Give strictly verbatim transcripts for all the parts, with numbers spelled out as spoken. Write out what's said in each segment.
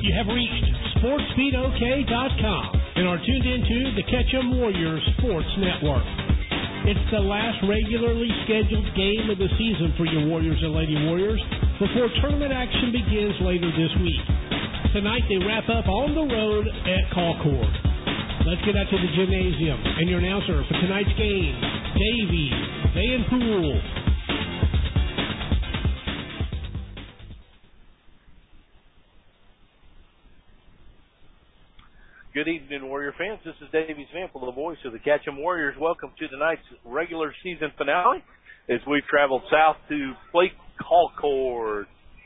You have reached sports beat o k dot com and are tuned into the Ketchum Warriors Sports Network. It's the last regularly scheduled game of the season for your Warriors and Lady Warriors before tournament action begins later this week. Tonight they wrap up on the road at Concord. Let's get out to the gymnasium and your announcer for tonight's game, Davey Van Pool. Good evening, Warrior fans. This is Davey Van Pool, the voice of the Ketchum Warriors. Welcome to tonight's regular season finale as we've traveled south to Lake Concord.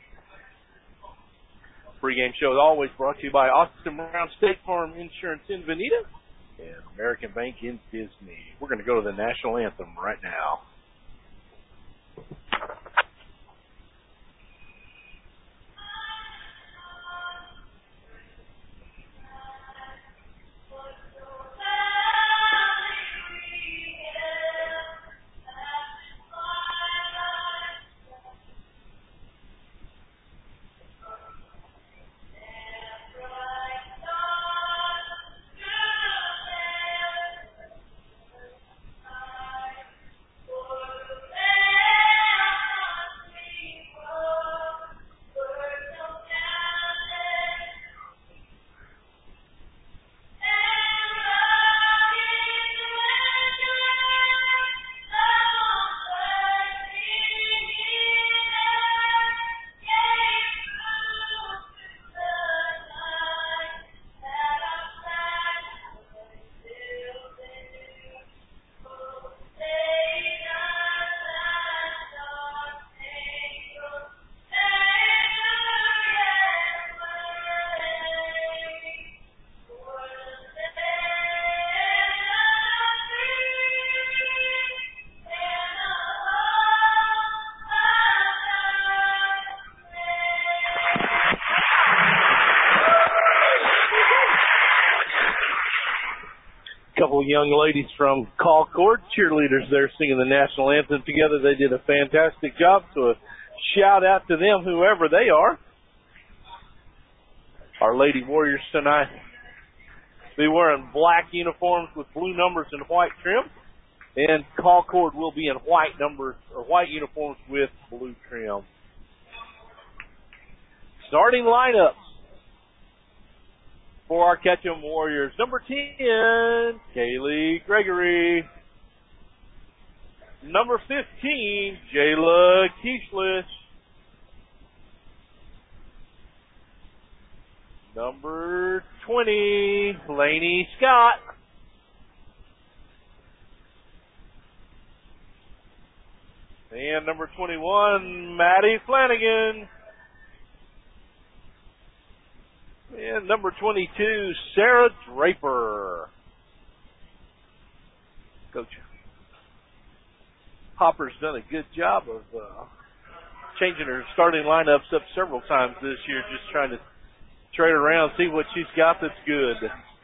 Pre-game show is always brought to you by Austin Brown State Farm Insurance in Veneta and American Bank in Disney. We're going to go to the national anthem right now. Couple of young ladies from Concord, cheerleaders there singing the national anthem together. They did a fantastic job, so a shout out to them, whoever they are. Our Lady Warriors tonight be wearing black uniforms with blue numbers and white trim, and Concord will be in white numbers or white uniforms with blue trim. Starting lineups for our Ketchum Warriors. Number ten, Kaylee Gregory. Number fifteen, Jayla Kieslich. Number twenty, Lainey Scott. And number twenty-one, Maddie Flanagan. And number twenty-two, Sarah Draper. Coach Hopper's done a good job of uh, changing her starting lineups up several times this year, just trying to trade around, see what she's got that's good.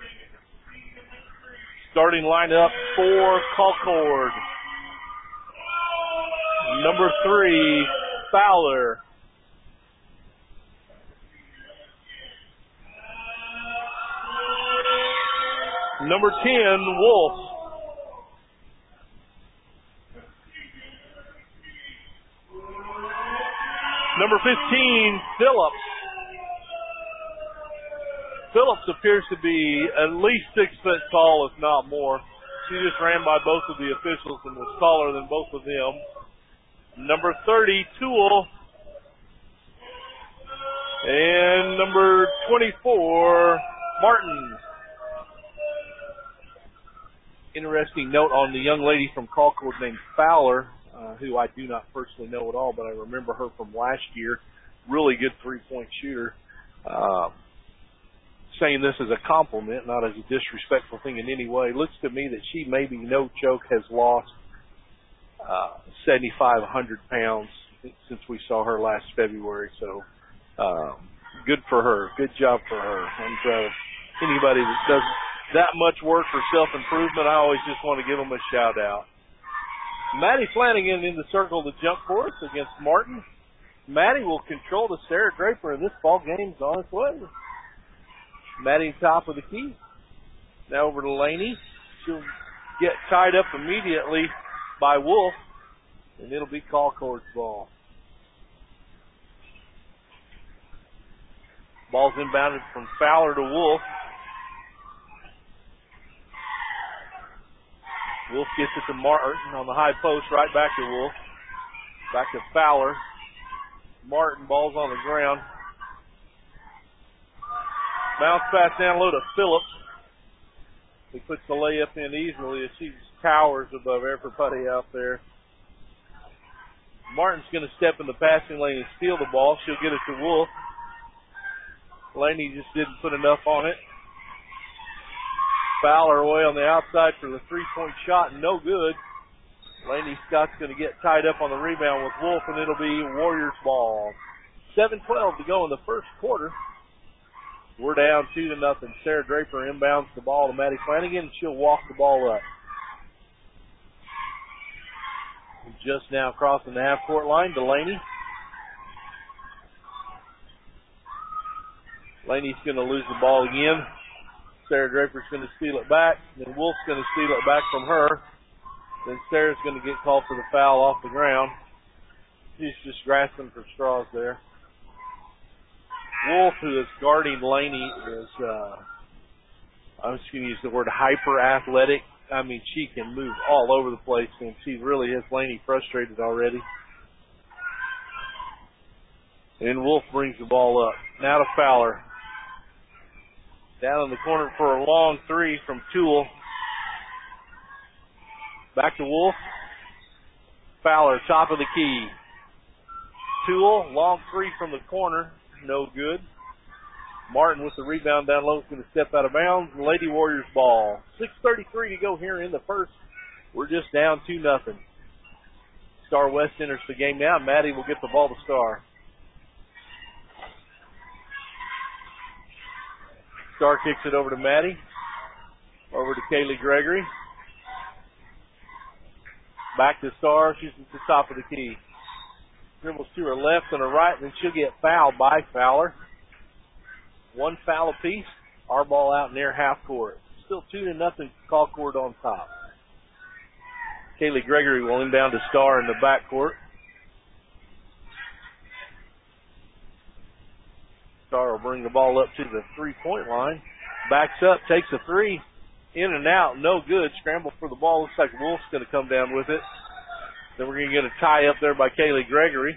Starting lineup for Concord. Number three, Fowler. Number ten, Wolf. Number fifteen, Phillips. Phillips appears to be at least six foot tall, if not more. She just ran by both of the officials and was taller than both of them. Number thirty, Toole. And number twenty-four, Martin. Interesting note on the young lady from Concord named Fowler, uh, who I do not personally know at all, but I remember her from last year. Really good three-point shooter. Uh, saying this as a compliment, not as a disrespectful thing in any way. Looks to me that she maybe, no joke, has lost uh, seventy-five hundred pounds since we saw her last February. So um, good for her. Good job for her. I'm proud of anybody that does that much work for self-improvement. I always just want to give them a shout-out. Maddie Flanagan in the circle to jump for us against Martin. Maddie will control the Sarah Draper, and this ball game's on its way. Maddie top of the key. Now over to Laney. She'll get tied up immediately by Wolf, and it'll be Colcord's ball. Ball's inbounded from Fowler to Wolf. Wolf gets it to Martin on the high post, right back to Wolf. Back to Fowler. Martin, ball's on the ground. Bounce pass down low to Phillips. He puts the layup in easily as she towers above everybody out there. Martin's going to step in the passing lane and steal the ball. She'll get it to Wolf. Laney just didn't put enough on it. Fowler away on the outside for the three-point shot, no good. Laney Scott's going to get tied up on the rebound with Wolf, and it'll be Warriors ball. seven twelve to go in the first quarter. We're down two to nothing. Sarah Draper inbounds the ball to Maddie Flanagan, and she'll walk the ball up. Just now crossing the half-court line, Delaney. Laney's going to lose the ball again. Sarah Draper's going to steal it back. Then Wolf's going to steal it back from her. Then Sarah's going to get called for the foul off the ground. She's just grasping for straws there. Wolf, who is guarding Laney, is, uh, I'm just going to use the word hyper-athletic. I mean, she can move all over the place, and she really has Laney frustrated already. And Wolf brings the ball up. Now to Fowler. Down in the corner for a long three from Toole. Back to Wolf. Fowler, top of the key. Toole, long three from the corner. No good. Martin with the rebound down low is going to step out of bounds. Lady Warriors ball. six thirty-three to go here in the first. We're just down two nothing. Star West enters the game now. Maddie will get the ball to Star. Star kicks it over to Maddie. Over to Kaylee Gregory. Back to Star. She's at the top of the key. Dribbles to her left and her right, and then she'll get fouled by Fowler. One foul apiece. Our ball out near half court. Still two to nothing. Colcord on top. Kaylee Gregory will inbound to Star in the backcourt. Star will bring the ball up to the three-point line. Backs up, takes a three. In and out, no good. Scramble for the ball. Looks like Wolf's going to come down with it. Then we're going to get a tie up there by Kaylee Gregory.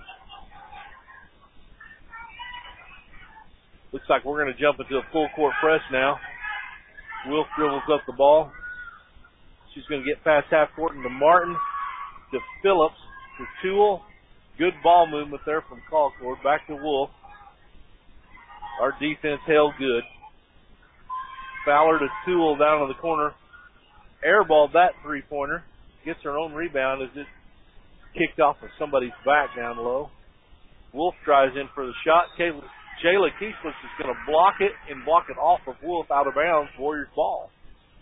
Looks like we're going to jump into a full court press now. Wolf dribbles up the ball. She's going to get past half court into Martin, to Phillips, to Toole. Good ball movement there from Colcord. Back to Wolf. Our defense held good. Fowler to Toole down in the corner. Airballed that three-pointer. Gets her own rebound as it kicked off of somebody's back down low. Wolf drives in for the shot. Jayla Keeslis is going to block it and block it off of Wolf out of bounds. Warriors ball.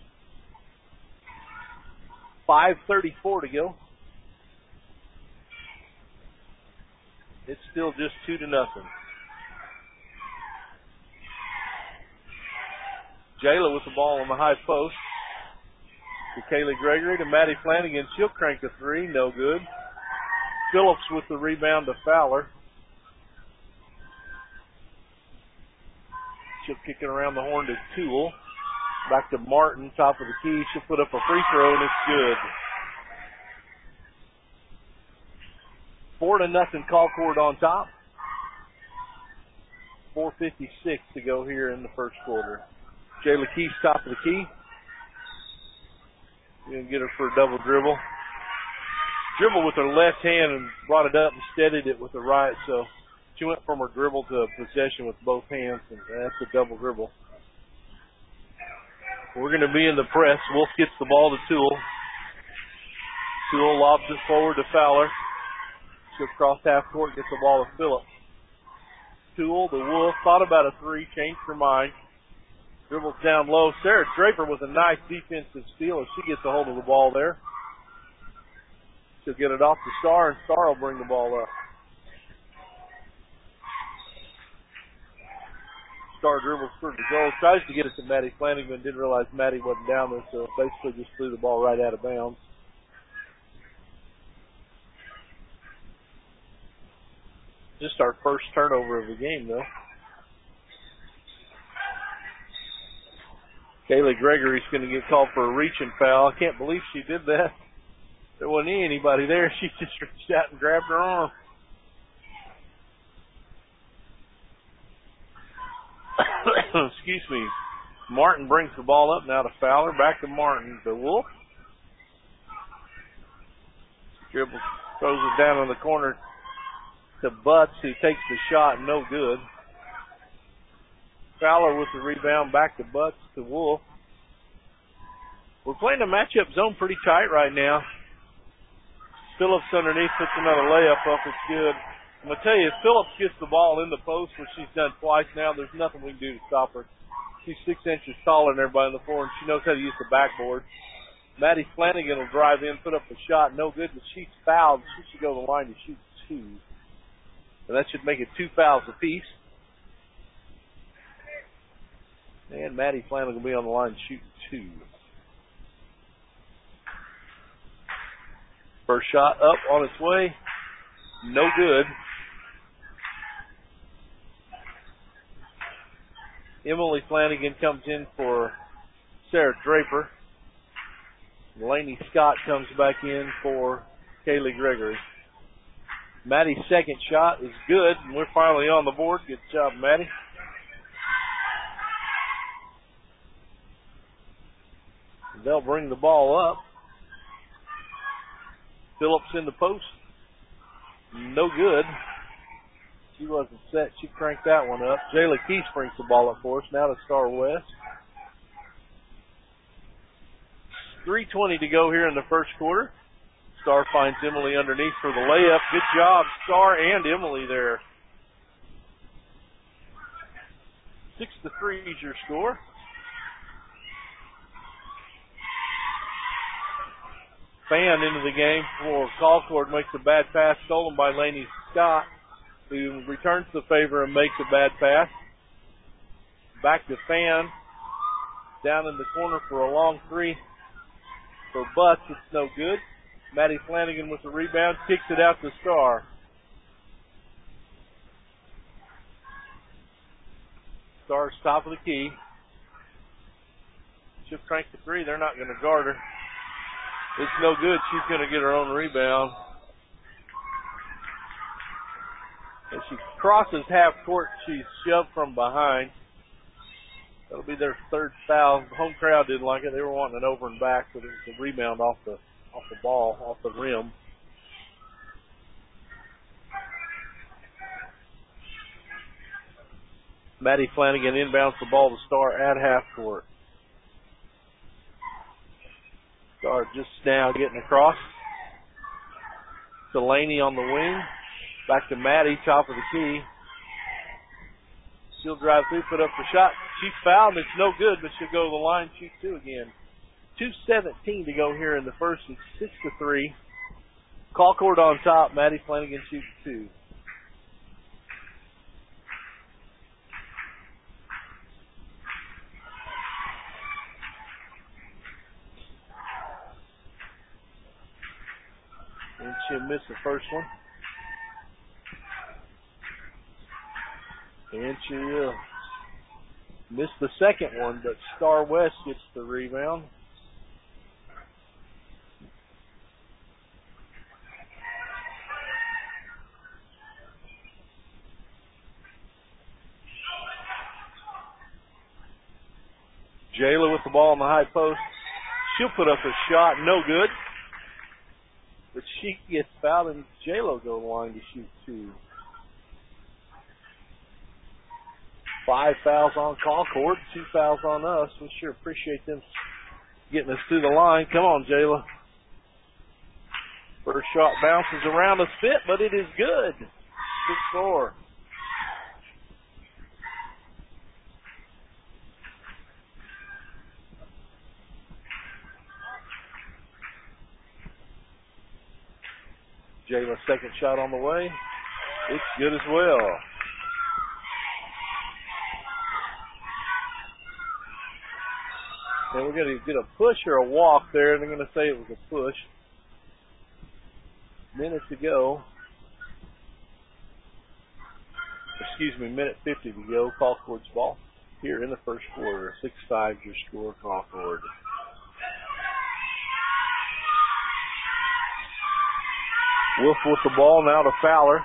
five thirty-four to go. It's still just two to nothing. Jayla with the ball on the high post. To Kaylee Gregory, to Maddie Flanagan. She'll crank a three. No good. Phillips with the rebound to Fowler. She'll kick it around the horn to Toole. Back to Martin, top of the key. She'll put up a free throw, and it's good. Four to nothing. Colcord on top. four fifty-six to go here in the first quarter. Jayla Keys, top of the key. You're going to get her for a double dribble. Dribble with her left hand and brought it up and steadied it with the right. So she went from her dribble to a possession with both hands, and that's a double dribble. We're going to be in the press. Wolf gets the ball to Toole. Toole lobs it forward to Fowler. She'll cross half court, gets the ball to Phillips. Toole, the Wolf, thought about a three, changed her mind. Dribbles down low. Sarah Draper with a nice defensive steal as she gets a hold of the ball there. She'll get it off to Star, and Star will bring the ball up. Star dribbles through the goal, tries to get it to Maddie Flanagan, didn't realize Maddie wasn't down there, so basically just threw the ball right out of bounds. Just our first turnover of the game, though. Kaylee Gregory's going to get called for a reaching foul. I can't believe she did that. There wasn't anybody there. She just reached out and grabbed her arm. Excuse me. Martin brings the ball up now to Fowler. Back to Martin. The Wolf. Dribbles, throws it down in the corner to Butts, who takes the shot. No good. Fowler with the rebound. Back to Butts to Wolf. We're playing the matchup zone pretty tight right now. Phillips underneath puts another layup up. It's good. I'm going to tell you, if Phillips gets the ball in the post, which she's done twice now, there's nothing we can do to stop her. She's six inches taller than everybody on the floor, and she knows how to use the backboard. Maddie Flanagan will drive in, put up a shot. No good, but she's fouled. She should go to the line to shoot two. And that should make it two fouls apiece. And Maddie Flanagan will be on the line to shoot two. First shot up on its way. No good. Emily Flanagan comes in for Sarah Draper. Lainey Scott comes back in for Kaylee Gregory. Maddie's second shot is good, and we're finally on the board. Good job, Maddie. They'll bring the ball up. Phillips in the post. No good. She wasn't set. She cranked that one up. Jayla Keese brings the ball up for us. Now to Star West. three twenty to go here in the first quarter. Star finds Emily underneath for the layup. Good job, Star and Emily there. Six to three is your score. Fan into the game for Colcord, makes a bad pass stolen by Lainey Scott, who returns the favor and makes a bad pass. Back to Fan, down in the corner for a long three for Butts. It's no good. Maddie Flanagan with the rebound, kicks it out to Star. Star's top of the key. She'll crank the three. They're not going to guard her. It's no good. She's going to get her own rebound. As she crosses half court, she's shoved from behind. That'll be their third foul. The home crowd didn't like it. They were wanting it over and back, but it was a rebound off the off the ball, off the rim. Maddie Flanagan inbounds the ball to Star at half court. Star just now getting across. Delaney on the wing. Back to Maddie, top of the key. She'll drive through, put up the shot. She's fouled. It's no good, but she'll go to the line, shoot two again. two seventeen to go here in the first. It's six to three. Colcord on top. Maddie Flanagan shoots two. And she'll miss the first one. And she'll miss the second one, but Star West gets the rebound. Jayla with the ball on the high post. She'll put up a shot, no good. But she gets fouled, and Jayla go to the line to shoot two. Five fouls on Colcord, two fouls on us. We sure appreciate them getting us to the line. Come on, Jayla. First shot bounces around a bit, but it is good. Good score. Jayla's second shot on the way. It's good as well. And we're going to get a push or a walk there, and they're going to say it was a push. Minute to go. Excuse me, minute fifty to go. Concord's ball here in the first quarter. six five your score, Concord. Wolf with the ball now to Fowler.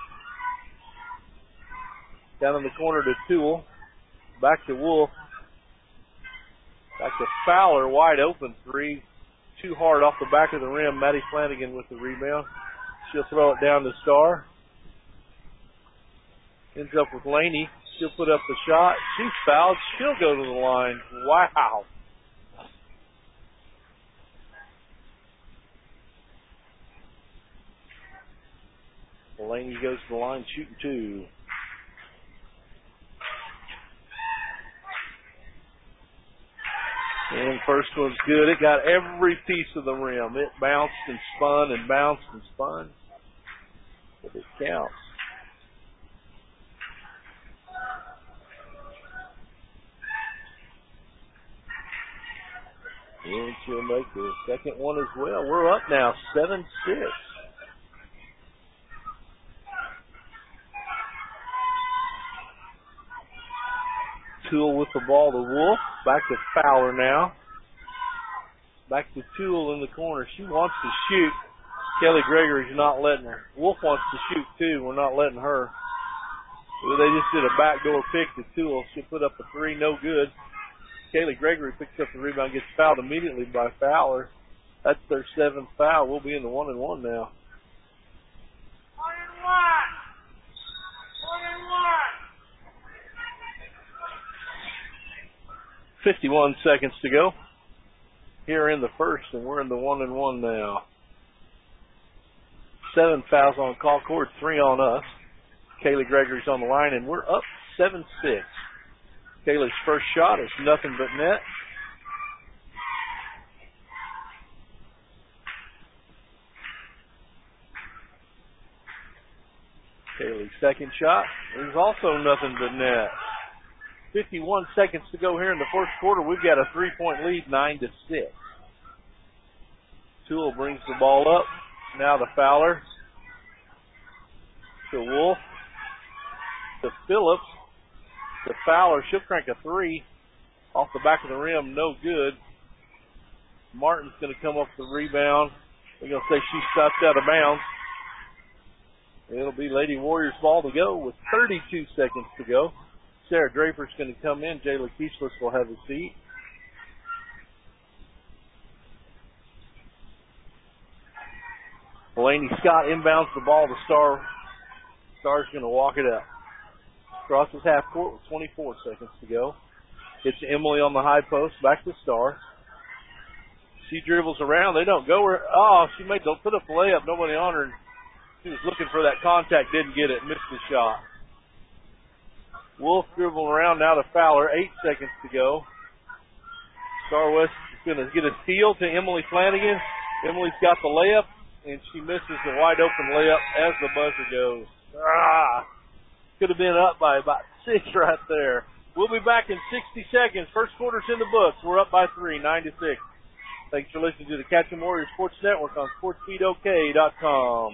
Down in the corner to Toole. Back to Wolf. Back to Fowler, wide open three. Too hard off the back of the rim. Maddie Flanagan with the rebound. She'll throw it down to Starr. Ends up with Laney. She'll put up the shot. She's fouled. She'll go to the line. Wow. Laney goes to the line, shooting two. And first one's good. It got every piece of the rim. It bounced and spun and bounced and spun. But it counts. And she'll make the second one as well. We're up now, seven six. Toole with the ball to Wolf. Back to Fowler now. Back to Toole in the corner. She wants to shoot. Kelly Gregory's not letting her. Wolf wants to shoot too. We're not letting her. Well, they just did a backdoor pick to Toole. She put up a three, no good. Kaylee Gregory picks up the rebound, gets fouled immediately by Fowler. That's their seventh foul. We'll be in the one and one now. One and one. One and one. fifty-one seconds to go here in the first, and we're in the one and one now. Seven fouls on Concord, three on us. Kaylee Gregory's on the line, and we're up seven six. Kaylee's first shot is nothing but net. Kaylee's second shot is also nothing but net. fifty-one seconds to go here in the first quarter. We've got a three-point lead, nine to six. Toole brings the ball up. Now to Fowler. To Wolf. To Phillips. To Fowler. She'll crank a three off the back of the rim. No good. Martin's going to come up with the rebound. They're going to say she stopped out of bounds. It'll be Lady Warriors ball to go with thirty-two seconds to go. Sarah Draper's going to come in. Jayla Keeslis will have a seat. Delaney Scott inbounds the ball to Starr. Starr's going to walk it up. Crosses half court with twenty-four seconds to go. It's Emily on the high post. Back to Starr. She dribbles around. They don't go her. Oh, she made the put up the layup. Nobody on her. She was looking for that contact. Didn't get it. Missed the shot. Wolf dribbling around now to Fowler. Eight seconds to go. Starr West is going to get a steal to Emily Flanagan. Emily's got the layup, and she misses the wide open layup as the buzzer goes. Ah! Could have been up by about six right there. We'll be back in sixty seconds. First quarter's in the books. We're up by three, nine to six. Thanks for listening to the Catchin' Warriors Sports Network on sports feed o k dot com.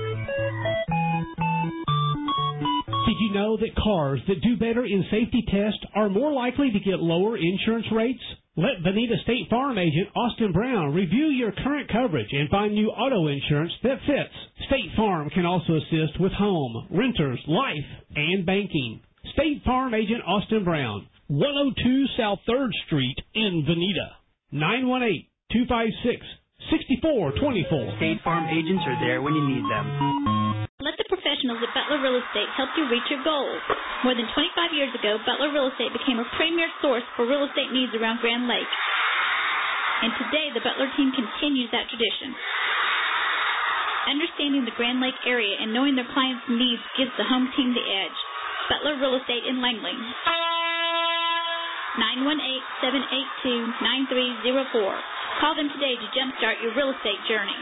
Did you know that cars that do better in safety tests are more likely to get lower insurance rates? Let Bonita State Farm agent Austin Brown review your current coverage and find new auto insurance that fits. State Farm can also assist with home, renters, life, and banking. State Farm agent Austin Brown, one oh two South third Street in Bonita. nine one eight, two five six, six four two four. State Farm agents are there when you need them. Let the professionals at Butler Real Estate help you reach your goals. More than twenty-five years ago, Butler Real Estate became a premier source for real estate needs around Grand Lake. And today, the Butler team continues that tradition. Understanding the Grand Lake area and knowing their clients' needs gives the home team the edge. Butler Real Estate in Langley. nine one eight, seven eight two, nine three zero four. Call them today to jumpstart your real estate journey.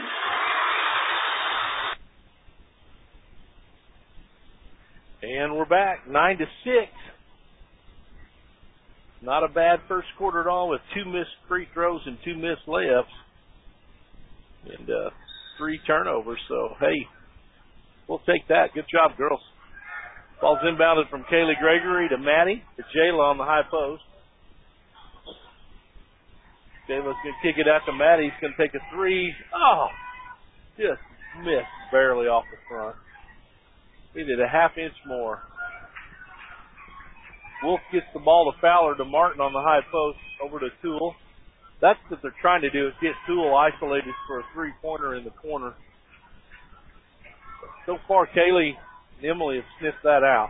And we're back, nine to six. Not a bad first quarter at all with two missed free throws and two missed layups. And uh, three turnovers. So, hey, we'll take that. Good job, girls. Ball's inbounded from Kaylee Gregory to Maddie to Jayla on the high post. Jayla's going to kick it out to Maddie. He's going to take a three. Oh, just missed barely off the front. Needed a half inch more. Wolf gets the ball to Fowler to Martin on the high post over to Toole. That's what they're trying to do is get Toole isolated for a three-pointer in the corner. So far, Kaylee and Emily have sniffed that out.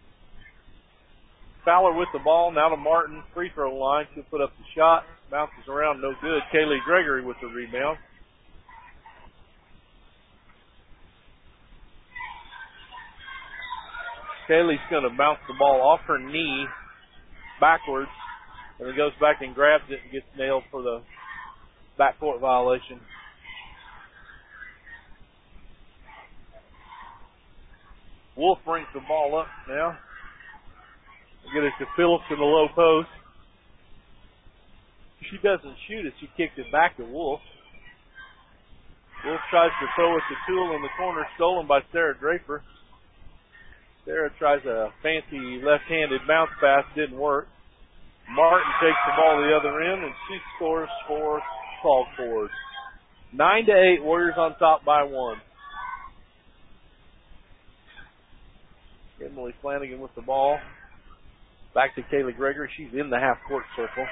Fowler with the ball, now to Martin, free throw line. She'll put up the shot. Bounces around, no good. Kaylee Gregory with the rebound. Kaylee's going to bounce the ball off her knee backwards, and it goes back and grabs it and gets nailed for the backcourt violation. Wolf brings the ball up now. Get it to Phillips in the low post. She doesn't shoot it. She kicked it back to Wolf. Wolf tries to throw it to Toole in the corner, stolen by Sarah Draper. Sarah tries a fancy left-handed bounce pass, didn't work. Martin takes the ball to the other end, and she scores for Fall Forward. Nine to eight, Warriors on top by one. Emily Flanagan with the ball. Back to Kaylee Gregory. She's in the half-court circle.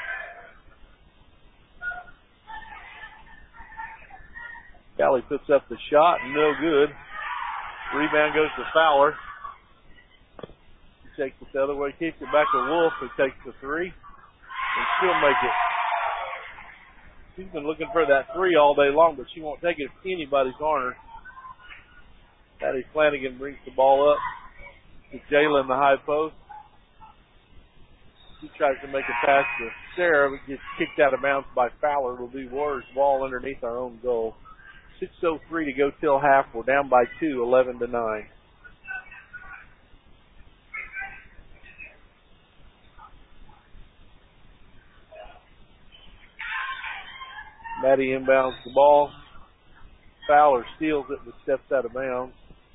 Callie puts up the shot, no good. Rebound goes to Fowler. She takes it the other way, kicks it back to Wolf, who takes the three, and she'll make it. She's been looking for that three all day long, but she won't take it if anybody's on her. Patty Flanagan brings the ball up to Jayla in the high post. She tries to make a pass to Sarah, but gets kicked out of bounds by Fowler. It'll be Warriors ball underneath our own goal. six oh three to go till half. We're down by two, eleven to nine. Maddie inbounds the ball. Fowler steals it but steps out of bounds.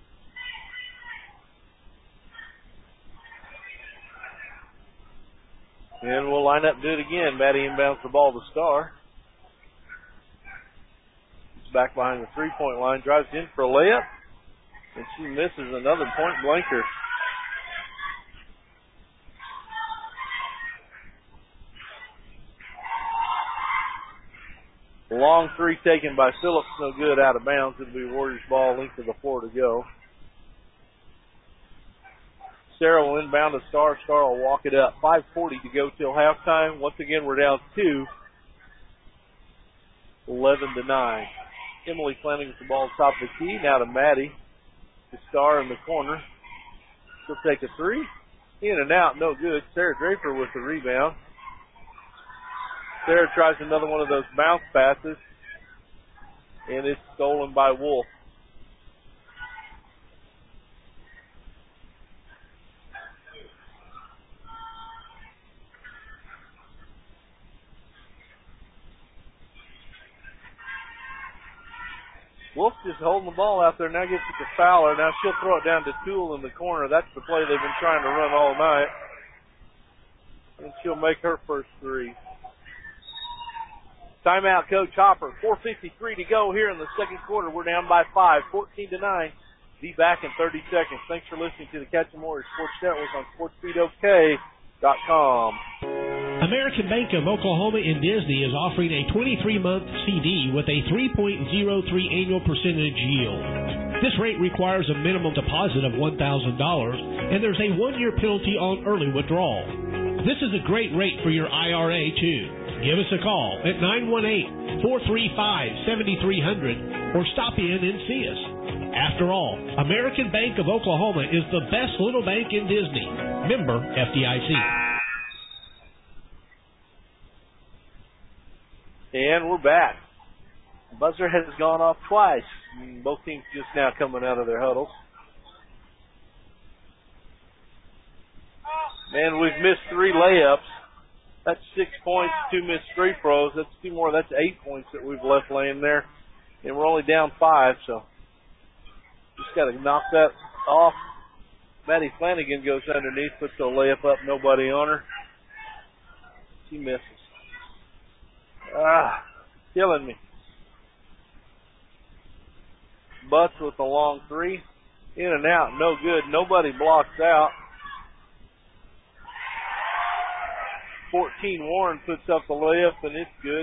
And we'll line up and do it again. Maddie inbounds the ball to Starr. She's back behind the three-point line, drives in for a layup, and she misses another point blanker. Long three taken by Phillips, no good, out of bounds. It'll be Warriors ball, length of the floor to go. Sarah will inbound to Starr. Starr will walk it up. five forty to go till halftime. Once again, we're down two. eleven to nine. Emily Flanagan with the ball top of the key. Now to Maddie. To Starr in the corner. She'll take a three. In and out, no good. Sarah Draper with the rebound. Sarah tries another one of those bounce passes. And it's stolen by Wolf. Wolf just holding the ball out there. Now gets it to Fowler. Now she'll throw it down to Toole in the corner. That's the play they've been trying to run all night. And she'll make her first three. Timeout, Coach Hopper. four fifty-three to go here in the second quarter. We're down by five, fourteen to nine. Be back in thirty seconds. Thanks for listening to the Ketchum Warriors Sports Network on sports beat o k dot com. American Bank of Oklahoma in Disney is offering a twenty-three month C D with a three point oh three annual percentage yield. This rate requires a minimum deposit of one thousand dollars, and there's a one-year penalty on early withdrawal. This is a great rate for your I R A, too. Give us a call at nine one eight, four three five, seven three zero zero or stop in and see us. After all, American Bank of Oklahoma is the best little bank in Disney. Member F D I C. And we're back. The buzzer has gone off twice. Both teams just now coming out of their huddles. Man, we've missed three layups. That's six points, two missed free throws. That's two more. That's eight points that we've left laying there. And we're only down five, so just got to knock that off. Maddie Flanagan goes underneath, puts a layup up, nobody on her. She misses. Ah, killing me. Butts with a long three. In and out, no good. Nobody blocks out. fourteen Warren puts up the layup, and it's good.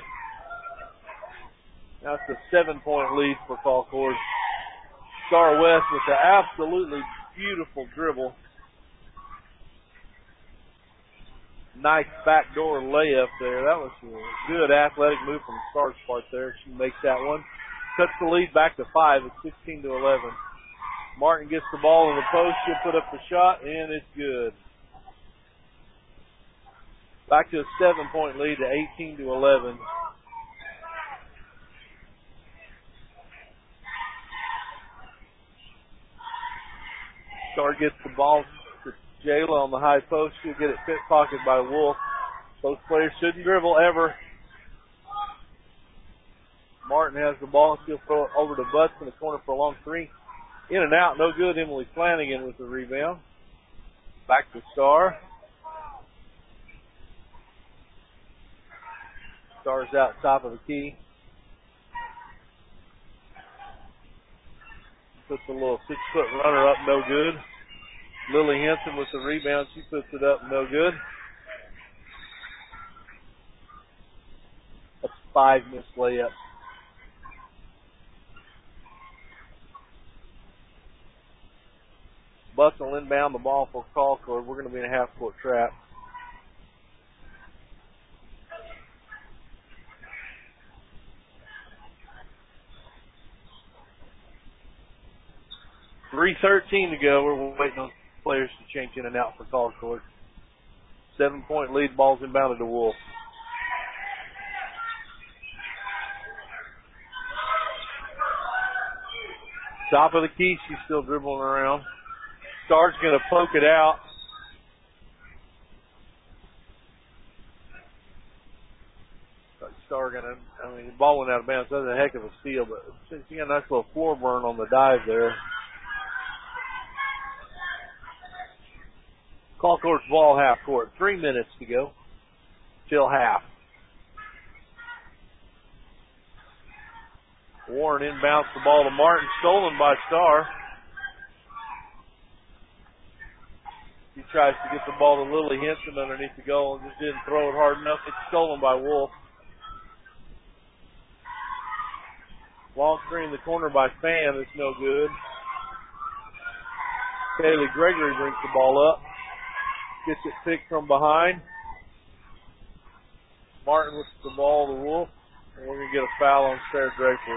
Now it's a seven-point lead for Colcord. Star West with an absolutely beautiful dribble. Nice backdoor layup there. That was a good athletic move from Star's part there. She makes that one. Cuts the lead back to five. It's sixteen to eleven. Martin gets the ball in the post. She'll put up the shot, and it's good. Back to a seven-point lead to eighteen to eleven. Star gets the ball to Jayla on the high post. She'll get it pickpocketed by Wolf. Both players shouldn't dribble ever. Martin has the ball. She'll throw it over to Butts in the corner for a long three. In and out, no good. Emily Flanagan with the rebound. Back to Star. Star's out top of the key. Puts a little six-foot runner up, no good. Lily Henson with the rebound. She puts it up, no good. That's five missed layups. Butts will inbound the ball for Colcord. We're going to be in a half-court trap. three thirteen to go. We're waiting on players to change in and out for Colcord. Seven-point lead. Ball's inbounded to Wolf. Top of the key. She's still dribbling around. Star's going to poke it out. Star going to, I mean, the ball went out of bounds. That's a heck of a steal, but she got a nice little floor burn on the dive there. Colcord's ball half court. Three minutes to go till half. Warren inbounds the ball to Martin. Stolen by Star. He tries to get the ball to Lily Henson underneath the goal and just didn't throw it hard enough. It's stolen by Wolf. Long three in the corner by Pham. It's no good. Kaylee Gregory brings the ball up. Gets it picked from behind. Martin with the ball to Wolf. And we're going to get a foul on Sarah Draper.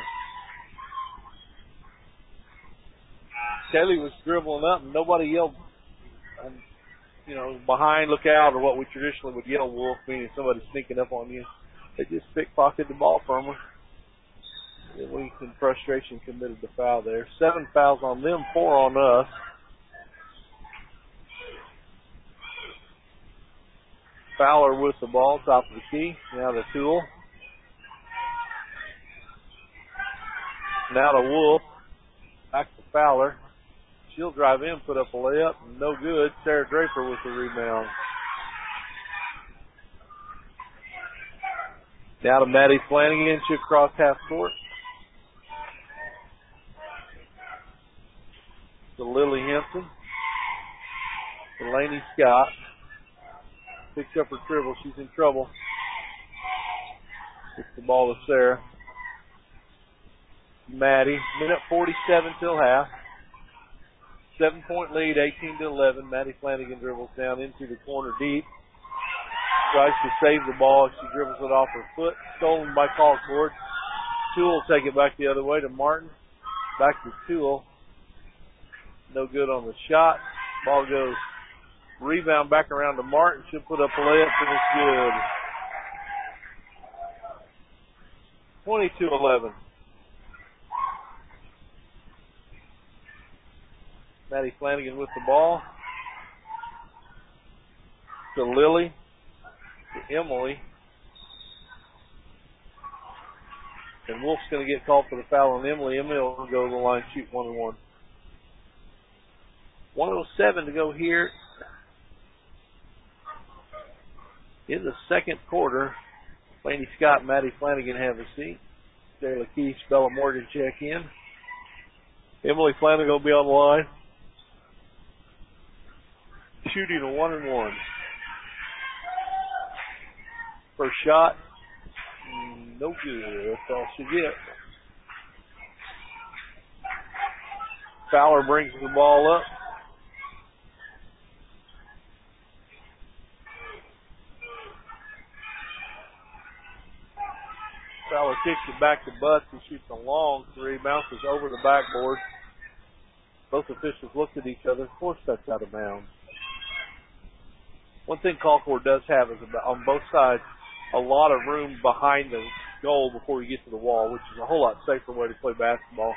Kaylee was dribbling up and nobody yelled, um, you know, behind, look out, or what we traditionally would yell Wolf, meaning somebody sneaking up on you. They just pickpocketed the ball from her. And we, in frustration, committed the foul there. Seven fouls on them, four on us. Fowler with the ball, top of the key. Now to Toole. Now to Wolf. Back to Fowler. She'll drive in, put up a layup. No good. Sarah Draper with the rebound. Now to Maddie Flanagan. She'll cross half court. To Lily Henson. Delaney Scott. Picks up her dribble. She's in trouble. Gets the ball to Sarah. Maddie. Minute forty-seven till half. Seven-point lead, eighteen to eleven. Maddie Flanagan dribbles down into the corner deep. Tries to save the ball. She dribbles it off her foot. Stolen by Colcord. Toole will take it back the other way to Martin. Back to Toole. No good on the shot. Ball goes. Rebound back around to Martin. She'll put up a layup and it's good. twenty-two eleven. Maddie Flanagan with the ball. To Lily. to Emily. And Wolf's going to get called for the foul on Emily. Emily will go to the line, shoot one and one. one oh seven to go here in the second quarter. Laney Scott and Maddie Flanagan have a seat. Sarah Lakeith, Bella Morgan check in. Emily Flanagan will be on the line. Shooting a one and one. First shot. No good. That's all she gets. Fowler brings the ball up. Fowler kicks it back to Butts and shoots a long three. Bounces over the backboard. Both officials looked at each other. Of course, that's out of bounds. One thing Colcord does have is about, on both sides, a lot of room behind the goal before you get to the wall, which is a whole lot safer way to play basketball.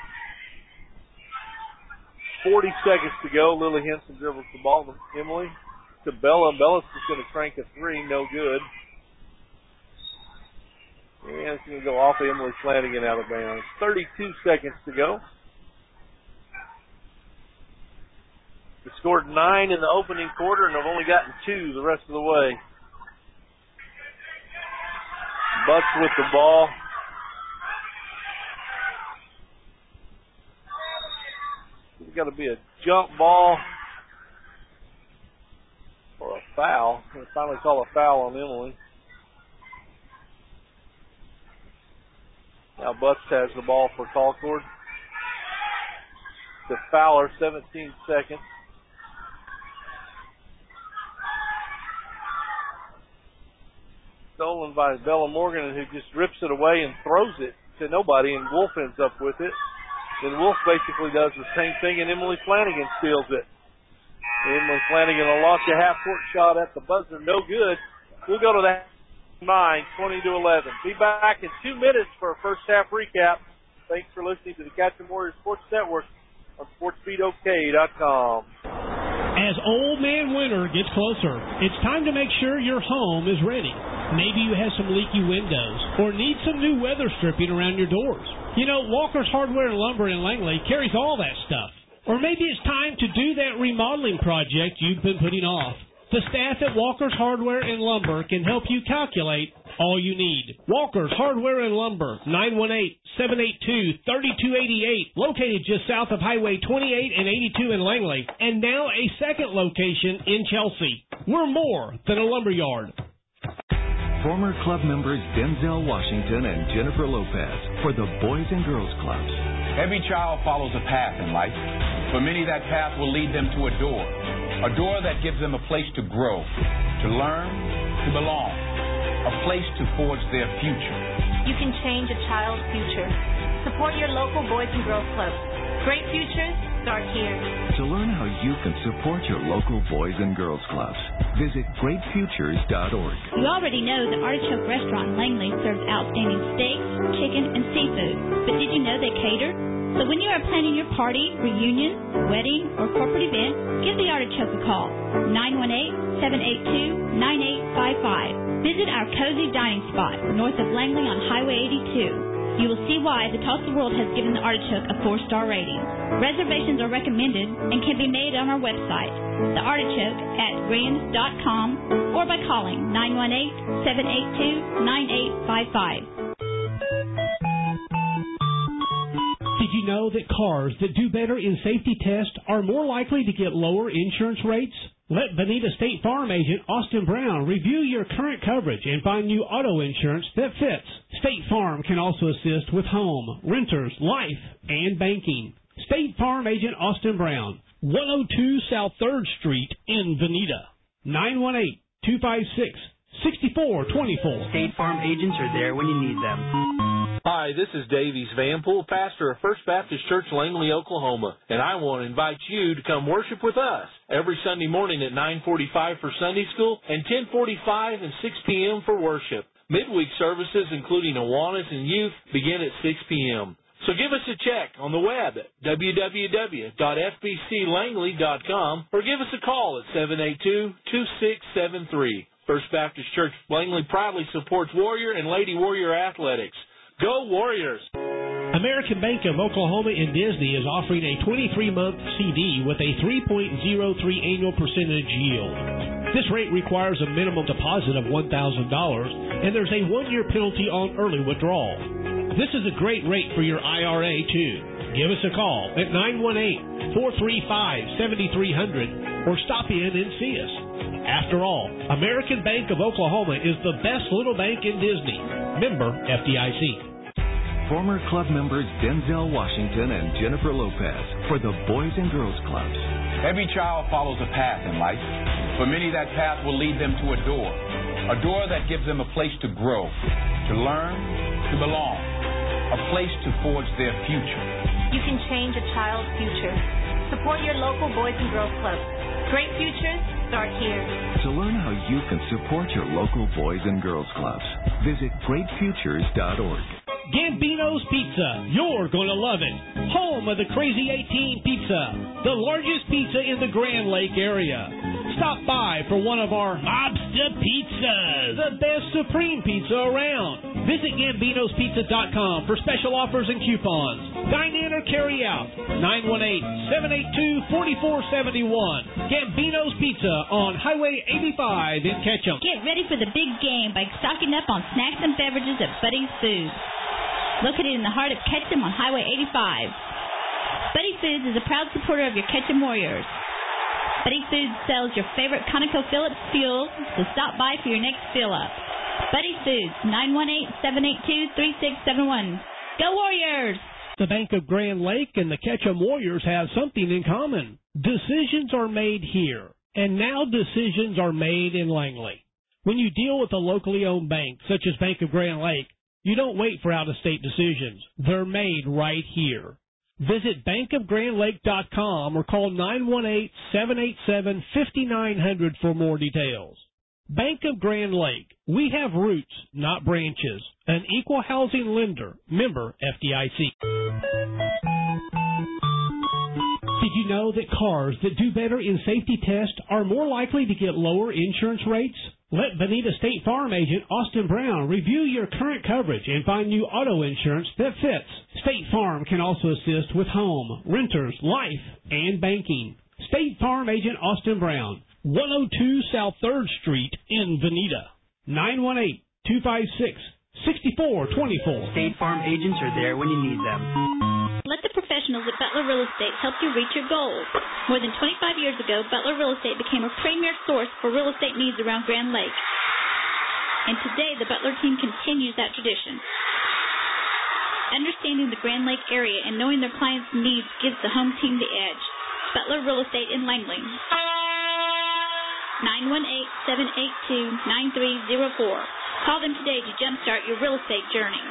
forty seconds to go. Lily Henson dribbles the ball to Emily. To Bella. Bella's just going to crank a three. No good. And it's going to go off of Emily Flanagan out of bounds. thirty-two seconds to go. They scored nine in the opening quarter and have only gotten two the rest of the way. Butts with the ball. It's got to be a jump ball or a foul. They finally call a foul on Emily. Now Butts has the ball for Colcord. To Fowler, seventeen seconds. Stolen by Bella Morgan, who just rips it away and throws it to nobody, and Wolf ends up with it. Then Wolf basically does the same thing, and Emily Flanagan steals it. Emily Flanagan will launch a half-court shot at the buzzer. No good. We'll go to the nine, twenty to eleven. Be back in two minutes for a first-half recap. Thanks for listening to the Catching Warriors Sports Network on sports beat O K dot com. As Old Man Winter gets closer, it's time to make sure your home is ready. Maybe you have some leaky windows or need some new weather stripping around your doors. You know, Walker's Hardware and Lumber in Langley carries all that stuff. Or maybe it's time to do that remodeling project you've been putting off. The staff at Walker's Hardware and Lumber can help you calculate all you need. Walker's Hardware and Lumber, nine one eight, seven eight two, three two eight eight, located just south of Highway twenty-eight and eighty-two in Langley, and now a second location in Chelsea. We're more than a lumber yard. Former club members Denzel Washington and Jennifer Lopez for the Boys and Girls Clubs. Every child follows a path in life. For many, that path will lead them to a door. A door that gives them a place to grow, to learn, to belong. A place to forge their future. You can change a child's future. Support your local Boys and Girls Club. Great futures start here. To learn how you can support your local Boys and Girls Clubs, visit great futures dot org. You already know the Artichoke Restaurant in Langley serves outstanding steaks, chicken, and seafood. But did you know they cater? So when you are planning your party, reunion, wedding, or corporate event, give the Artichoke a call. nine one eight, seven eight two, nine eight five five. Visit our cozy dining spot north of Langley on Highway eighty-two. You will see why the Tulsa World has given the Artichoke a four-star rating. Reservations are recommended and can be made on our website, the artichoke at grins dot com, or by calling nine one eight, seven eight two, nine eight five five. Did you know that cars that do better in safety tests are more likely to get lower insurance rates? Let Bonita State Farm agent Austin Brown review your current coverage and find new auto insurance that fits. State Farm can also assist with home, renters, life, and banking. State Farm agent Austin Brown, one oh two South third Street in Bonita. nine one eight, two five six, six four two four. State Farm agents are there when you need them. Hi, this is Davies Vanpool, pastor of First Baptist Church, Langley, Oklahoma, and I want to invite you to come worship with us every Sunday morning at nine forty-five for Sunday school and ten forty-five and six p.m. for worship. Midweek services, including Awanas and youth, begin at six p.m. So give us a check on the web at w w w dot f b c langley dot com or give us a call at seven eight two, two six seven three. First Baptist Church Langley proudly supports Warrior and Lady Warrior athletics. Go Warriors! American Bank of Oklahoma in Disney is offering a twenty-three month C D with a three point zero three annual percentage yield. This rate requires a minimum deposit of one thousand dollars, and there's a one-year penalty on early withdrawal. This is a great rate for your I R A, too. Give us a call at nine one eight, four three five, seven three zero zero or stop in and see us. After all, American Bank of Oklahoma is the best little bank in Disney. Member F D I C. Former club members Denzel Washington and Jennifer Lopez for the Boys and Girls Clubs. Every child follows a path in life. For many, that path will lead them to a door, a door that gives them a place to grow, to learn, to belong, a place to forge their future. You can change a child's future. Support your local Boys and Girls Club. Great futures start here. To learn how you can support your local Boys and Girls Clubs, visit great futures dot org. Gambino's Pizza. You're going to love it. Home of the Crazy eighteen Pizza, the largest pizza in the Grand Lake area. Stop by for one of our Mobster Pizzas, the best supreme pizza around. Visit Gambinos Pizza dot com for special offers and coupons. Dine in or carry out. nine one eight, seven eight two, four four seven one. Gambino's Pizza on Highway eighty-five in Ketchum. Get ready for the big game by stocking up on snacks and beverages at Buddy's Foods. Located in the heart of Ketchum on Highway eighty-five. Buddy Foods is a proud supporter of your Ketchum Warriors. Buddy Foods sells your favorite ConocoPhillips fuel, so stop by for your next fill-up. Buddy Foods, nine one eight, seven eight two, three six seven one. Go Warriors! The Bank of Grand Lake and the Ketchum Warriors have something in common. Decisions are made here, and now decisions are made in Langley. When you deal with a locally owned bank, such as Bank of Grand Lake, you don't wait for out-of-state decisions. They're made right here. Visit bank of grand lake dot com or call nine one eight, seven eight seven, five nine zero zero for more details. Bank of Grand Lake. We have roots, not branches. An equal housing lender. Member F D I C. Did you know that cars that do better in safety tests are more likely to get lower insurance rates? Let Bonita State Farm agent Austin Brown review your current coverage and find new auto insurance that fits. State Farm can also assist with home, renters, life, and banking. State Farm agent Austin Brown, one oh two South third Street in Bonita. nine one eight, two five six, six four two four. State Farm agents are there when you need them. Let the professionals at Butler Real Estate help you reach your goals. More than twenty-five years ago, Butler Real Estate became a premier source for real estate needs around Grand Lake. And today, the Butler team continues that tradition. Understanding the Grand Lake area and knowing their clients' needs gives the home team the edge. Butler Real Estate in Langley. nine one eight, seven eight two, nine three zero four. Call them today to jumpstart your real estate journey.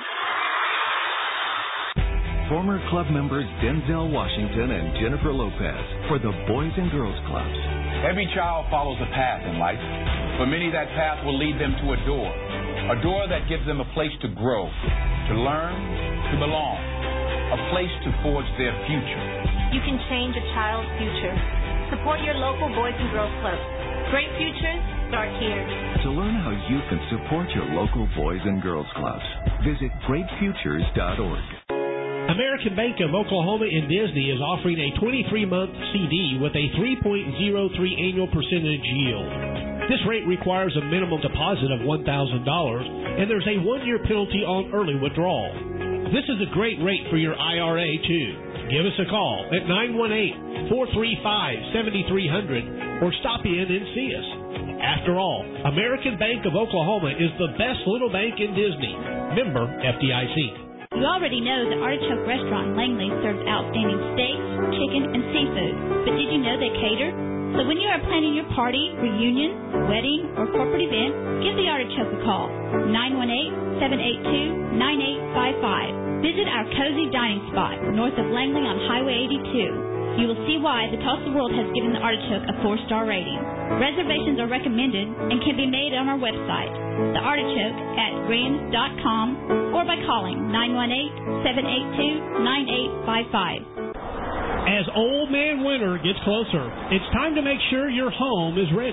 Former club members Denzel Washington and Jennifer Lopez for the Boys and Girls Clubs. Every child follows a path in life. For many, that path will lead them to a door, a door that gives them a place to grow, to learn, to belong, a place to forge their future. You can change a child's future. Support your local Boys and Girls Club. Great futures start here. To learn how you can support your local Boys and Girls Clubs, visit great futures dot org. American Bank of Oklahoma in Disney is offering a twenty-three month C D with a three point zero three annual percentage yield. This rate requires a minimum deposit of one thousand dollars, and there's a one-year penalty on early withdrawal. This is a great rate for your I R A, too. Give us a call at nine one eight, four three five, seven three zero zero or stop in and see us. After all, American Bank of Oklahoma is the best little bank in Disney. Member F D I C. You already know the Artichoke Restaurant in Langley serves outstanding steaks, chicken, and seafood. But did you know they cater? So when you are planning your party, reunion, wedding, or corporate event, give the Artichoke a call. nine one eight, seven eight two, nine eight five five. Visit our cozy dining spot north of Langley on Highway eighty-two. You will see why the Tulsa World has given the Artichoke a four-star rating. Reservations are recommended and can be made on our website, the artichoke at grand dot com, or by calling nine one eight, seven eight two, nine eight five five. As Old Man Winter gets closer, it's time to make sure your home is ready.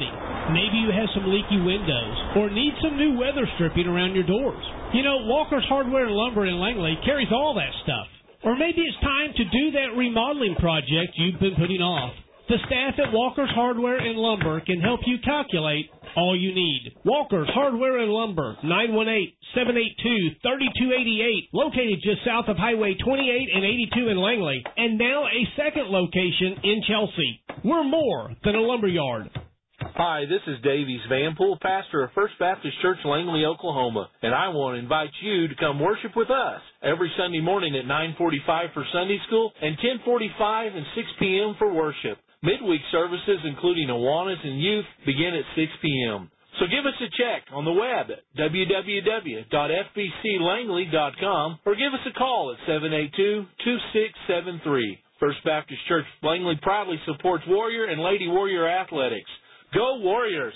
Maybe you have some leaky windows or need some new weather stripping around your doors. You know, Walker's Hardware and Lumber in Langley carries all that stuff. Or maybe it's time to do that remodeling project you've been putting off. The staff at Walker's Hardware and Lumber can help you calculate all you need. Walker's Hardware and Lumber, nine one eight, seven eight two, three two eight eight, located just south of Highway twenty-eight and eighty-two in Langley, and now a second location in Chelsea. We're more than a lumber yard. Hi, this is Davies Vanpool, pastor of First Baptist Church, Langley, Oklahoma, and I want to invite you to come worship with us every Sunday morning at nine forty-five for Sunday school and ten forty-five and six p.m. for worship. Midweek services, including Awanas and Youth, begin at six p.m. So give us a check on the web at w w w dot f b c langley dot com or give us a call at seven eight two, two six seven three. First Baptist Church Langley proudly supports Warrior and Lady Warrior athletics. Go Warriors!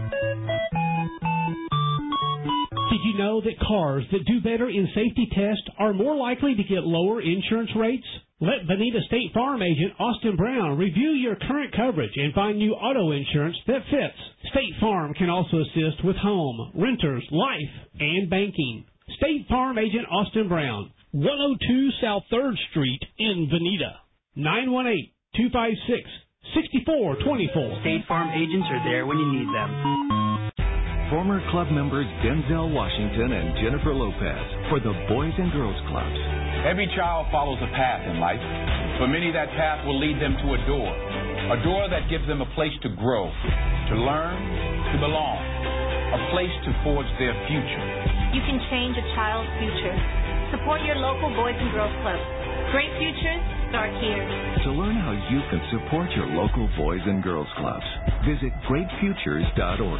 Did you know that cars that do better in safety tests are more likely to get lower insurance rates? Let Bonita State Farm agent Austin Brown review your current coverage and find you auto insurance that fits. State Farm can also assist with home, renters, life, and banking. State Farm agent Austin Brown, one oh two South third Street in Bonita. nine one eight, two five six, six four two four. State Farm agents are there when you need them. Former club members Denzel Washington and Jennifer Lopez for the Boys and Girls Clubs. Every child follows a path in life. For many, that path will lead them to a door. A door that gives them a place to grow, to learn, to belong. A place to forge their future. You can change a child's future. Support your local Boys and Girls Club. Great futures start here. To learn how you can support your local Boys and Girls Clubs, visit great futures dot org.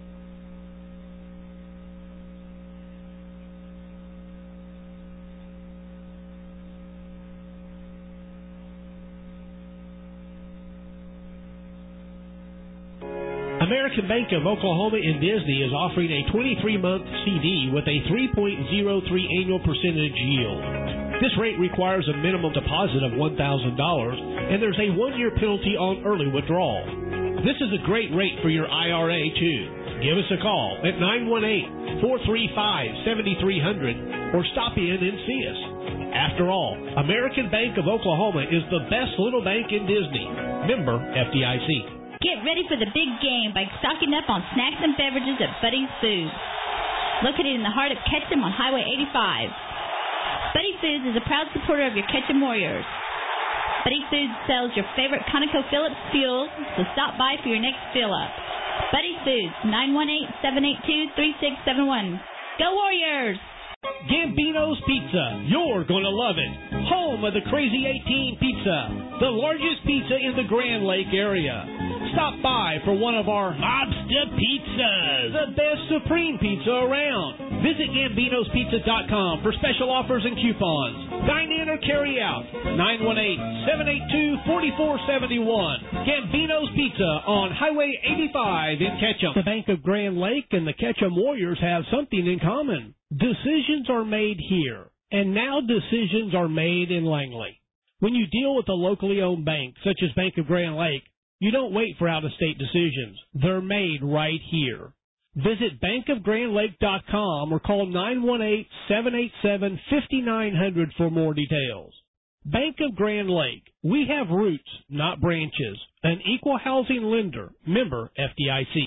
American Bank of Oklahoma in Disney is offering a twenty-three month C D with a three point oh three annual percentage yield. This rate requires a minimum deposit of one thousand dollars, and there's a one-year penalty on early withdrawal. This is a great rate for your I R A, too. Give us a call at nine one eight, four three five, seven three zero zero or stop in and see us. After all, American Bank of Oklahoma is the best little bank in Disney. Member F D I C. Get ready for the big game by stocking up on snacks and beverages at Buddy's Foods. Located in the heart of Ketchum on Highway eighty-five. Buddy's Foods is a proud supporter of your Ketchum Warriors. Buddy's Foods sells your favorite ConocoPhillips fuel, so stop by for your next fill-up. Buddy's Foods, nine one eight, seven eight two, three six seven one. Go Warriors! Gambino's Pizza. You're going to love it. Home of the Crazy eighteen Pizza, the largest pizza in the Grand Lake area. Stop by for one of our Lobster Pizzas, the best supreme pizza around. Visit Gambinos Pizza dot com for special offers and coupons. Dine in or carry out. nine one eight, seven eight two, four four seven one. Gambino's Pizza on Highway eighty-five in Ketchum. The Bank of Grand Lake and the Ketchum Warriors have something in common. Decisions are made here, and now decisions are made in Langley. When you deal with a locally owned bank, such as Bank of Grand Lake, you don't wait for out-of-state decisions. They're made right here. Visit bank of grand lake dot com or call nine one eight, seven eight seven, five nine zero zero for more details. Bank of Grand Lake. We have roots, not branches. An equal housing lender. Member F D I C.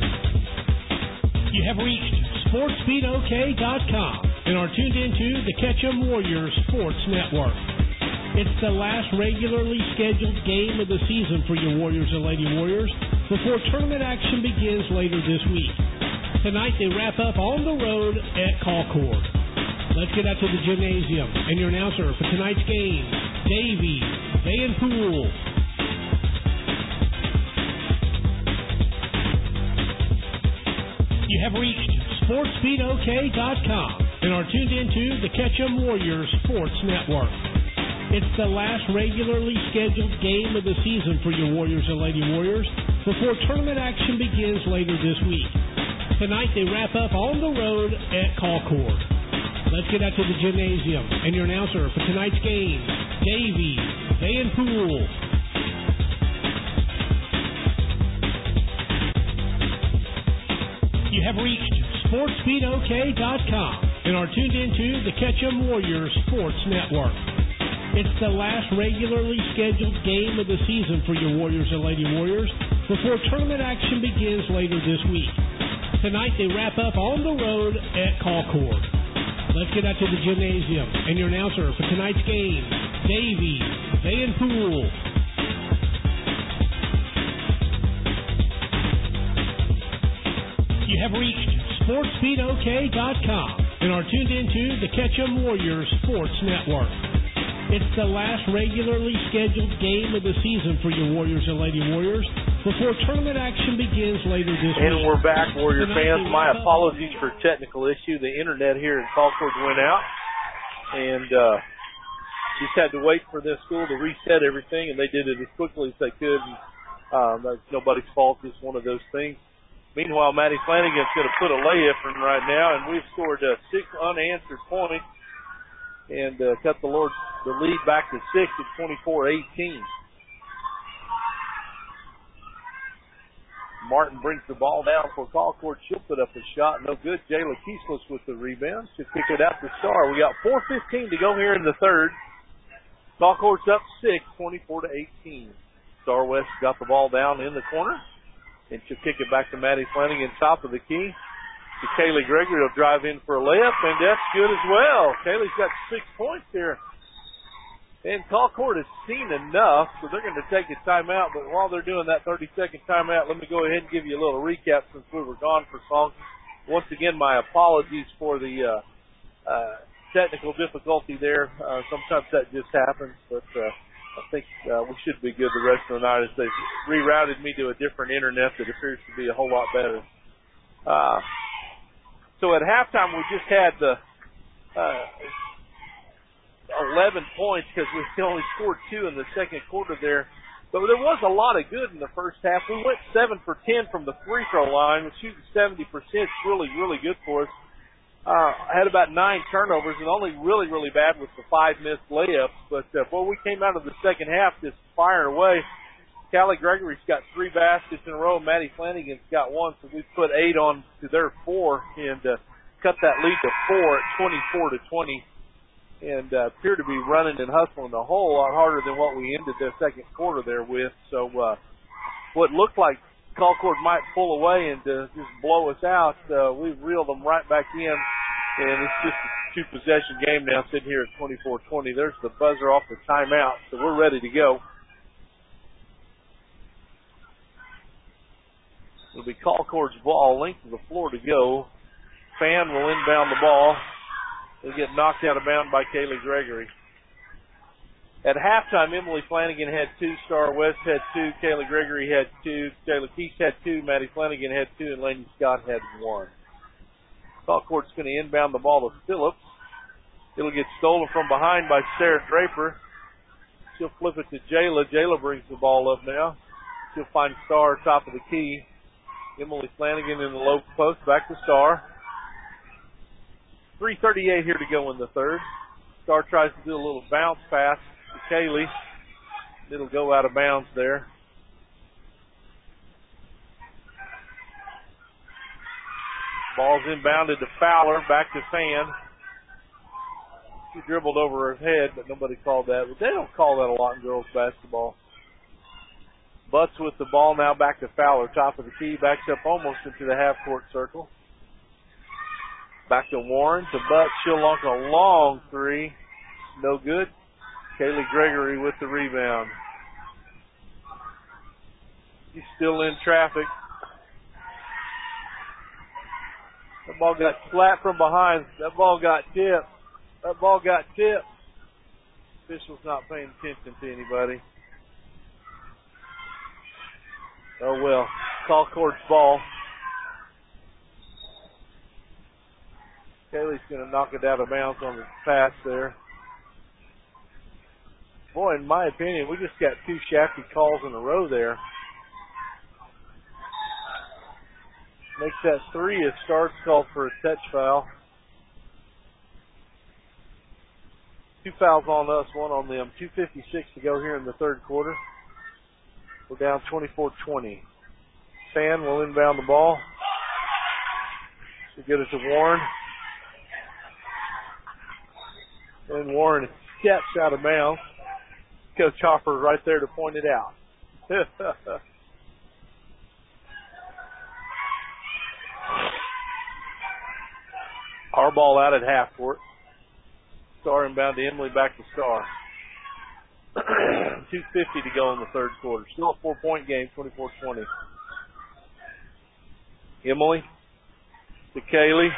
You have reached sports beat o k dot com and are tuned into the Ketchum Warriors Sports Network. It's the last regularly scheduled game of the season for your Warriors and Lady Warriors before tournament action begins later this week. Tonight they wrap up on the road at Concord. Let's get out to the gymnasium and your announcer for tonight's game, Davey Vanpool. You have reached sports beat o k dot com and are tuned into the Ketchum Warriors Sports Network. It's the last regularly scheduled game of the season for your Warriors and Lady Warriors before tournament action begins later this week. Tonight they wrap up on the road at Concord. Let's get out to the gymnasium and your announcer for tonight's game, Davey Vanpool. have reached sports beat o k dot com and are tuned into the Ketchum Warriors Sports Network. It's the last regularly scheduled game of the season for your Warriors and Lady Warriors before tournament action begins later this week. Tonight they wrap up on the road at Concord. Let's get out to the gymnasium and your announcer for tonight's game, Davey Van Pool. You have reached sports beat o k dot com and are tuned into the Ketchum Warriors Sports Network. It's the last regularly scheduled game of the season for your Warriors and Lady Warriors before tournament action begins later this week. And we're back, Warrior fans. My apologies for technical issue. The internet here in Concord went out, and uh, just had to wait for this school to reset everything, and they did it as quickly as they could. And, um, that's nobody's fault. It's one of those things. Meanwhile, Maddie Flanagan's going to put a layup in right now, and we've scored uh, six unanswered points and uh, cut the Lord the lead back to six at twenty-four eighteen. Martin brings the ball down for Concord. She'll put up a shot. No good. Jayla Keesless with the rebound. She'll kick it out to Star. We got four fifteen to go here in the third. Concord's up six, twenty-four to eighteen. Star West got the ball down in the corner, and she'll kick it back to Maddie Flanagan, top of the key. To Kaylee Gregory will drive in for a layup, and that's good as well. Kaylee's got six points here. And Concord has seen enough, so they're going to take a timeout. But while they're doing that thirty-second timeout, let me go ahead and give you a little recap since we were gone for so long. Once again, my apologies for the uh, uh, technical difficulty there. Uh, sometimes that just happens, but uh, I think uh, we should be good the rest of the night as they rerouted me to a different internet that appears to be a whole lot better. Uh, so at halftime, we just had the uh, eleven points because we only scored two in the second quarter there. But there was a lot of good in the first half. We went seven for ten from the free throw line, which shooting seventy percent is really, really good for us. Uh, I had about nine turnovers and only really, really bad with the five missed layups. But, uh, boy, we came out of the second half just firing away. Callie Gregory's got three baskets in a row. Maddie Flanagan's got one, so we put eight on to their four and uh, cut that lead to four at twenty-four to twenty. And uh, appear to be running and hustling a whole lot harder than what we ended the second quarter there with. So uh, what looked like Concord might pull away and uh, just blow us out, uh, we've reeled them right back in. And it's just a two-possession game now sitting here at twenty-four twenty. There's the buzzer off the timeout, so we're ready to go. It'll be Concord's ball, length of the floor to go. Fan will inbound the ball. It'll get knocked out of bounds by Kaylee Gregory. At halftime, Emily Flanagan had two, Star West had two, Kaylee Gregory had two, Jayla Keese had two, Maddie Flanagan had two, and Lainey Scott had one. Concord's going to inbound the ball to Phillips. It'll get stolen from behind by Sarah Draper. She'll flip it to Jayla. Jayla brings the ball up now. She'll find Star top of the key. Emily Flanagan in the low post, back to Star. three thirty-eight here to go in the third. Star tries to do a little bounce pass to Kaylee. It'll go out of bounds there. Ball's inbounded to Fowler, back to Fan. She dribbled over her head, but nobody called that. But they don't call that a lot in girls basketball. Butts with the ball now, back to Fowler, top of the key, backs up almost into the half-court circle. Back to Warren, to Butts. She'll lock a long three. No good. Kaylee Gregory with the rebound. She's still in traffic. That ball got slapped from behind. That ball got tipped. That ball got tipped. Official's not paying attention to anybody. Oh, well. Concord's ball. Kaylee's going to knock it out of bounds on the pass there. Boy, in my opinion, we just got two shafty calls in a row there. Makes that three if Star's called for a touch foul. Two fouls on us, one on them. two fifty-six to go here in the third quarter. We're down twenty-four twenty. Fan will inbound the ball. Get it to Warren. And Warren steps out of bounds. Coach Hopper right there to point it out. Our ball out at half court. Star inbound to Emily, back to Star. two fifty to go in the third quarter. Still a four-point game, twenty-four twenty. Emily to Kaylee.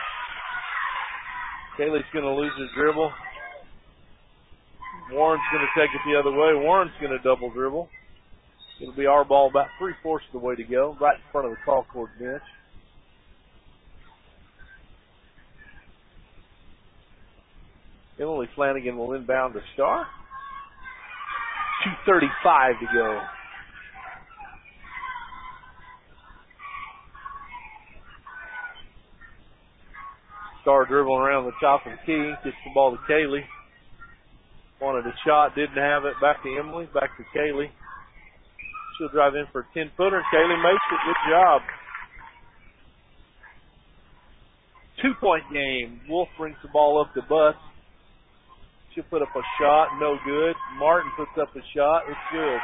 Kaylee's going to lose his dribble. Warren's going to take it the other way. Warren's going to double dribble. It'll be our ball about three-fourths of the way to go, right in front of the call court bench. Emily Flanagan will inbound to Star. two thirty-five to go. Star dribbling around the top of the key. Gets the ball to Kaylee. Wanted a shot, didn't have it. Back to Emily, back to Kaylee. She'll drive in for a ten-footer. Kaylee makes it. Good job. Two-point game. Wolf brings the ball up to Buss. She'll put up a shot. No good. Martin puts up a shot. It's good.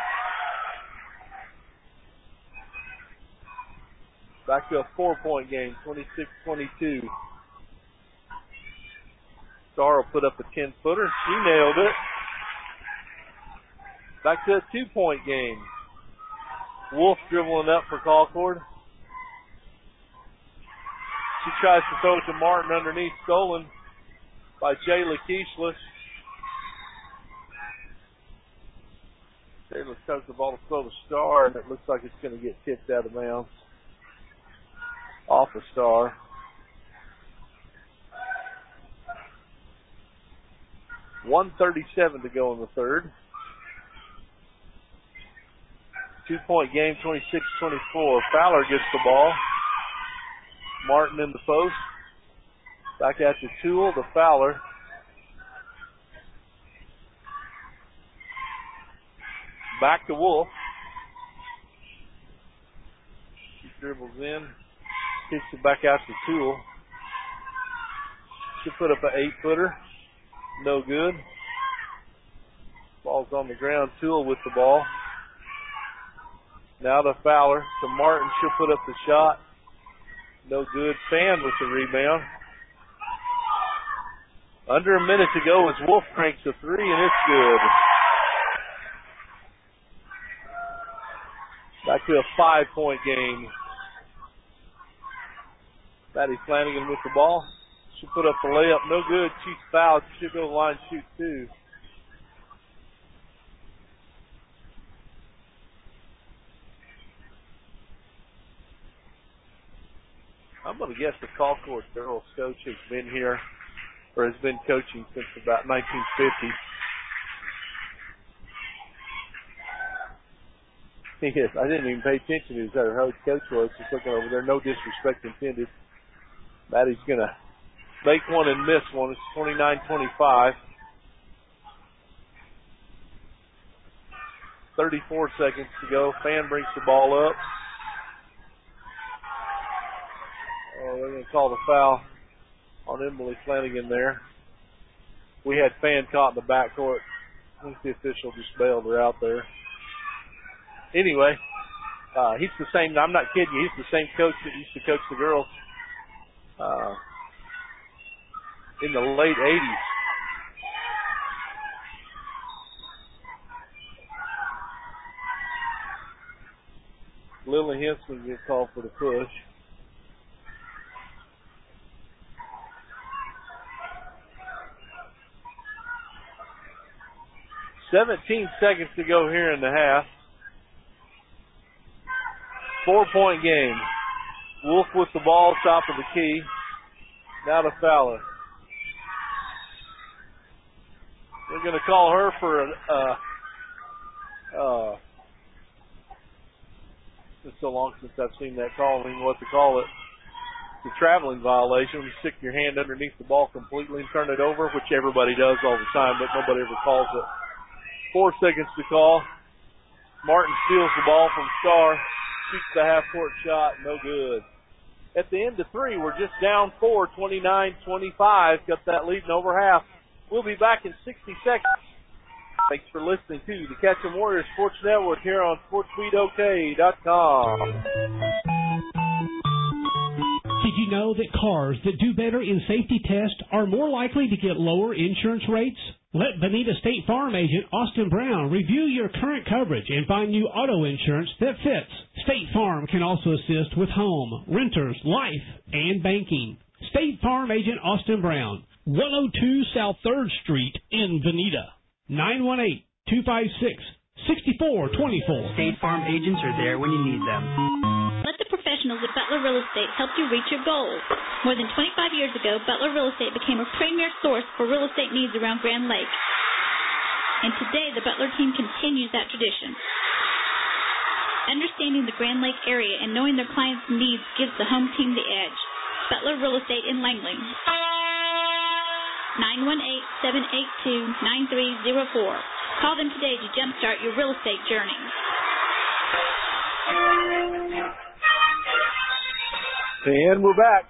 Back to a four-point game, twenty-six twenty-two. Star will put up a ten-footer. She nailed it. Back to a two-point game. Wolf dribbling up for Colcord. She tries to throw it to Martin underneath, stolen by Jayla Keishless. Jayla comes the ball to throw the Star, and it looks like it's going to get tipped out of bounds. Off a Star. one thirty-seven to go in the third. Two-point game, twenty-six twenty-four. Fowler gets the ball. Martin in the post. Back out to Toole to Fowler. Back to Wolf. She dribbles in. Kicks it back out to Toole. She put up an eight-footer. No good. Ball's on the ground. Toole with the ball. Now to Fowler. To Martin. She'll put up the shot. No good. Fan with the rebound. Under a minute to go as Wolf cranks a three, and it's good. Back to a five-point game. Maddie Flanagan with the ball. She put up the layup. No good. She's fouled. She'll go to the line shoot two. I'm going to guess the call court girls coach has been here, or has been coaching since about nineteen fifty. Yes, I didn't even pay attention to who her head coach was. Just looking over there. No disrespect intended. Maddie's going to make one and miss one. It's twenty-nine twenty-five. thirty-four seconds to go. Fan brings the ball up. Oh, they're going to call the foul on Emily Flanagan there. We had Fan caught in the backcourt. I think the official just bailed her out there. Anyway, uh, he's the same. I'm not kidding you. He's the same coach that used to coach the girls uh, in the late eighties. Lily Henson gets called for the push. seventeen seconds to go here in the half. Four-point game. Wolf with the ball, top of the key. Now to Fowler. We're going to call her for a, uh, uh, it's so long since I've seen that call. I don't even know what to call it. It's a traveling violation. You stick your hand underneath the ball completely and turn it over, which everybody does all the time, but nobody ever calls it. Four seconds to call. Martin steals the ball from Star. Shoots the half-court shot. No good. at the end of three. We're just down four, twenty-nine twenty-five. Got that lead in over half. We'll be back in sixty seconds. Thanks for listening to the Ketchum Warriors Sports Network here on sports beat O K dot com. Did you know that cars that do better in safety tests are more likely to get lower insurance rates? Let Bonita State Farm agent Austin Brown review your current coverage and find you auto insurance that fits. State Farm can also assist with home, renters, life, and banking. State Farm agent Austin Brown, one oh two South third Street in Bonita. nine one eight, two five six, six four two four. State Farm agents are there when you need them. Let the professionals at Butler Real Estate help you reach your goals. More than twenty-five years ago, Butler Real Estate became a premier source for real estate needs around Grand Lake. And today, the Butler team continues that tradition. Understanding the Grand Lake area and knowing their clients' needs gives the home team the edge. Butler Real Estate in Langley. nine one eight, seven eight two, nine three zero four. Call them today to jumpstart your real estate journey. And we're back.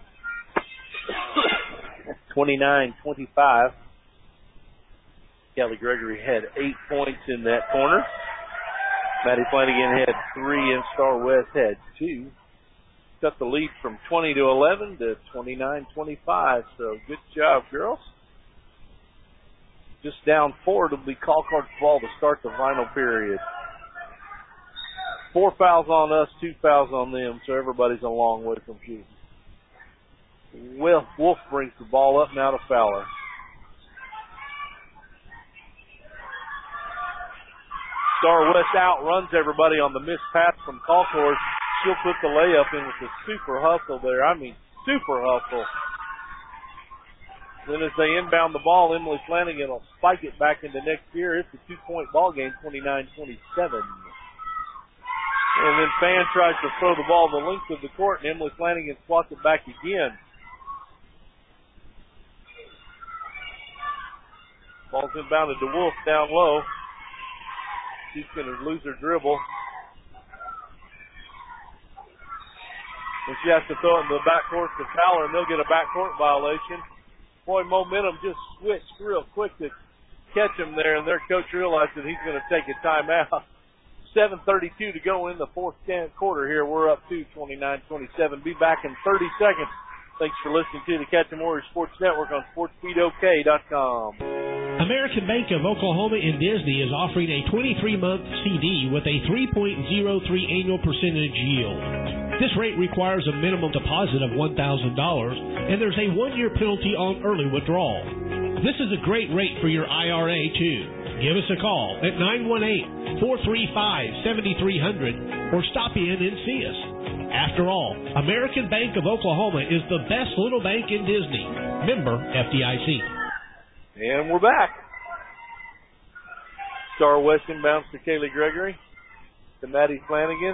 twenty-nine twenty-five. Kelly Gregory had eight points in that corner. Maddie Flanagan had three and Star West had two. Cut the lead from twenty to eleven to twenty-nine twenty-five. So good job, girls. Just down four. It'll be Colcard's ball to start the final period. Four fouls on us, two fouls on them, so everybody's a long way from shooting. Wolf, Wolf brings the ball up now to Fowler. Star West outruns everybody on the missed pass from Colcord. She'll put the layup in with a super hustle there. I mean, super hustle. Then as they inbound the ball, Emily Flanagan will spike it back into next gear. It's a two-point ball game, twenty-nine twenty-seven. And then Fan tries to throw the ball the length of the court, and Emily Flanagan swats it back again. Ball's inbounded to Wolf down low. She's going to lose her dribble. And she has to throw it in the backcourt to Fowler, and they'll get a backcourt violation. Boy, momentum just switched real quick to catch him there, and their coach realized that he's going to take a timeout. seven thirty-two to go in the fourth quarter here. We're up to twenty-nine twenty-seven. Be back in thirty seconds. Thanks for listening to the Ketchum Warriors Sports Network on sports beat O K dot com. American Bank of Oklahoma in Disney is offering a twenty-three month C D with a three point zero three annual percentage yield. This rate requires a minimum deposit of one thousand dollars, and there's a one-year penalty on early withdrawal. This is a great rate for your I R A, too. Give us a call at nine one eight, four three five, seven three zero zero or stop in and see us. After all, American Bank of Oklahoma is the best little bank in Disney. Member F D I C. And we're back. Star West inbounds to Kaylee Gregory. To Maddie Flanagan.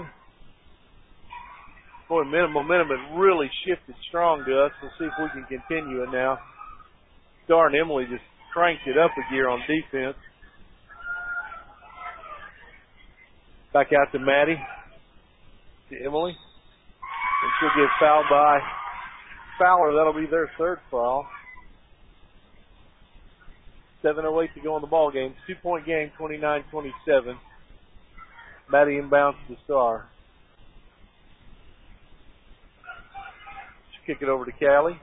Boy, momentum has really shifted strong to us. We'll see if we can continue it now. Star and Emily just cranked it up a gear on defense. Back out to Maddie. To Emily. And she'll get fouled by Fowler. That'll be their third foul. seven oh eight to go in the ball game. Two-point game, twenty-nine twenty-seven. Maddie inbounds to Star. She'll kick it over to Callie.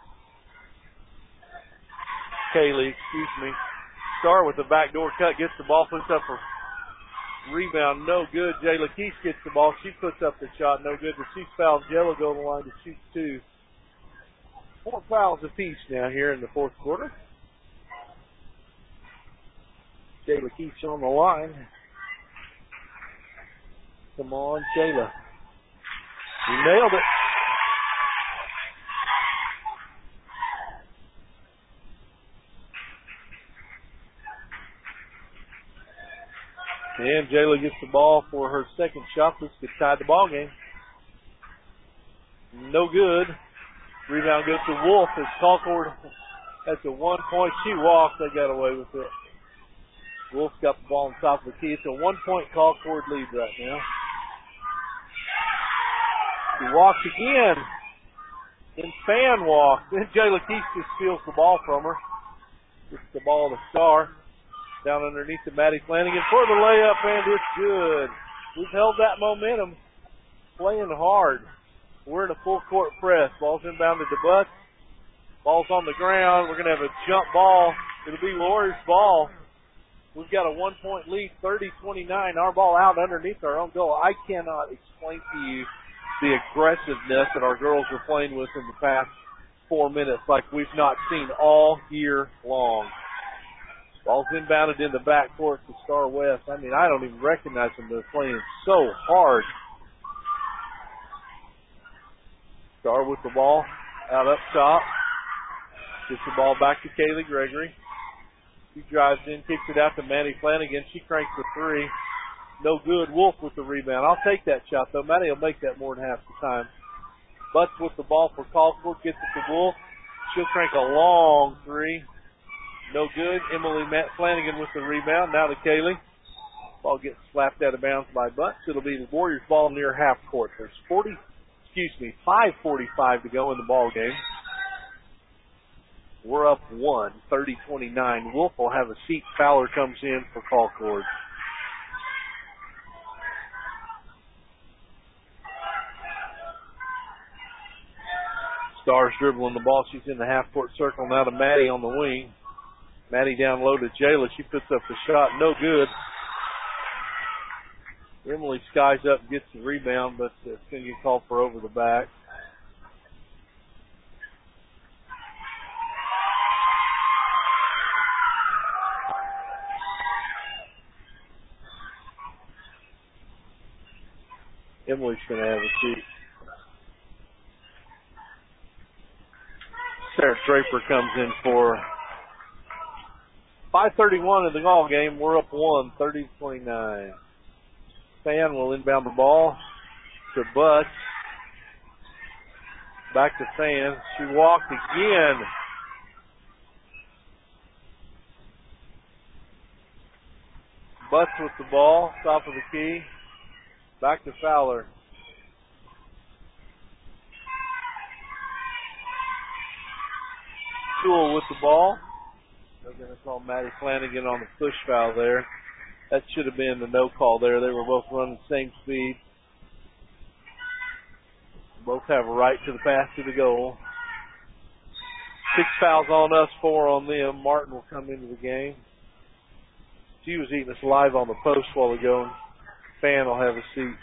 Kaylee, excuse me. Star with the backdoor cut, gets the ball, puts up a rebound, no good. Jayla Keese gets the ball. She puts up the shot, no good. But she's fouled. Jello go to the line to shoot two. Four fouls apiece now here in the fourth quarter. Jayla Keese on the line. Come on, Jayla. You nailed it. And Jayla gets the ball for her second shot. This could tie the ball game. No good. Rebound goes to Wolf as Colcord has a one-point. She walked. They got away with it. Wolf's got the ball on top of the key. It's a one-point Colcord lead right now. She walks again. Then Fan walks. Then Jayla Keefe just steals the ball from her. Gets the ball to Star. Down underneath to Maddie Flanagan for the layup, and it's good. We've held that momentum, playing hard. We're in a full court press. Ball's inbounded to Butts. Ball's on the ground. We're going to have a jump ball. It'll be Warriors ball. We've got a one-point lead, thirty twenty-nine. Our ball out underneath our own goal. I cannot explain to you the aggressiveness that our girls are playing with in the past four minutes like we've not seen all year long. Ball's inbounded in the backcourt to Star West. I mean, I don't even recognize them. They're playing so hard. Star with the ball out up top. Gets the ball back to Kaylee Gregory. She drives in, kicks it out to Maddie Flanagan. She cranks the three. No good. Wolf with the rebound. I'll take that shot, though. Maddie will make that more than half the time. Butts with the ball for Colquitt. Gets it to Wolf. She'll crank a long three. No good. Emily Matt Flanagan with the rebound. Now to Kaylee. Ball gets slapped out of bounds by Butts. It'll be the Warriors ball near half court. There's forty, excuse me, five forty-five to go in the ball game. We're up one, thirty twenty-nine. Wolf will have a seat. Fowler comes in for Colquitt. Star's dribbling the ball. She's in the half-court circle. Now to Maddie on the wing. Maddie down low to Jayla. She puts up the shot. No good. Emily skies up and gets the rebound, but it's going to get called for over the back. Emily's going to have a seat. Sarah Draper comes in for five thirty-one in the ball game. We're up one, thirty twenty-nine. Fan will inbound the ball to Butts. Back to Fan. She walked again. Butts with the ball, top of the key. Back to Fowler. Tool with the ball. They're going to call Maddie Flanagan on the push foul there. That should have been the no call there. They were both running the same speed. Both have a right to the pass to the goal. Six fouls on us, four on them. Martin will come into the game. She was eating us live on the post a while ago. Fan will have a seat.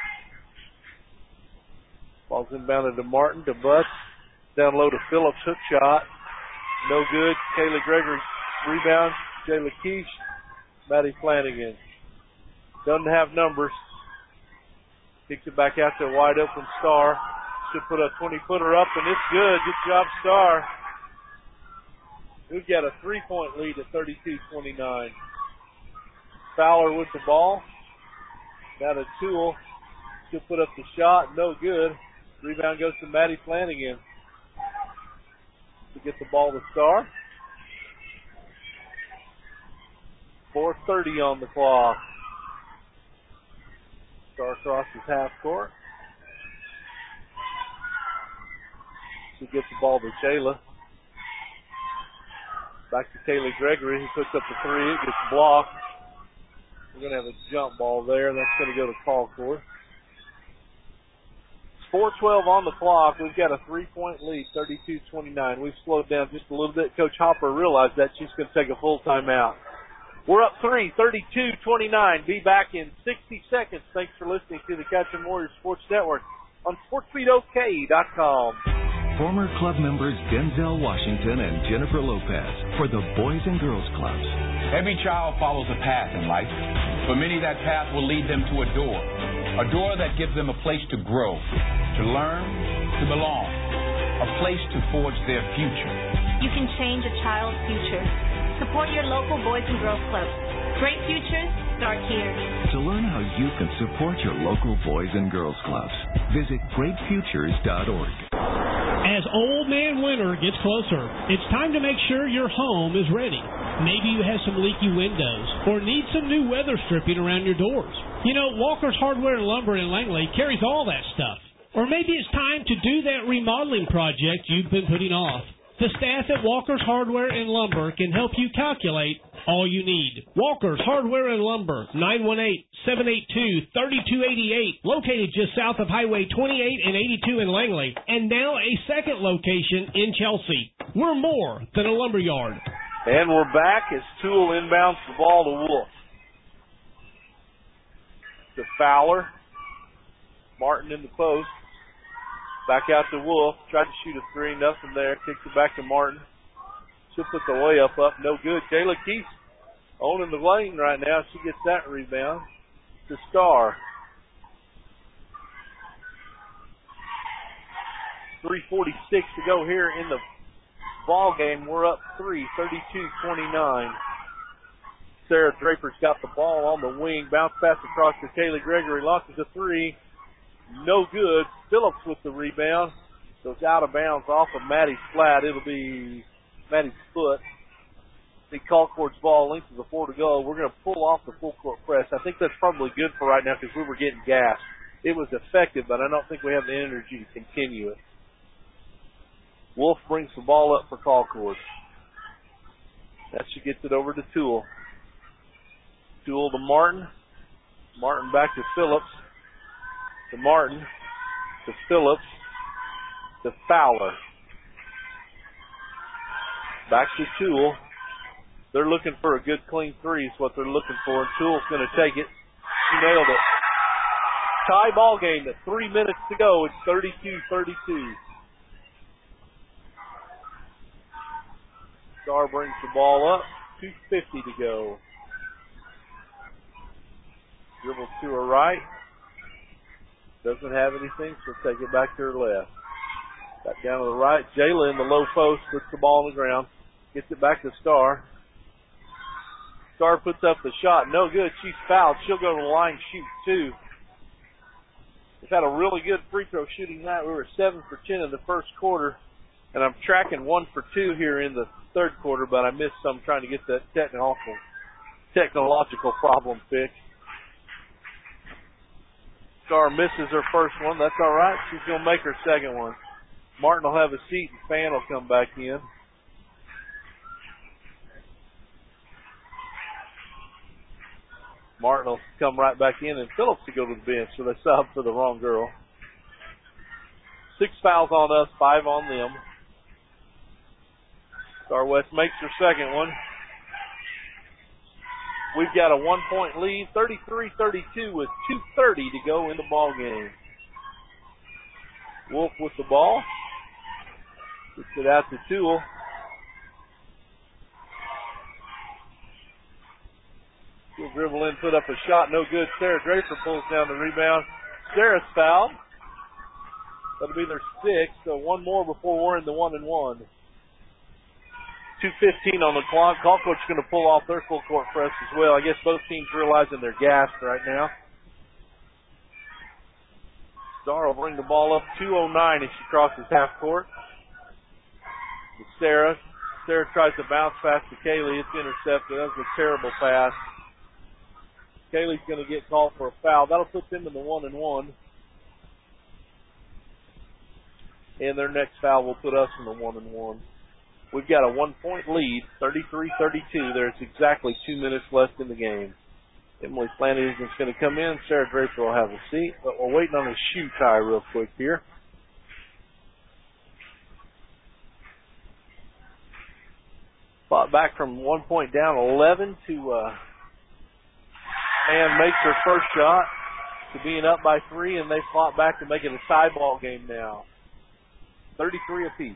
Ball's inbounded to Martin, to Butts. Down low to Phillips, hook shot. No good. Kaylee Gregory rebound. Jayla Keefe. Maddie Flanagan. Doesn't have numbers. Kicks it back out to a wide open Star. Should put a twenty-footer up, and it's good. Good job, Star. We've got a three-point lead at thirty-two twenty-nine. Fowler with the ball. Now to Toole. She'll put up the shot. No good. Rebound goes to Maddie Flanagan. To get the ball to Star. four thirty on the clock. Star crosses half court. She gets the ball to Jayla. Back to Kaylee Gregory, who puts up the three. It gets blocked. We're going to have a jump ball there. That's going to go to Colquitt. four twelve on the clock. We've got a three-point lead, thirty-two twenty-nine. We've slowed down just a little bit. Coach Hopper realized that. She's going to take a full timeout. We're up three, thirty-two twenty-nine. Be back in sixty seconds. Thanks for listening to the Ketchum Warriors Sports Network on sports beat O K dot com. Former club members Denzel Washington and Jennifer Lopez for the Boys and Girls Clubs. Every child follows a path in life. For many, that path will lead them to a door. A door that gives them a place to grow, to learn, to belong. A place to forge their future. You can change a child's future. Support your local Boys and Girls Clubs. Great futures start here. To learn how you can support your local Boys and Girls Clubs, visit great futures dot org. As Old Man Winter gets closer, it's time to make sure your home is ready. Maybe you have some leaky windows or need some new weather stripping around your doors. You know, Walker's Hardware and Lumber in Langley carries all that stuff. Or maybe it's time to do that remodeling project you've been putting off. The staff at Walker's Hardware and Lumber can help you calculate all you need. Walker's Hardware and Lumber, nine one eight, seven eight two, three two eight eight, located just south of Highway twenty-eight and eighty-two in Langley, and now a second location in Chelsea. We're more than a lumber yard. And we're back as Toole inbounds the ball to Wolf. To Fowler. Martin in the post. Back out to Wolf. Tried to shoot a three. Nothing there. Kicks it back to Martin. She'll put the layup up. No good. Kayla Keith owning the lane right now. She gets that rebound to Starr. three forty-six to go here in the ball game. We're up three, thirty-two twenty-nine. Sarah Draper's got the ball on the wing. Bounce pass across to Kaylee Gregory. Launches a three. No good. Phillips with the rebound. Goes out of bounds off of Maddie's flat. It'll be Maddie's foot. The call court's ball, length of the four to go. We're going to pull off the full court press. I think that's probably good for right now because we were getting gassed. It was effective, but I don't think we have the energy to continue it. Wolf brings the ball up for call court. That she gets it over to Toole. Toole to Martin. Martin back to Phillips. To Martin. To Phillips. To Fowler. Back to Toole. They're looking for a good clean three is what they're looking for. And Toole's going to take it. She nailed it. Tie ball game at three minutes to go. It's thirty-two thirty-two. Starr brings the ball up. two fifty to go. Dribbles to her right. Doesn't have anything, so take it back to her left. Back down to the right. Jayla in the low post puts the ball on the ground. Gets it back to Starr. Starr puts up the shot. No good. She's fouled. She'll go to the line, shoot two. We've had a really good free throw shooting night. We were seven for ten in the first quarter, and I'm tracking one for two here in the third quarter, but I missed some trying to get that technical, technological problem fixed. Starr misses her first one. That's all right. She's going to make her second one. Martin will have a seat and Fan will come back in. Martin will come right back in and Phillips to go to the bench, so they subbed for the wrong girl. Six fouls on us, five on them. Starr West makes her second one. We've got a one-point lead, thirty-three thirty-two with two thirty to go in the ball game. Wolf with the ball. Gets it out to Toole. She'll dribble in, put up a shot, no good. Sarah Draper pulls down the rebound. Sarah's fouled. That'll be their sixth, so one more before we're in the one and one. two fifteen on the clock. Call coach is going to pull off their full court press as well. I guess both teams realizing they're gassed right now. Starr will bring the ball up two oh nine as she crosses half court. To Sarah. Sarah tries to bounce pass to Kaylee. It's intercepted. That was a terrible pass. Kaylee's going to get called for a foul. That'll put them in the one and one. And their next foul will put us in the one and one. We've got a one-point lead, thirty-three thirty-two. There's exactly two minutes left in the game. Emily Flanagan's going to come in. Sarah Draper will have a seat. But we're waiting on a shoe tie real quick here. Fought back from one point down, eleven to uh, and makes her first shot to being up by three, and they fought back to make it a tie ball game now. thirty-three apiece.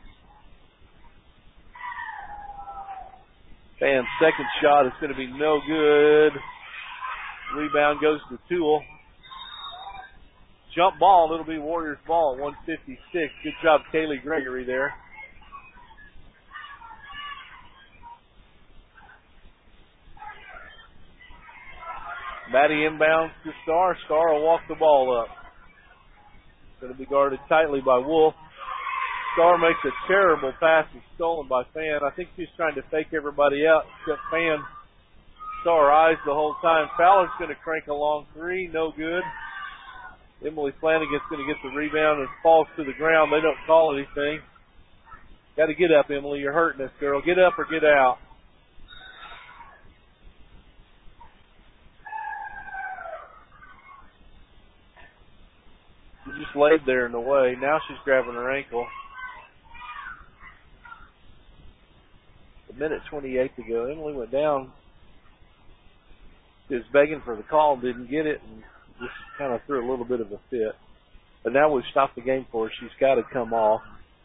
Fan's second shot is going to be no good. Rebound goes to Toole. Jump ball, it'll be Warriors ball at one fifty-six. Good job, Kaylee Gregory there. Maddie inbounds to Starr. Starr will walk the ball up. Going to be guarded tightly by Wolf. Starr makes a terrible pass. It's stolen by Fan. I think she's trying to fake everybody out, except Fan saw her eyes the whole time. Fowler's going to crank a long three. No good. Emily Flanagan's going to get the rebound and falls to the ground. They don't call anything. Got to get up, Emily. You're hurting us, girl. Get up or get out. She just laid there in the way. Now she's grabbing her ankle. A minute twenty-eight to go. Emily went down. She was begging for the call and didn't get it, and just kind of threw a little bit of a fit. But now we've stopped the game for her. She's got to come off.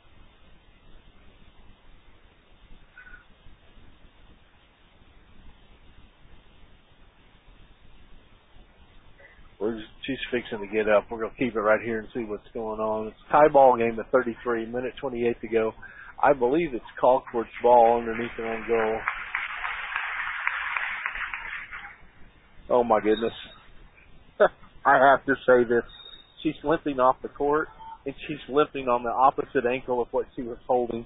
We're just, she's fixing to get up. We're going to keep it right here and see what's going on. It's a tie ball game at thirty-three, minute twenty-eight to go. I believe it's Colcourt's ball underneath their own goal. Oh, my goodness. I have to say this. She's limping off the court, and she's limping on the opposite ankle of what she was holding.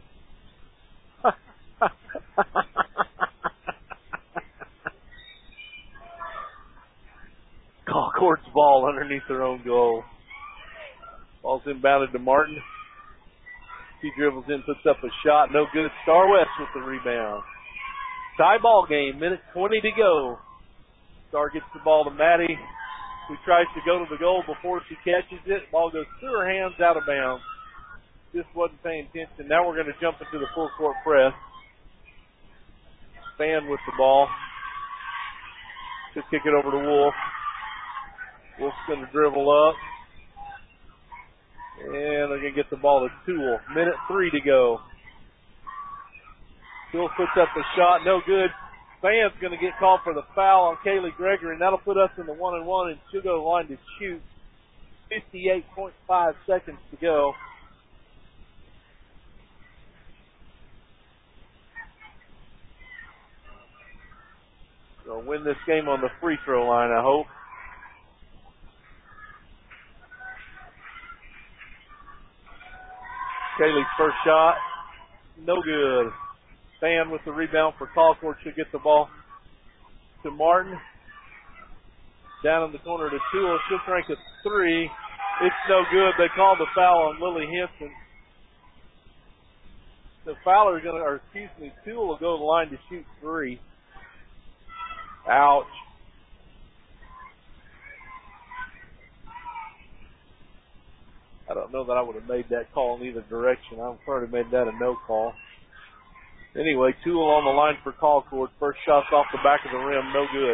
Colcourt's ball underneath their own goal. Ball's inbounded to Martin. He dribbles in, puts up a shot. No good. Star West with the rebound. Tie ball game. Minute twenty to go. Star gets the ball to Maddie, who tries to go to the goal before she catches it. Ball goes through her hands, out of bounds. Just wasn't paying attention. Now we're going to jump into the full court press. Span with the ball. Just kick it over to Wolf. Wolf's going to dribble up. And they're going to get the ball to Toole. Minute three to go. Toole puts up a shot. No good. Span's going to get called for the foul on Kaylee Gregory, and that'll put us in the one and one, and she'll go to the line to shoot. fifty-eight point five seconds to go. They'll win this game on the free throw line, I hope. Kaylee's first shot, no good. Span with the rebound for Colcourt. She'll get the ball to Martin. Down in the corner to Toole. She'll crank a three. It's no good. They call the foul on Lily Henson. The Fowler is going to, or excuse me, Toole will go to the line to shoot three. Ouch. I don't know that I would have made that call in either direction. I would have made that a no call. Anyway, Toole on the line for Colcourt. First shot's off the back of the rim. No good.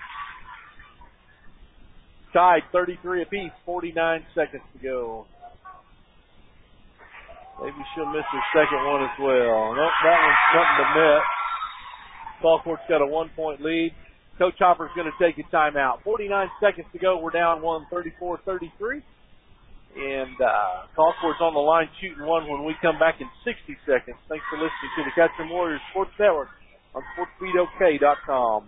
Tied thirty-three apiece. forty-nine seconds to go. Maybe she'll miss her second one as well. Nope, that one's nothing to miss. Colcourt's got a one-point lead. Coach Hopper's going to take a timeout. forty-nine seconds to go. We're down one, thirty-four thirty-three. And uh, Colcourt's on the line shooting one when we come back in sixty seconds. Thanks for listening to the Ketchum Warriors Sports Network on sports beat o k dot com.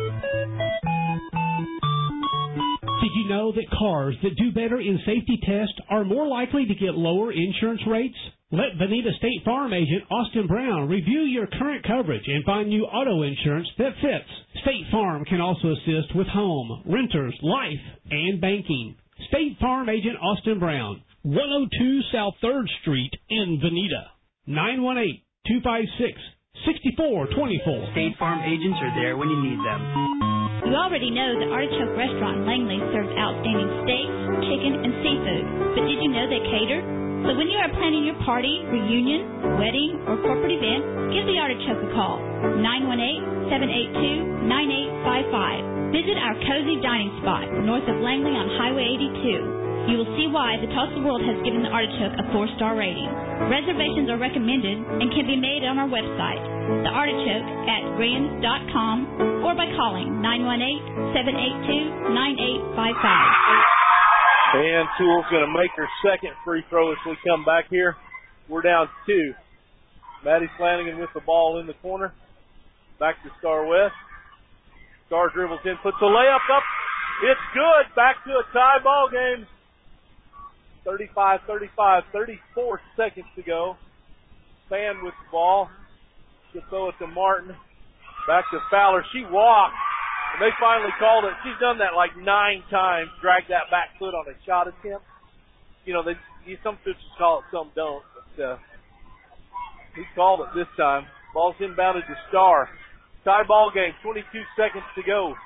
Did you know that cars that do better in safety tests are more likely to get lower insurance rates? Let Bonita State Farm agent Austin Brown review your current coverage and find you auto insurance that fits. State Farm can also assist with home, renters, life, and banking. State Farm agent Austin Brown, one oh two South third Street in Bonita. nine one eight, two five six, six four two four. State Farm agents are there when you need them. You already know that Artichoke Restaurant in Langley serves outstanding steaks, chicken, and seafood. But did you know they cater? So when you are planning your party, reunion, wedding, or corporate event, give the Artichoke a call. nine one eight, seven eight two, nine eight five five. Visit our cozy dining spot north of Langley on Highway eighty-two. You will see why the Tulsa World has given the Artichoke a four-star rating. Reservations are recommended and can be made on our website, the artichoke at grins dot com, or by calling nine one eight, seven eight two, nine eight five five. And Toole's going to make her second free throw as we come back here. We're down two. Maddie Flanagan with the ball in the corner. Back to Star West. Star dribbles in, puts a layup up. It's good. Back to a tie ball game. thirty-five thirty-five, thirty-four seconds to go. Fan with the ball. She'll throw it to Martin. Back to Fowler. She walked. And they finally called it. She's done that like nine times, dragged that back foot on a shot attempt. You know, they you, some coaches call it, some don't. But uh, he called it this time. Ball's inbounded to Starr. Tie ball game, twenty-two seconds to go.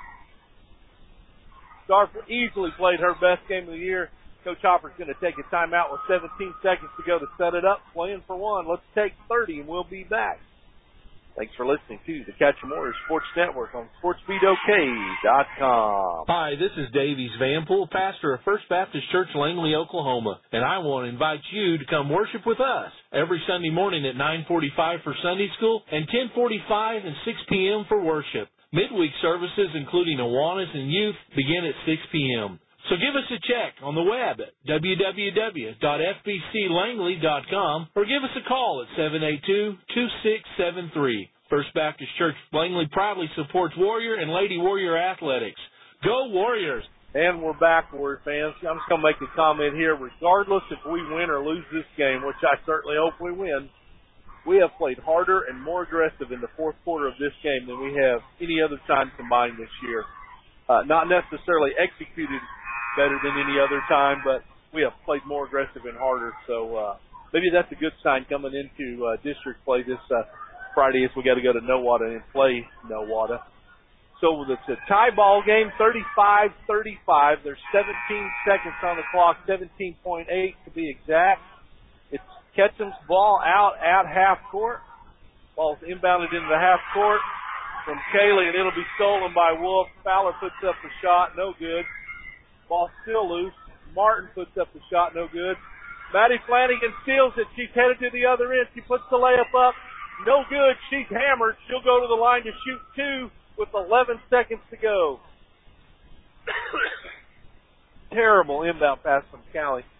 Starr easily played her best game of the year. Coach Hopper's going to take a timeout with seventeen seconds to go to set it up. Playing for one. Let's take thirty, and we'll be back. Thanks for listening to the Ketchum Warriors Sports Network on sports beat o k dot com. Hi, this is Davies Vanpool, pastor of First Baptist Church, Langley, Oklahoma, and I want to invite you to come worship with us every Sunday morning at nine forty-five for Sunday school and ten forty-five and six p.m. for worship. Midweek services, including Awanas and youth, begin at six p.m. So give us a check on the web at w w w dot f b c langley dot com or give us a call at seven eight two, two six seven three. First Baptist Church Langley proudly supports Warrior and Lady Warrior athletics. Go Warriors! And we're back, Warrior fans. I'm just going to make a comment here. Regardless if we win or lose this game, which I certainly hope we win, we have played harder and more aggressive in the fourth quarter of this game than we have any other time combined this year. Uh, not necessarily executed better than any other time, but we have played more aggressive and harder. So uh, maybe that's a good sign coming into uh, district play this uh, Friday as we got to go to Nowata and play Nowata. So it's a tie ball game, thirty-five thirty-five. There's seventeen seconds on the clock, seventeen point eight to be exact. It's Ketchum's ball out at half court. Ball's inbounded into the half court from Kaylee, and it'll be stolen by Wolf. Fowler puts up the shot, no good. Ball still loose. Martin puts up the shot, no good. Maddie Flanagan steals it. She's headed to the other end. She puts the layup up, no good. She's hammered. She'll go to the line to shoot two with eleven seconds to go. Terrible inbound pass from Callie.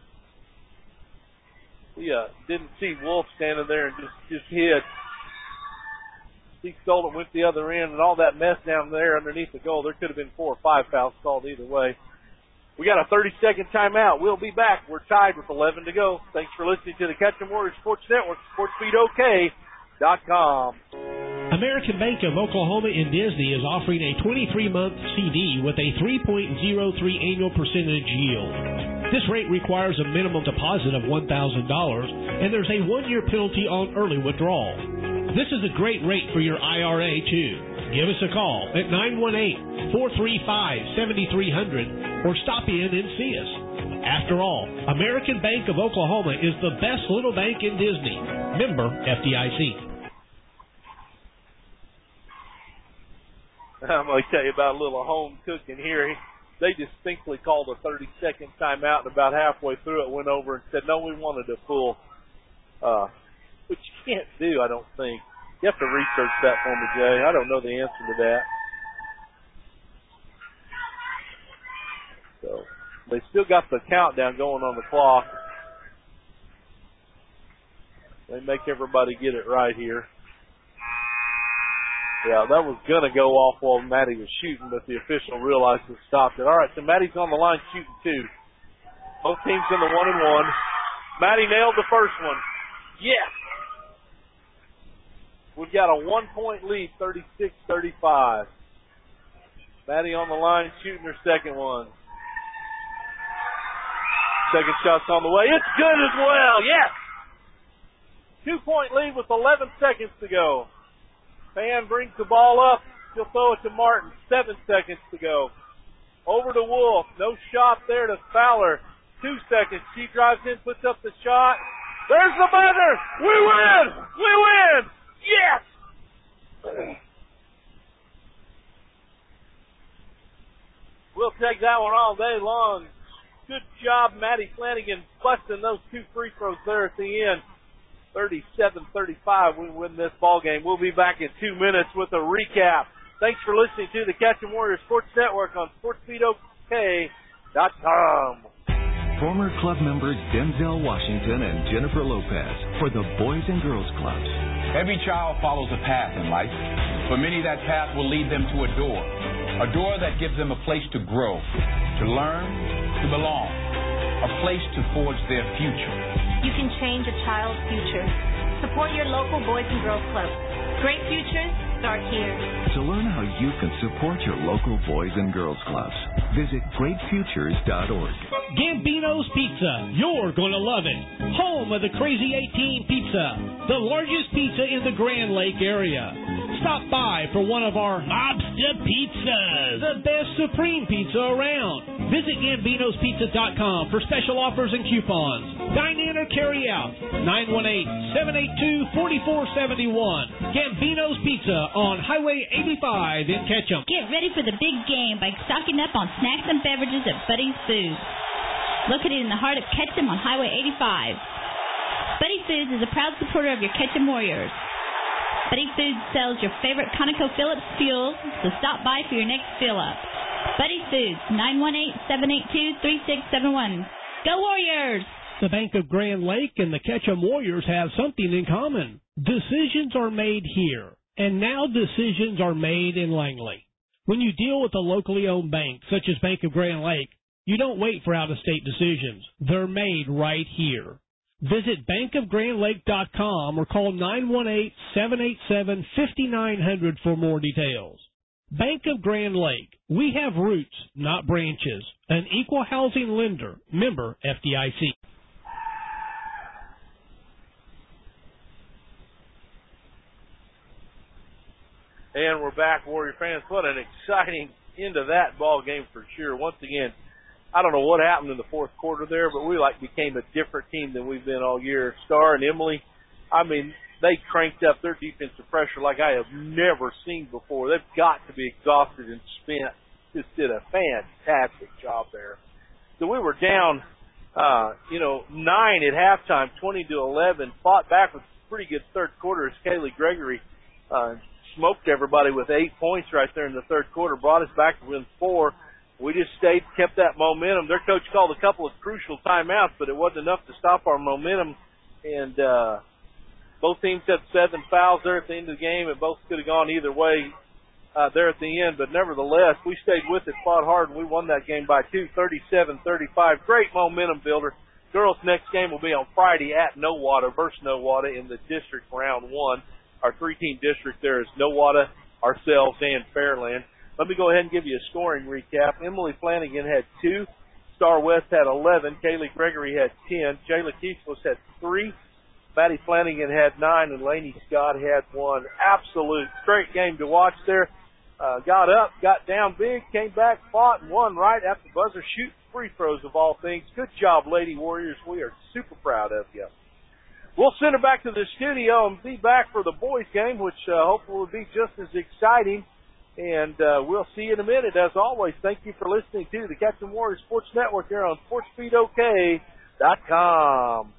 We uh, didn't see Wolf standing there and just, just hid. He stole it, went the other end, and all that mess down there underneath the goal. There could have been four or five fouls called either way. We got a thirty-second timeout. We'll be back. We're tied with eleven to go. Thanks for listening to the Ketchum Warriors Sports Network, sports beat o k dot com. American Bank of Oklahoma in Disney is offering a twenty-three month C D with a three point zero three annual percentage yield. This rate requires a minimum deposit of one thousand dollars, and there's a one-year penalty on early withdrawal. This is a great rate for your I R A, too. Give us a call at nine one eight, four three five, seven three zero zero or stop in and see us. After all, American Bank of Oklahoma is the best little bank in Disney. Member F D I C. I'm going to tell you about a little home cooking here. They distinctly called a thirty-second timeout, and about halfway through it went over and said, no, we wanted a full, uh, which you can't do, I don't think. You have to research that for me, Jay. I don't know the answer to that. So they still got the countdown going on the clock. They make everybody get it right here. Yeah, that was going to go off while Maddie was shooting, but the official realized and stopped it. All right, so Maddie's on the line shooting two. Both teams in the one and one. Maddie nailed the first one. Yes! We've got a one-point lead, thirty-six thirty-five. Maddie on the line shooting her second one. Second shot's on the way. It's good as well. Yes! Two-point lead with eleven seconds to go. Fan brings the ball up. She'll throw it to Martin. Seven seconds to go. Over to Wolf. No shot there to Fowler. Two seconds. She drives in, puts up the shot. There's the buzzer. We win! We win! Yes! We'll take that one all day long. Good job, Maddie Flanagan, busting those two free throws there at the end. thirty-seven thirty-five, we win this ball game. We'll be back in two minutes with a recap. Thanks for listening to the Ketchum Warriors Sports Network on sports beat o k dot com. Former club members Denzel Washington and Jennifer Lopez for the Boys and Girls Clubs. Every child follows a path in life. For many, that path will lead them to a door. A door that gives them a place to grow, to learn, to belong. A place to forge their future. You can change a child's future. Support your local Boys and Girls Club. Great futures start here. To learn how you can support your local Boys and Girls Clubs, visit great futures dot org. Gambino's Pizza. You're going to love it. Home of the Crazy eighteen Pizza, the largest pizza in the Grand Lake area. Stop by for one of our Mobster Pizzas, the best supreme pizza around. Visit Gambinos Pizza dot com for special offers and coupons. Dine in or carry out. nine one eight, seven eight two, four four seven one. Gambino's Pizza on Highway eighty-five in Ketchum. Get ready for the big game by stocking up on snacks and beverages at Buddy's Foods. Located in the heart of Ketchum on Highway eighty-five. Buddy Foods is a proud supporter of your Ketchum Warriors. Buddy Foods sells your favorite ConocoPhillips fuel, so stop by for your next fill-up. Buddy Foods, nine one eight, seven eight two, three six seven one. Go Warriors! The Bank of Grand Lake and the Ketchum Warriors have something in common. Decisions are made here, and now decisions are made in Langley. When you deal with a locally owned bank, such as Bank of Grand Lake, you don't wait for out-of-state decisions. They're made right here. Visit bank of grand lake dot com or call nine one eight, seven eight seven, five nine zero zero for more details. Bank of Grand Lake. We have roots, not branches. An equal housing lender. Member F D I C. And we're back, Warrior fans. What an exciting end of that ball game for sure. Once again, I don't know what happened in the fourth quarter there, but we like became a different team than we've been all year. Star and Emily, I mean, they cranked up their defensive pressure like I have never seen before. They've got to be exhausted and spent. Just did a fantastic job there. So we were down, uh, you know, nine at halftime, twenty to eleven. Fought back with a pretty good third quarter as Kaylee Gregory uh, smoked everybody with eight points right there in the third quarter. Brought us back to win four. We just stayed, kept that momentum. Their coach called a couple of crucial timeouts, but it wasn't enough to stop our momentum. And uh, both teams had seven fouls there at the end of the game, and both could have gone either way uh, there at the end. But nevertheless, we stayed with it, fought hard, and we won that game by two, thirty-seven thirty-five. Great momentum builder. Girls' next game will be on Friday at Nowata versus Nowata in the district round one. Our three-team district there is Nowata, ourselves, and Fairland. Let me go ahead and give you a scoring recap. Emily Flanagan had two. Star West had eleven. Kaylee Gregory had ten. Jayla Keeslis had three. Maddie Flanagan had nine. And Lainey Scott had one. Absolute great game to watch there. Uh, got up, got down big, came back, fought, and won right after the buzzer, shooting free throws of all things. Good job, Lady Warriors. We are super proud of you. We'll send her back to the studio and be back for the boys' game, which uh, hopefully will be just as exciting. And uh, we'll see you in a minute. As always, thank you for listening to the Ketchum Warriors Sports Network here on sports feed O K dot com.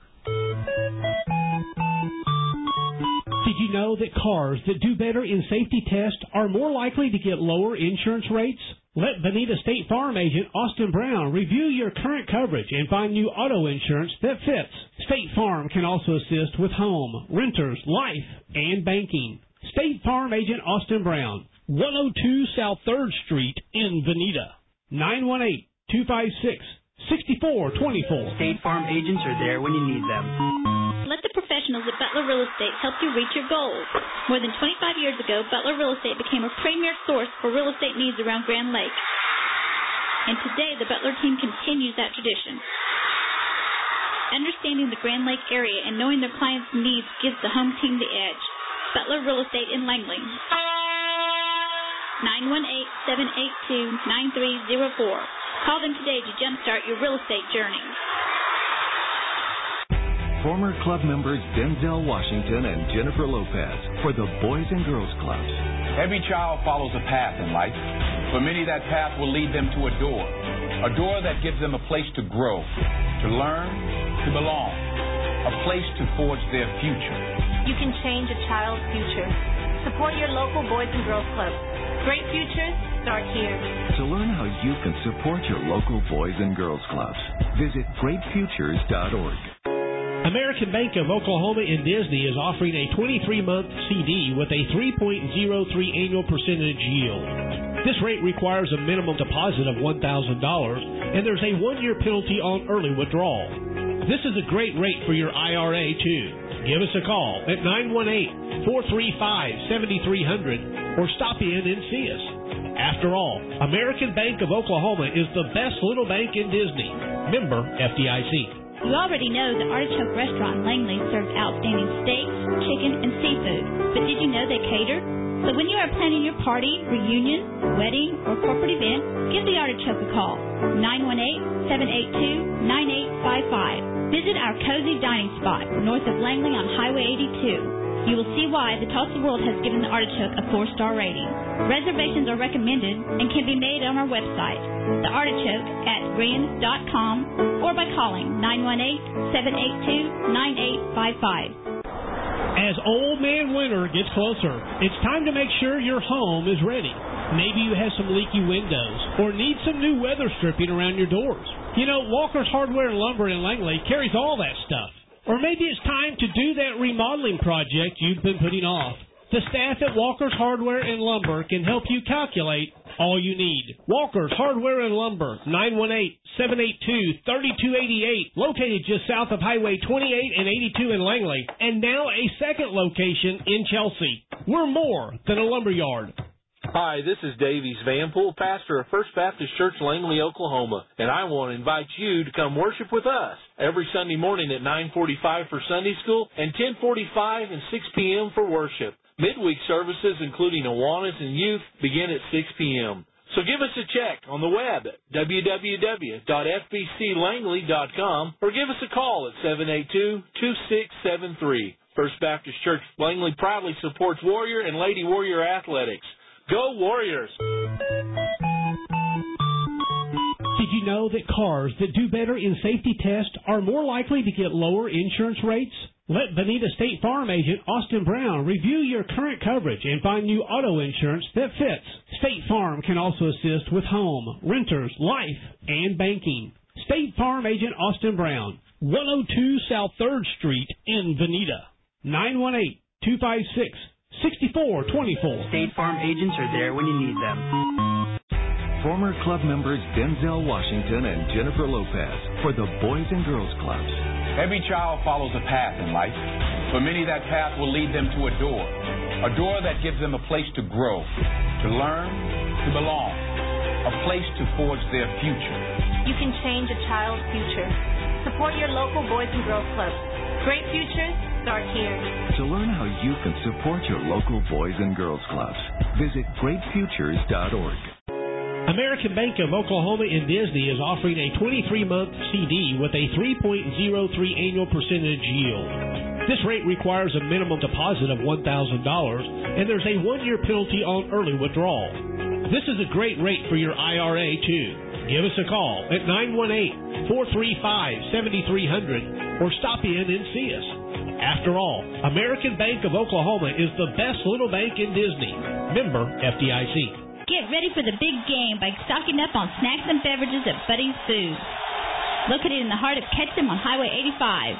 Did you know that cars that do better in safety tests are more likely to get lower insurance rates? Let Bonita State Farm agent Austin Brown review your current coverage and find new auto insurance that fits. State Farm can also assist with home, renters, life, and banking. State Farm agent Austin Brown, one oh two South third Street in Bonita. nine one eight, two five six, six four two four. State Farm agents are there when you need them. Let the professionals at Butler Real Estate help you reach your goals. More than twenty-five years ago, Butler Real Estate became a premier source for real estate needs around Grand Lake. And today, the Butler team continues that tradition. Understanding the Grand Lake area and knowing their clients' needs gives the home team the edge. Butler Real Estate in Langley. nine one eight, seven eight two, nine three zero four. Call them today to jumpstart your real estate journey. Former club members Denzel Washington and Jennifer Lopez for the Boys and Girls Clubs. Every child follows a path in life. For many, that path will lead them to a door. A door that gives them a place to grow, to learn, to belong. A place to forge their future. You can change a child's future. Support your local Boys and Girls Club. Great futures start here. To learn how you can support your local Boys and Girls Clubs, visit great futures dot org. American Bank of Oklahoma and Disney is offering a twenty-three month C D with a three point zero three annual percentage yield. This rate requires a minimum deposit of one thousand dollars, and there's a one-year penalty on early withdrawal. This is a great rate for your I R A, too. Give us a call at nine one eight, four three five, seven three zero zero or stop in and see us. After all, American Bank of Oklahoma is the best little bank in Disney. Member F D I C. You already know the Artichoke Restaurant in Langley serves outstanding steaks, chicken, and seafood. But did you know they cater? So when you are planning your party, reunion, wedding, or corporate event, give the Artichoke a call. nine one eight, seven eight two, nine eight five five. Visit our cozy dining spot north of Langley on Highway eighty-two. You will see why the Tulsa World has given the Artichoke a four-star rating. Reservations are recommended and can be made on our website, the artichoke at grand dot com, or by calling nine one eight, seven eight two, nine eight five five. As Old Man Winter gets closer, it's time to make sure your home is ready. Maybe you have some leaky windows or need some new weather stripping around your doors. You know, Walker's Hardware and Lumber in Langley carries all that stuff. Or maybe it's time to do that remodeling project you've been putting off. The staff at Walker's Hardware and Lumber can help you calculate all you need. Walker's Hardware and Lumber, nine one eight, seven eight two, three two eight eight, located just south of Highway twenty-eight and eighty-two in Langley, and now a second location in Chelsea. We're more than a lumber yard. Hi, this is Davies Vanpool, pastor of First Baptist Church, Langley, Oklahoma, and I want to invite you to come worship with us every Sunday morning at nine forty-five for Sunday school and ten forty-five and six p.m. for worship. Midweek services, including Awanas and Youth, begin at six p.m. So give us a check on the web at w w w dot f b c langley dot com or give us a call at seven eight two, two six seven three. First Baptist Church Langley proudly supports Warrior and Lady Warrior athletics. Go Warriors! Did you know that cars that do better in safety tests are more likely to get lower insurance rates? Let Bonita State Farm agent Austin Brown review your current coverage and find you auto insurance that fits. State Farm can also assist with home, renters, life, and banking. State Farm agent Austin Brown, one oh two South third Street in Bonita. nine one eight, two five six, six four two four. State Farm agents are there when you need them. Former club members Denzel Washington and Jennifer Lopez for the Boys and Girls Clubs. Every child follows a path in life. For many, that path will lead them to a door. A door that gives them a place to grow, to learn, to belong. A place to forge their future. You can change a child's future. Support your local Boys and Girls Club. Great futures start here. To learn how you can support your local Boys and Girls Clubs, visit great futures dot org. American Bank of Oklahoma in Disney is offering a twenty-three month C D with a three point oh three annual percentage yield. This rate requires a minimum deposit of one thousand dollars, and there's a one-year penalty on early withdrawal. This is a great rate for your I R A, too. Give us a call at nine one eight, four three five, seven three zero zero or stop in and see us. After all, American Bank of Oklahoma is the best little bank in Disney. Member F D I C. Get ready for the big game by stocking up on snacks and beverages at Buddy's Foods. Located in the heart of Ketchum on Highway eighty-five.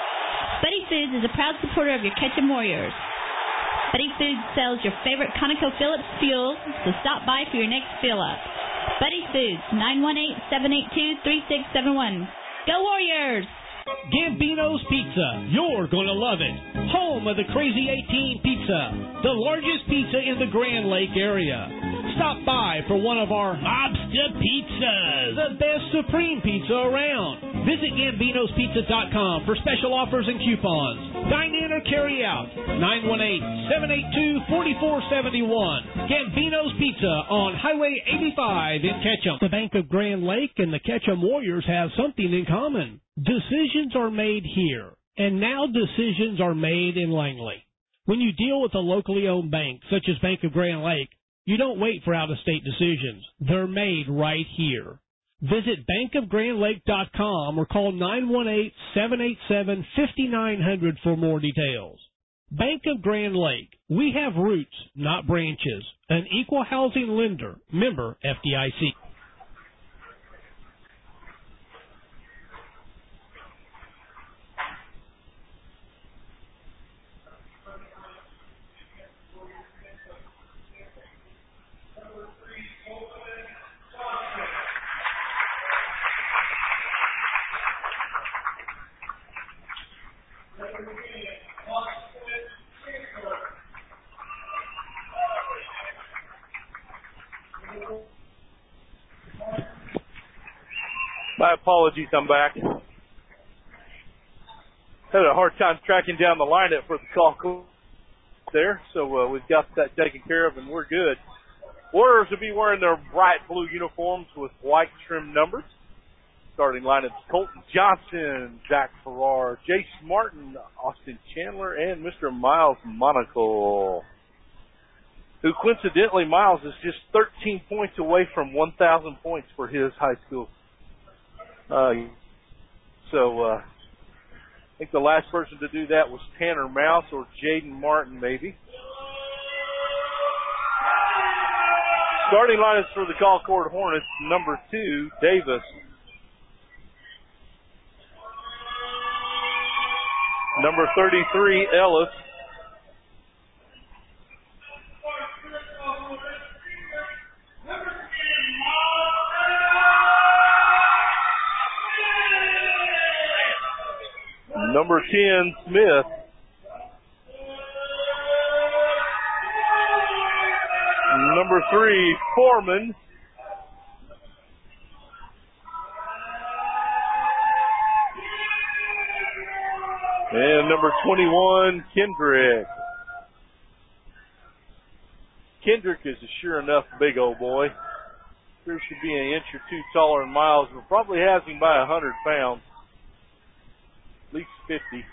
Buddy Foods is a proud supporter of your Ketchum Warriors. Buddy Foods sells your favorite ConocoPhillips fuel, so stop by for your next fill-up. Buddy Foods, nine one eight, seven eight two, three six seven one. Go Warriors! Gambino's Pizza. You're going to love it. Home of the Crazy eighteen Pizza, the largest pizza in the Grand Lake area. Stop by for one of our Mobster Pizzas, the best supreme pizza around. Visit Gambinos Pizza dot com for special offers and coupons. Dine in or carry out. nine one eight, seven eight two, four four seven one. Gambino's Pizza on Highway eighty-five in Ketchum. The Bank of Grand Lake and the Ketchum Warriors have something in common. Decisions are made here, and now decisions are made in Langley. When you deal with a locally owned bank, such as Bank of Grand Lake, you don't wait for out-of-state decisions. They're made right here. Visit bank of grand lake dot com or call nine one eight, seven eight seven, five nine zero zero for more details. Bank of Grand Lake. We have roots, not branches. An equal housing lender. Member F D I C. My apologies, I'm back. Had a hard time tracking down the lineup for the call there, so uh, we've got that taken care of, and we're good. Warriors will be wearing their bright blue uniforms with white trim numbers. Starting lineups: Colton Johnson, Zach Farrar, Jace Martin, Austin Chandler, and Mister Miles Monacle, who coincidentally, Miles is just thirteen points away from one thousand points for his high school. Uh, so uh, I think the last person to do that was Tanner Mouse or Jaden Martin, maybe. Starting lineups for the Colcord Hornets: number two, Davis. Number thirty-three, Ellis. Number ten, Smith. Number three, Foreman. And number twenty-one, Kendrick. Kendrick is a sure enough big old boy. Sure should be an inch or two taller than Miles, but probably has him by a hundred pounds. At least fifty.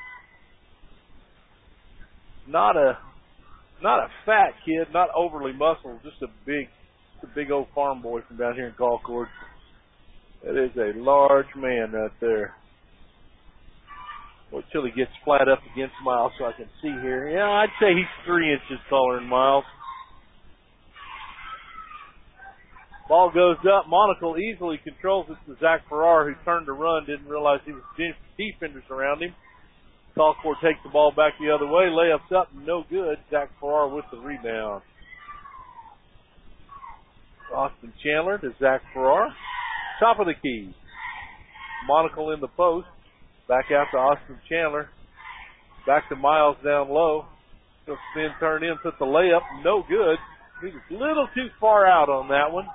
Not a not a fat kid, not overly muscled, just a big just a big old farm boy from down here in Colcord. That is a large man right there. Wait till he gets flat up against Miles so I can see here. Yeah, I'd say he's three inches taller than Miles. Ball goes up. Monacle easily controls it to Zach Farrar, who turned to run, didn't realize he was defenders around him. Colcord takes the ball back the other way. Layups up, no good. Zach Farrar with the rebound. Austin Chandler to Zach Farrar. Top of the key. Monacle in the post. Back out to Austin Chandler. Back to Miles down low. He'll spin, turn in, put the layup. No good. He was a little too far out on that one.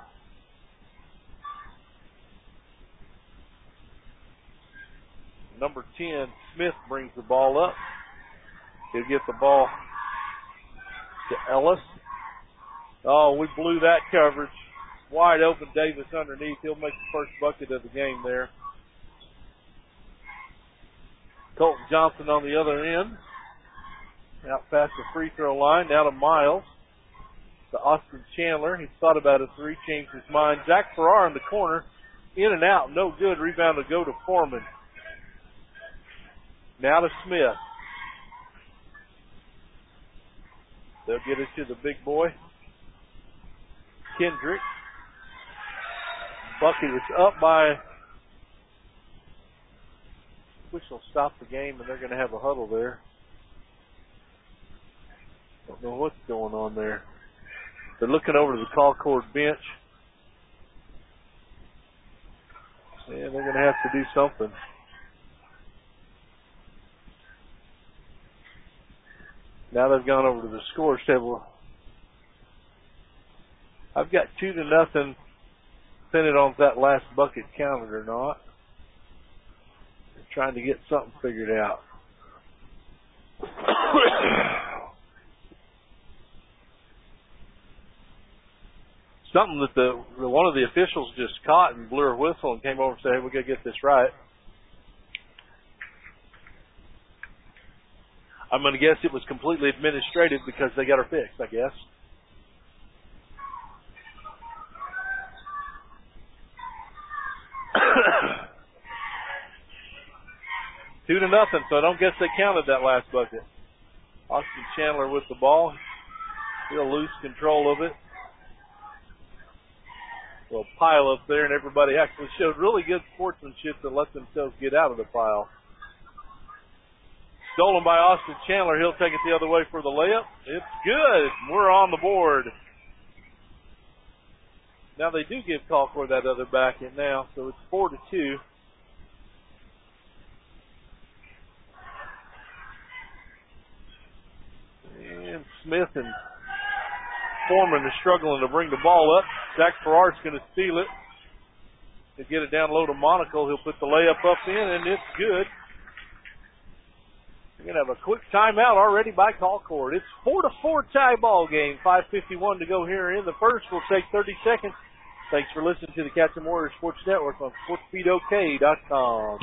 Number ten, Smith, brings the ball up. He'll get the ball to Ellis. Oh, we blew that coverage. Wide open, Davis underneath. He'll make the first bucket of the game there. Colton Johnson on the other end. Out past the free throw line. Now to Miles. To Austin Chandler. He's thought about a three, changed his mind. Zach Farrar in the corner. In and out. No good. Rebound to go to Foreman. Now to Smith. They'll get it to the big boy. Kendrick. Bucket is up by... Whistle stop the game, and they're going to have a huddle there. Don't know what's going on there. They're looking over to the Colcord bench. And they're going to have to do something. Now they've gone over to the scores table. I've got two to nothing. Depending on if that last bucket counted or not. Trying to get something figured out. Something that the one of the officials just caught and blew a whistle and came over and said, hey, we got to get this right. I'm going to guess it was completely administrative because they got her fixed, I guess. Two to nothing, so I don't guess they counted that last bucket. Austin Chandler with the ball. He'll lose control of it. Little pile up there, and everybody actually showed really good sportsmanship to let themselves get out of the pile. Stolen by Austin Chandler. He'll take it the other way for the layup. It's good. We're on the board. Now they do give Colcord that other bucket now, so it's four to two. And Smith and Foreman are struggling to bring the ball up. Zach Farrar's going to steal it. to get it down low to Monaco. He'll put the layup up in, and it's good. We're going to have a quick timeout already by Colcord. It's four to four tie ball game. five fifty-one to go here in the first. We'll take thirty seconds. Thanks for listening to the Catch 'em Warriors Sports Network on sports speed o k dot com.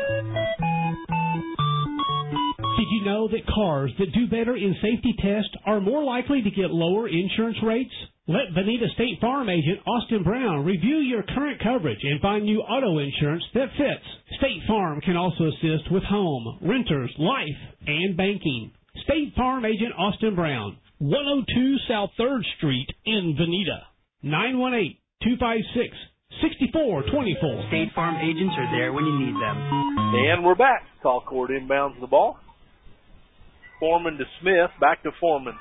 Did you know that cars that do better in safety tests are more likely to get lower insurance rates? Let Bonita State Farm agent Austin Brown review your current coverage and find you auto insurance that fits. State Farm can also assist with home, renters, life, and banking. State Farm agent Austin Brown, one oh two South third Street in Bonita. nine one eight, two five six, six four two four. State Farm agents are there when you need them. And we're back. Colcord inbounds the ball. Foreman to Smith, back to Foreman.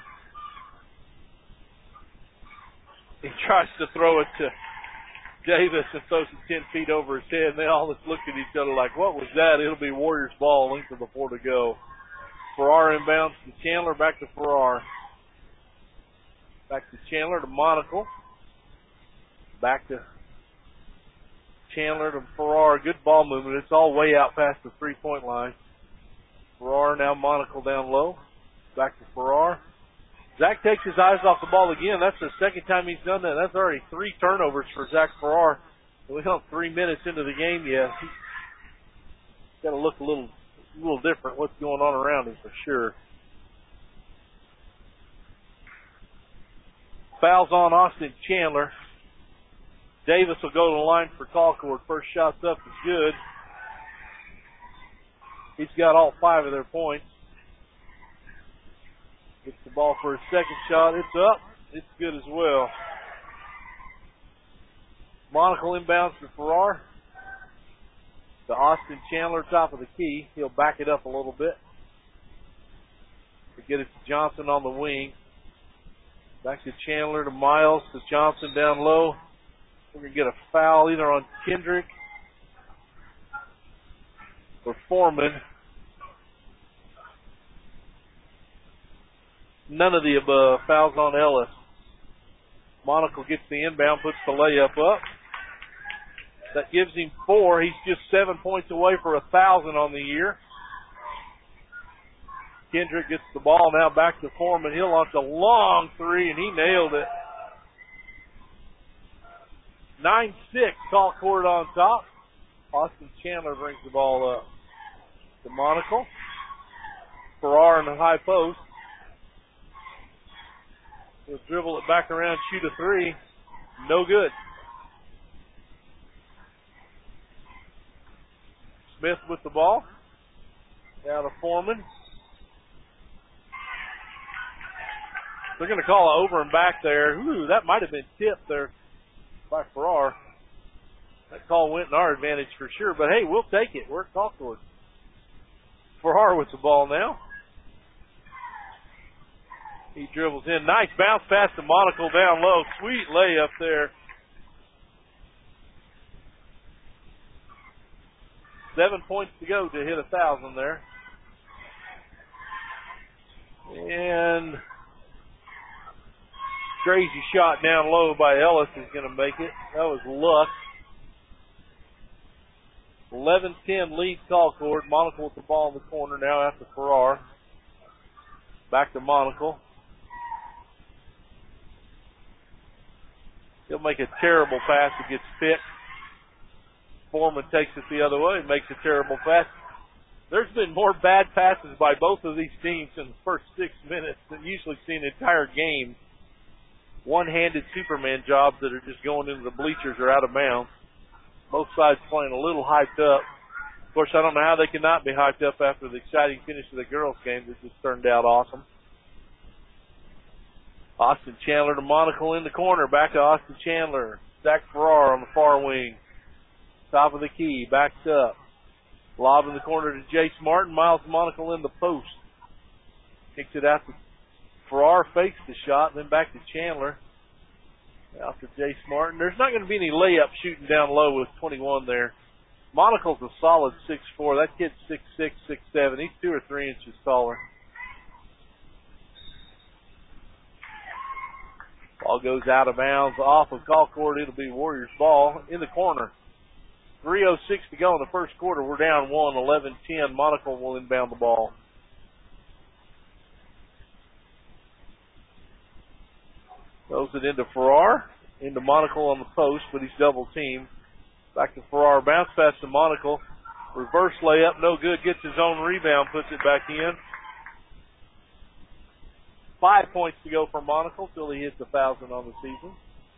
He tries to throw it to Davis and throws it ten feet over his head, and they all just look at each other like, what was that? It'll be Warriors ball, length of the four to go. Farrar inbounds to Chandler, back to Farrar. Back to Chandler to Monaco. Back to Chandler to Farrar. Good ball movement. It's all way out past the three-point line. Farrar now Monaco down low. Back to Farrar. Zach takes his eyes off the ball again. That's the second time he's done that. That's already three turnovers for Zach Farrar. We don't three minutes into the game yet. He's got to look a little, a little different. What's going on around him for sure. Fouls on Austin Chandler. Davis will go to the line for Colcord. First shot's up is good. He's got all five of their points. Gets the ball for his second shot. It's up. It's good as well. Monaco inbounds to Farrar. To Austin Chandler, top of the key. He'll back it up a little bit. To get it to Johnson on the wing. Back to Chandler, to Miles, to Johnson down low. We're going to get a foul either on Kendrick or Foreman. None of the above. Fouls on Ellis. Monaco gets the inbound, puts the layup up. That gives him four. He's just seven points away for a thousand on the year. Kendrick gets the ball now back to Foreman. He'll launch a long three, and he nailed it. nine six, Colcord on top. Austin Chandler brings the ball up to Monaco. Farrar in the high post. He'll dribble it back around, shoot a three. No good. Smith with the ball. Down to Foreman. They're going to call it over and back there. Ooh, that might have been tipped there by Farrar. That call went in our advantage for sure. But, hey, we'll take it. We're at Colcord. Farrar with the ball now. He dribbles in. Nice bounce pass to Monaco down low. Sweet layup there. Seven points to go to hit a thousand there. And crazy shot down low by Ellis is going to make it. That was luck. eleven ten lead Colcord. Monaco with the ball in the corner now after Farrar. Back to Monaco. He'll make a terrible pass. It gets picked. Foreman takes it the other way and makes a terrible pass. There's been more bad passes by both of these teams in the first six minutes than usually see an entire game. One-handed Superman jobs that are just going into the bleachers or out of bounds. Both sides playing a little hyped up. Of course, I don't know how they cannot be hyped up after the exciting finish of the girls' game that just turned out awesome. Austin Chandler to Monaco in the corner. Back to Austin Chandler. Zach Farrar on the far wing. Top of the key. Backs up. Lob in the corner to Jace Martin. Miles Monaco in the post. Kicks it out to Farrar. Fakes the shot. Then back to Chandler. Out to Jace Martin. There's not going to be any layup shooting down low with twenty-one there. Monaco's a solid six four. That kid's six six, six seven. He's two or three inches taller. Ball goes out of bounds off of Colcord. It'll be Warriors ball in the corner. three oh six to go in the first quarter. We're down one, eleven ten. Monaco will inbound the ball. Throws it into Farrar. Into Monaco on the post, but he's double teamed. Back to Farrar. Bounce pass to Monaco. Reverse layup, no good. Gets his own rebound, puts it back in. Five points to go for Monaco till he hits a thousand on the season.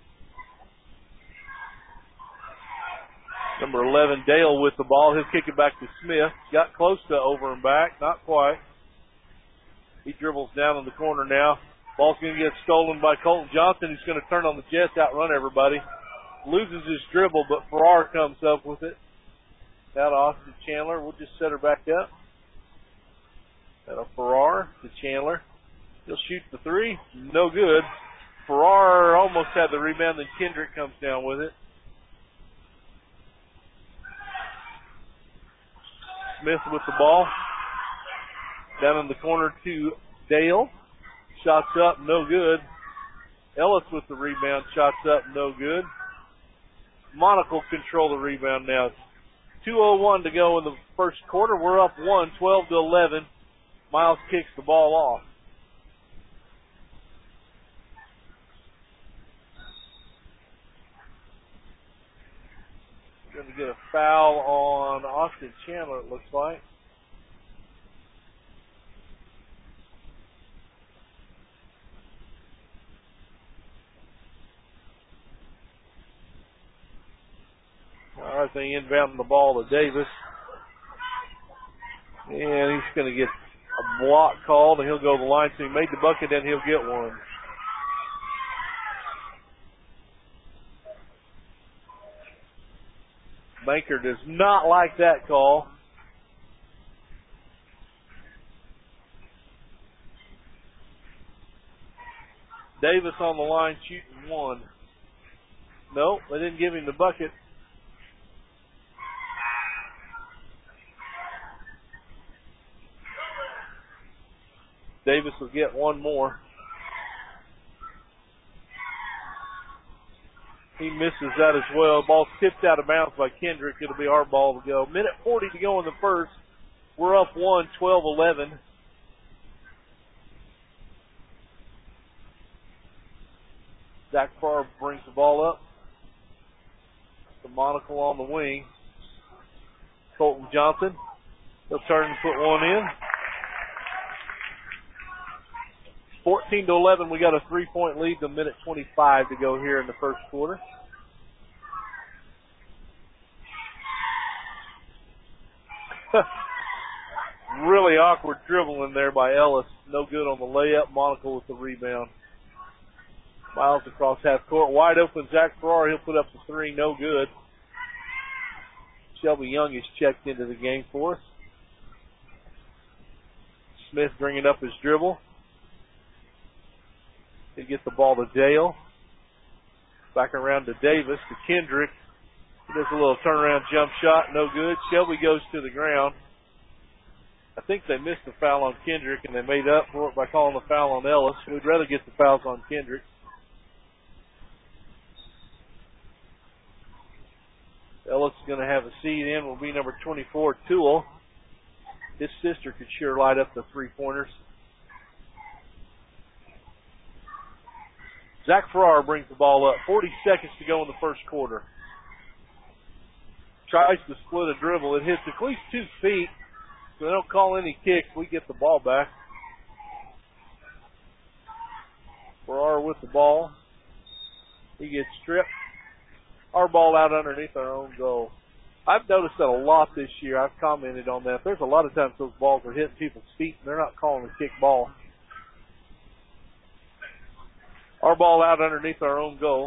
Number eleven, Dale with the ball. He'll kick it back to Smith. Got close to over and back. Not quite. He dribbles down in the corner now. Ball's going to get stolen by Colton Johnson. He's going to turn on the Jets, outrun everybody. Loses his dribble, but Farrar comes up with it. Now to Austin Chandler. We'll just set her back up. Now to Farrar to Chandler. He'll shoot the three. No good. Farrar almost had the rebound, then Kendrick comes down with it. Smith with the ball. Down in the corner to Dale. Shots up, no good. Ellis with the rebound. Shots up, no good. Monaco control the rebound now. two oh one to go in the first quarter. We're up one, twelve to eleven. Miles kicks the ball off. Going to get a foul on Austin Chandler, it looks like. All right, they inbound the ball to Davis. And he's going to get a block called, and he'll go to the line. So he made the bucket, then he'll get one. Banker does not like that call. Davis on the line shooting one. Nope, they didn't give him the bucket. Davis will get one more. He misses that as well. Ball tipped out of bounds by Kendrick. It'll be our ball to go. Minute forty to go in the first. We're up one, twelve eleven. Zach Farr brings the ball up. The Monaco on the wing. Colton Johnson. He'll turn and put one in. fourteen to eleven, we got a three-point lead. A minute twenty-five to go here in the first quarter. Really awkward dribbling there by Ellis. No good on the layup. Monaco with the rebound. Miles across half court. Wide open, Zach Farrar. He'll put up the three. No good. Shelby Young is checked into the game for us. Smith bringing up his dribble. He gets the ball to Dale. Back around to Davis, to Kendrick. He does a little turnaround jump shot. No good. Shelby goes to the ground. I think they missed the foul on Kendrick, and they made up for it by calling the foul on Ellis. We'd rather get the fouls on Kendrick. Ellis is going to have a seat in. Will be number twenty-four, Toole. His sister could sure light up the three-pointers. Zach Farrar brings the ball up. forty seconds to go in the first quarter. Tries to split a dribble. It hits at least two feet. So they don't call any kicks. We get the ball back. Farrar with the ball. He gets stripped. Our ball out underneath our own goal. I've noticed that a lot this year. I've commented on that. There's a lot of times those balls are hitting people's feet and they're not calling a kick ball. Our ball out underneath our own goal.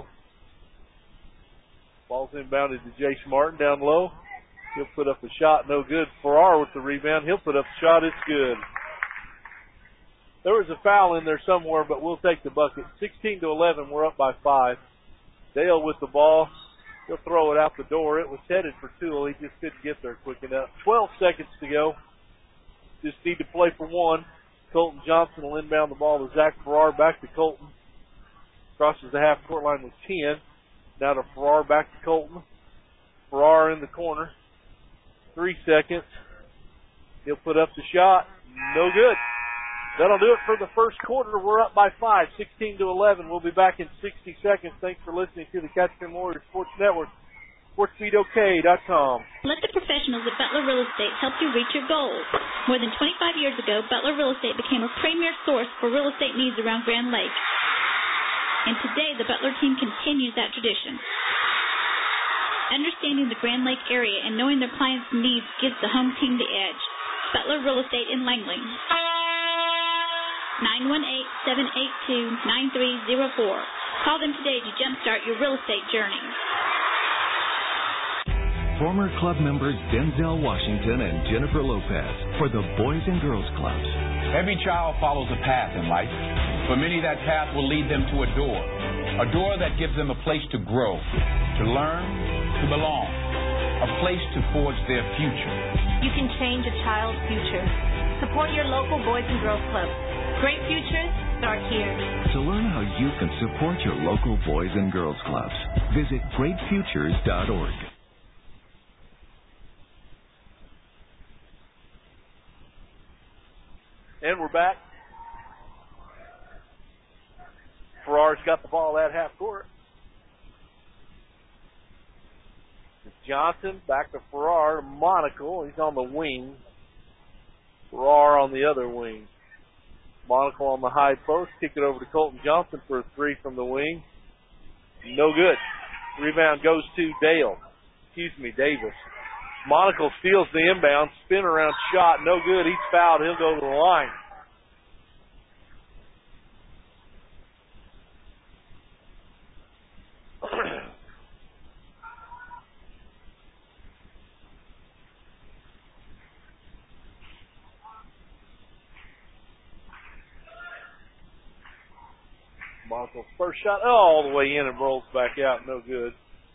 Ball's inbounded to Jace Martin down low. He'll put up a shot. No good. Farrar with the rebound. He'll put up a shot. It's good. There was a foul in there somewhere, but we'll take the bucket. sixteen to eleven. We're up by five. Dale with the ball. He'll throw it out the door. It was headed for Toole. He just couldn't get there quick enough. twelve seconds to go. Just need to play for one. Colton Johnson will inbound the ball to Zach Farrar. Back to Colton. Crosses the half-court line with ten. Now to Farrar, back to Colton. Farrar in the corner. Three seconds. He'll put up the shot. No good. That'll do it for the first quarter. We're up by five, sixteen to eleven. We'll be back in sixty seconds. Thanks for listening to the Ketchum Warriors Sports Network. Sports Beat O K dot com. Let the professionals at Butler Real Estate help you reach your goals. More than twenty-five years ago, Butler Real Estate became a premier source for real estate needs around Grand Lake. And today, the Butler team continues that tradition. Understanding the Grand Lake area and knowing their clients' needs gives the home team the edge. Butler Real Estate in Langley. nine one eight, seven eight two, nine three zero four. Call them today to jumpstart your real estate journey. Former club members Denzel Washington and Jennifer Lopez for the Boys and Girls Clubs. Every child follows a path in life. For many, that path will lead them to a door. A door that gives them a place to grow, to learn, to belong. A place to forge their future. You can change a child's future. Support your local Boys and Girls Clubs. Great futures start here. To learn how you can support your local Boys and Girls Clubs, visit great futures dot org. And we're back. Farrar's got the ball at half court. Johnson back to Farrar. Monacle, he's on the wing. Farrar on the other wing. Monacle on the high post. Kick it over to Colton Johnson for a three from the wing. No good. Rebound goes to Dale. Excuse me, Davis. Monacle steals the inbound. Spin around shot. No good. He's fouled. He'll go to the line. Monacle's first shot oh, all the way in and rolls back out. No good.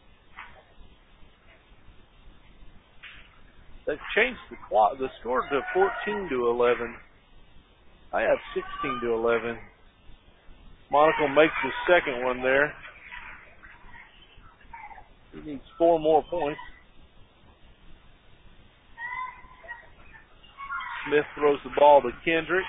They've changed the, the score to fourteen to eleven. I have sixteen to eleven. Monacle makes the second one there. He needs four more points. Smith throws the ball to Kendrick.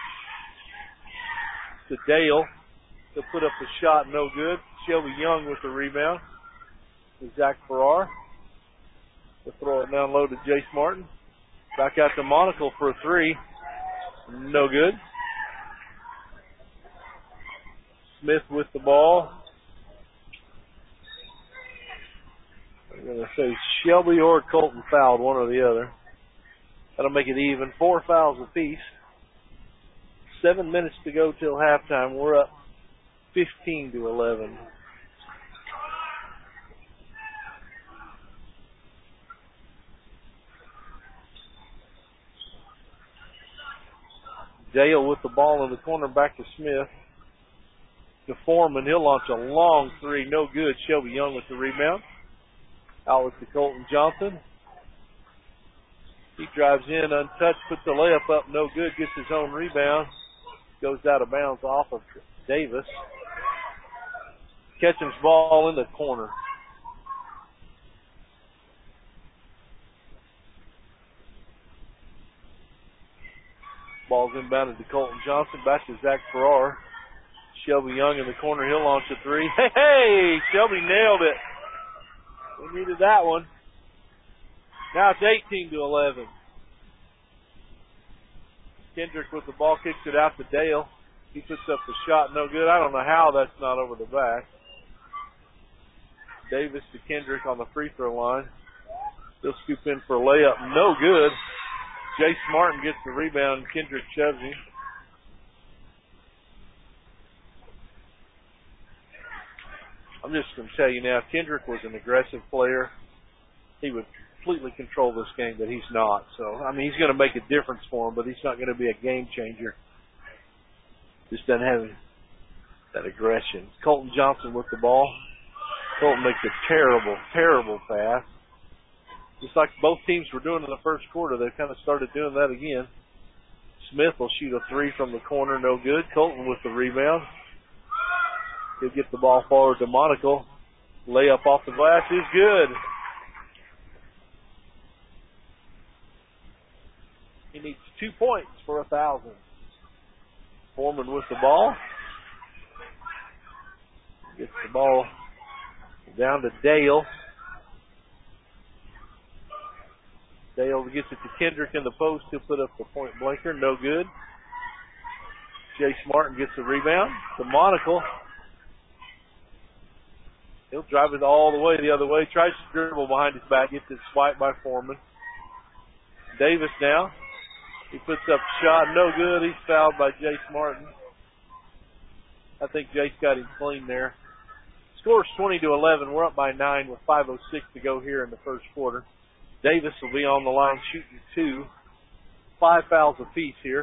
To Dale. He'll put up the shot, no good. Shelby Young with the rebound. To Zach Farrar. He'll throw it down low to Jace Martin. Back out to Monacle for a three. No good. Smith with the ball. I'm going to say Shelby or Colton fouled, one or the other. That'll make it even. Four fouls apiece. Seven minutes to go till halftime. We're up fifteen to eleven. Dale with the ball in the corner, back to Smith. To Foreman, he'll launch a long three, no good. Shelby Young with the rebound. Out to Colton Johnson. He drives in, untouched, puts the layup up, no good. Gets his own rebound. Goes out of bounds off of Davis. Ketchum's ball in the corner. Ball's inbounded to Colton Johnson. Back to Zach Farrar. Shelby Young in the corner. He'll launch a three. Hey, hey! Shelby nailed it. We needed that one. Now it's eighteen to eleven. Kendrick with the ball, kicks it out to Dale. He puts up the shot, no good. I don't know how that's not over the back. Davis to Kendrick on the free throw line. He'll scoop in for a layup, no good. Jace Martin gets the rebound, and Kendrick shoves him. I'm just going to tell you now, Kendrick was an aggressive player. He would completely control this game, but he's not. So, I mean, he's going to make a difference for him, but he's not going to be a game changer. Just doesn't have that aggression. Colton Johnson with the ball. Colton makes a terrible, terrible pass. Just like both teams were doing in the first quarter, they've kind of started doing that again. Smith will shoot a three from the corner, no good. Colton with the rebound. He'll get the ball forward to Monacle. Layup off the glass is good. He needs two points for a thousand. Foreman with the ball. Gets the ball down to Dale. Dale gets it to Kendrick in the post. He'll put up the point blanker. No good. Jace Martin gets the rebound. To Monacle. He'll drive it all the way the other way. Tries to dribble behind his back. Gets it swiped by Foreman. Davis now. He puts up a shot. No good. He's fouled by Jace Martin. I think Jace got him clean there. Score's twenty to eleven. We're up by nine with five oh six to go here in the first quarter. Davis will be on the line shooting two. Five fouls apiece here.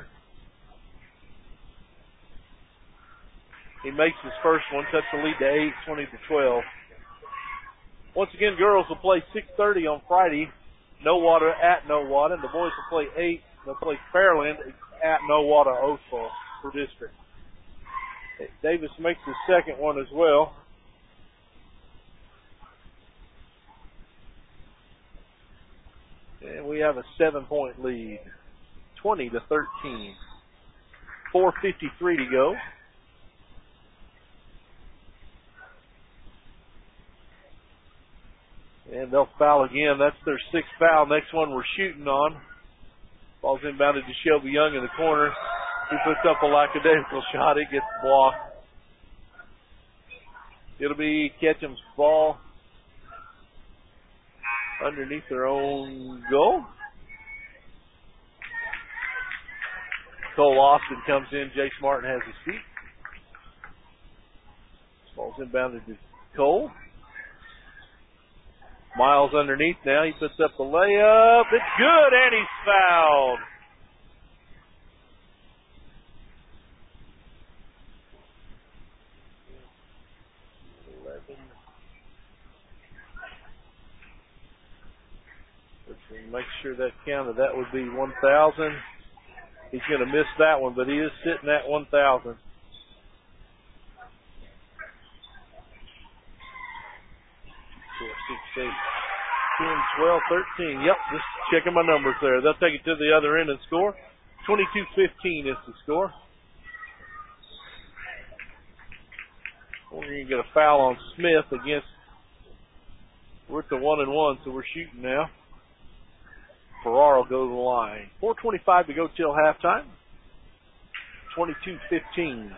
He makes his first one. Cuts the lead to eight, twenty to twelve. Once again, girls will play six thirty on Friday. No Water at No Water. And the boys will play eight. They'll play Fairland at No Water Oathville for district. Davis makes his second one as well. And we have a seven-point lead, twenty to thirteen. four fifty-three to go. And they'll foul again. That's their sixth foul. Next one we're shooting on. Ball's inbounded to Shelby Young in the corner. He puts up a lackadaisical shot. It gets blocked. It'll be Ketchum's ball underneath their own goal. Cole Austin comes in. Jace Martin has his feet. Ball's inbounded to Cole. Miles underneath now. He puts up the layup. It's good, and he's fouled. eleven. Let's make sure that counted. That would be one thousand. He's going to miss that one, but he is sitting at one thousand. four, six, eight, ten, twelve, thirteen. Yep, just checking my numbers there. They'll take it to the other end and score. twenty-two fifteen is the score. We're going to get a foul on Smith against, we're at the one and one, so we're shooting now. Farrar will go to the line. four twenty-five to go till halftime. twenty-two fifteen.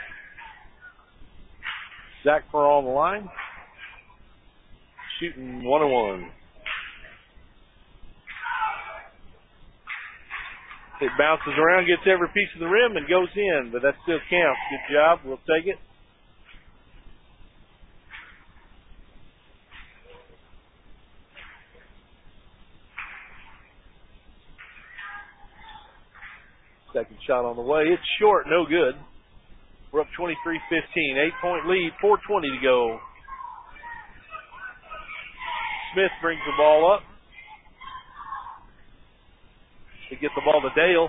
Zach Farrar on the line. Shooting one and one. It bounces around, gets every piece of the rim, and goes in, but that still counts. Good job. We'll take it. Second shot on the way. It's short, no good. We're up twenty-three fifteen. Eight-point lead, four twenty to go. Smith brings the ball up. They get the ball to Dale.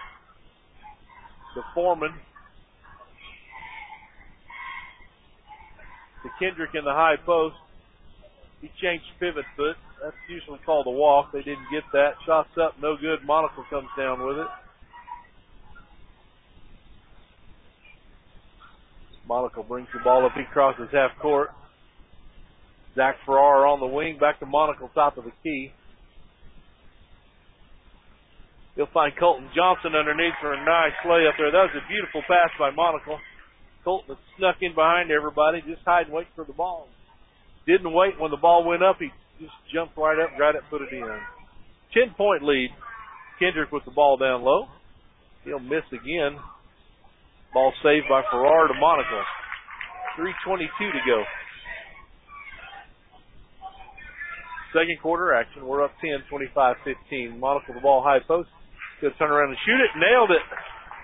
To Foreman. To Kendrick in the high post. He changed pivot foot. That's usually called a walk. They didn't get that. Shots up, no good. Monaco comes down with it. Monaco brings the ball up. He crosses half court. Zach Farrar on the wing. Back to Monaco, top of the key. He'll find Colton Johnson underneath for a nice layup there. That was a beautiful pass by Monaco. Colton had snuck in behind everybody, just hide and wait for the ball. Didn't wait when the ball went up. He just jumped right up, got it, put it in. Ten-point lead. Kendrick with the ball down low. He'll miss again. Ball saved by Farrar to Monaco. three twenty-two to go. Second quarter action. We're up ten, twenty-five fifteen. Monaco the ball high post. He'll turn around and shoot it. Nailed it.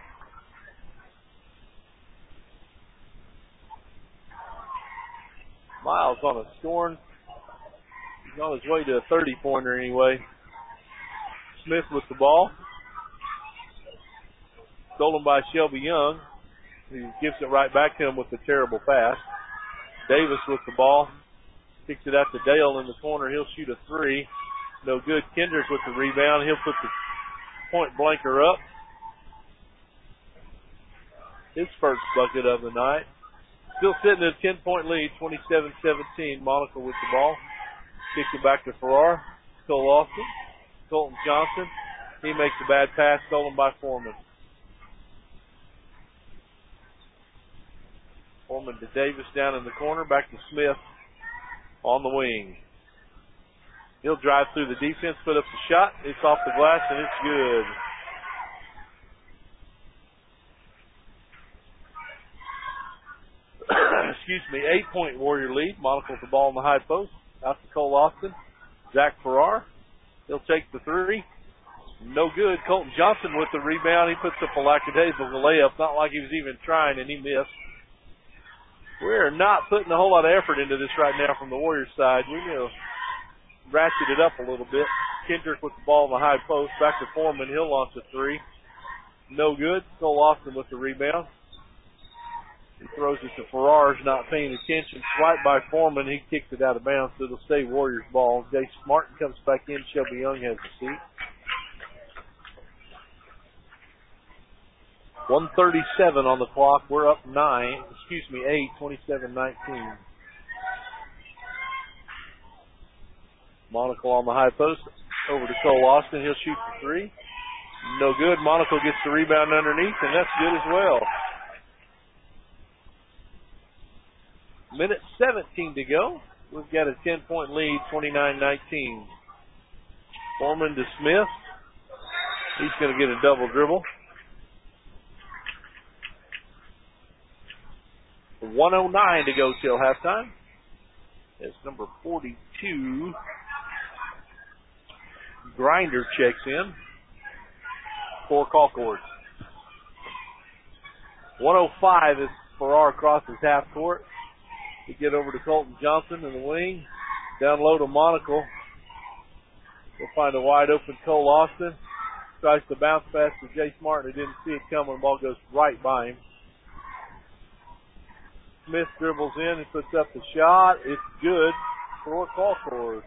Miles on a scoring. He's on his way to a thirty-pointer anyway. Smith with the ball. Stolen by Shelby Young. He gives it right back to him with a terrible pass. Davis with the ball. Kicks it out to Dale in the corner. He'll shoot a three. No good. Kendrick with the rebound. He'll put the Point Blanker up. His first bucket of the night. Still sitting at a ten-point lead, twenty-seven seventeen. Monaco with the ball. Kicks it back to Farrar. Cole Austin. Colton Johnson. He makes a bad pass, stolen by Foreman. Foreman to Davis down in the corner. Back to Smith on the wing. He'll drive through the defense, put up the shot. It's off the glass, and it's good. Excuse me, eight-point Warrior lead. Monaco with the ball in the high post. Out to Cole Austin. Zach Farrar. He'll take the three. No good. Colton Johnson with the rebound. He puts up a lackadaisical layup. Not like he was even trying, and he missed. We're not putting a whole lot of effort into this right now from the Warriors side. We need to ratchet it up a little bit. Kendrick with the ball in the high post. Back to Foreman. He'll launch a three. No good. Cole Austin with the rebound. He throws it to Farrar's, not paying attention. Swipe by Foreman. He kicks it out of bounds. So it'll stay Warriors ball. Jay Martin comes back in. Shelby Young has the seat. one thirty-seven on the clock. We're up nine. Excuse me, eight. twenty-seven nineteen. Monaco on the high post. Over to Cole Austin. He'll shoot the three. No good. Monaco gets the rebound underneath, and that's good as well. Minute seventeen to go. We've got a ten-point lead, twenty-nine nineteen. Foreman to Smith. He's going to get a double dribble. one oh nine to go till halftime. It's number forty-two. Grinder checks in for Colcord. one oh five is Farrar crosses half court. We get over to Colton Johnson in the wing. Down low to Monaco. We'll find a wide open Cole Austin. Tries to bounce pass to Jace Martin. He didn't see it coming. The ball goes right by him. Smith dribbles in and puts up the shot. It's good for Colcord.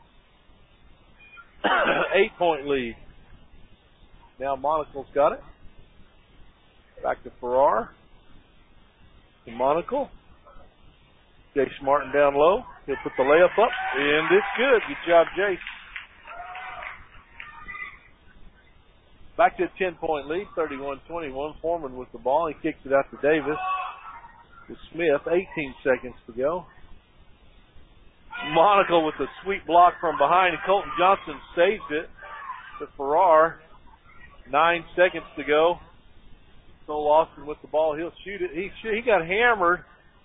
Eight-point lead. Now Monaco's got it. Back to Farrar. To Monaco. Jace Martin down low. He'll put the layup up, and it's good. Good job, Jace. Back to a ten-point lead, thirty-one twenty-one. Foreman with the ball. He kicks it out to Davis. To Smith, eighteen seconds to go. Monaco with a sweet block from behind, and Colton Johnson saves it to Farrar. Nine seconds to go. Cole Austin with the ball. He'll shoot it. He he got hammered.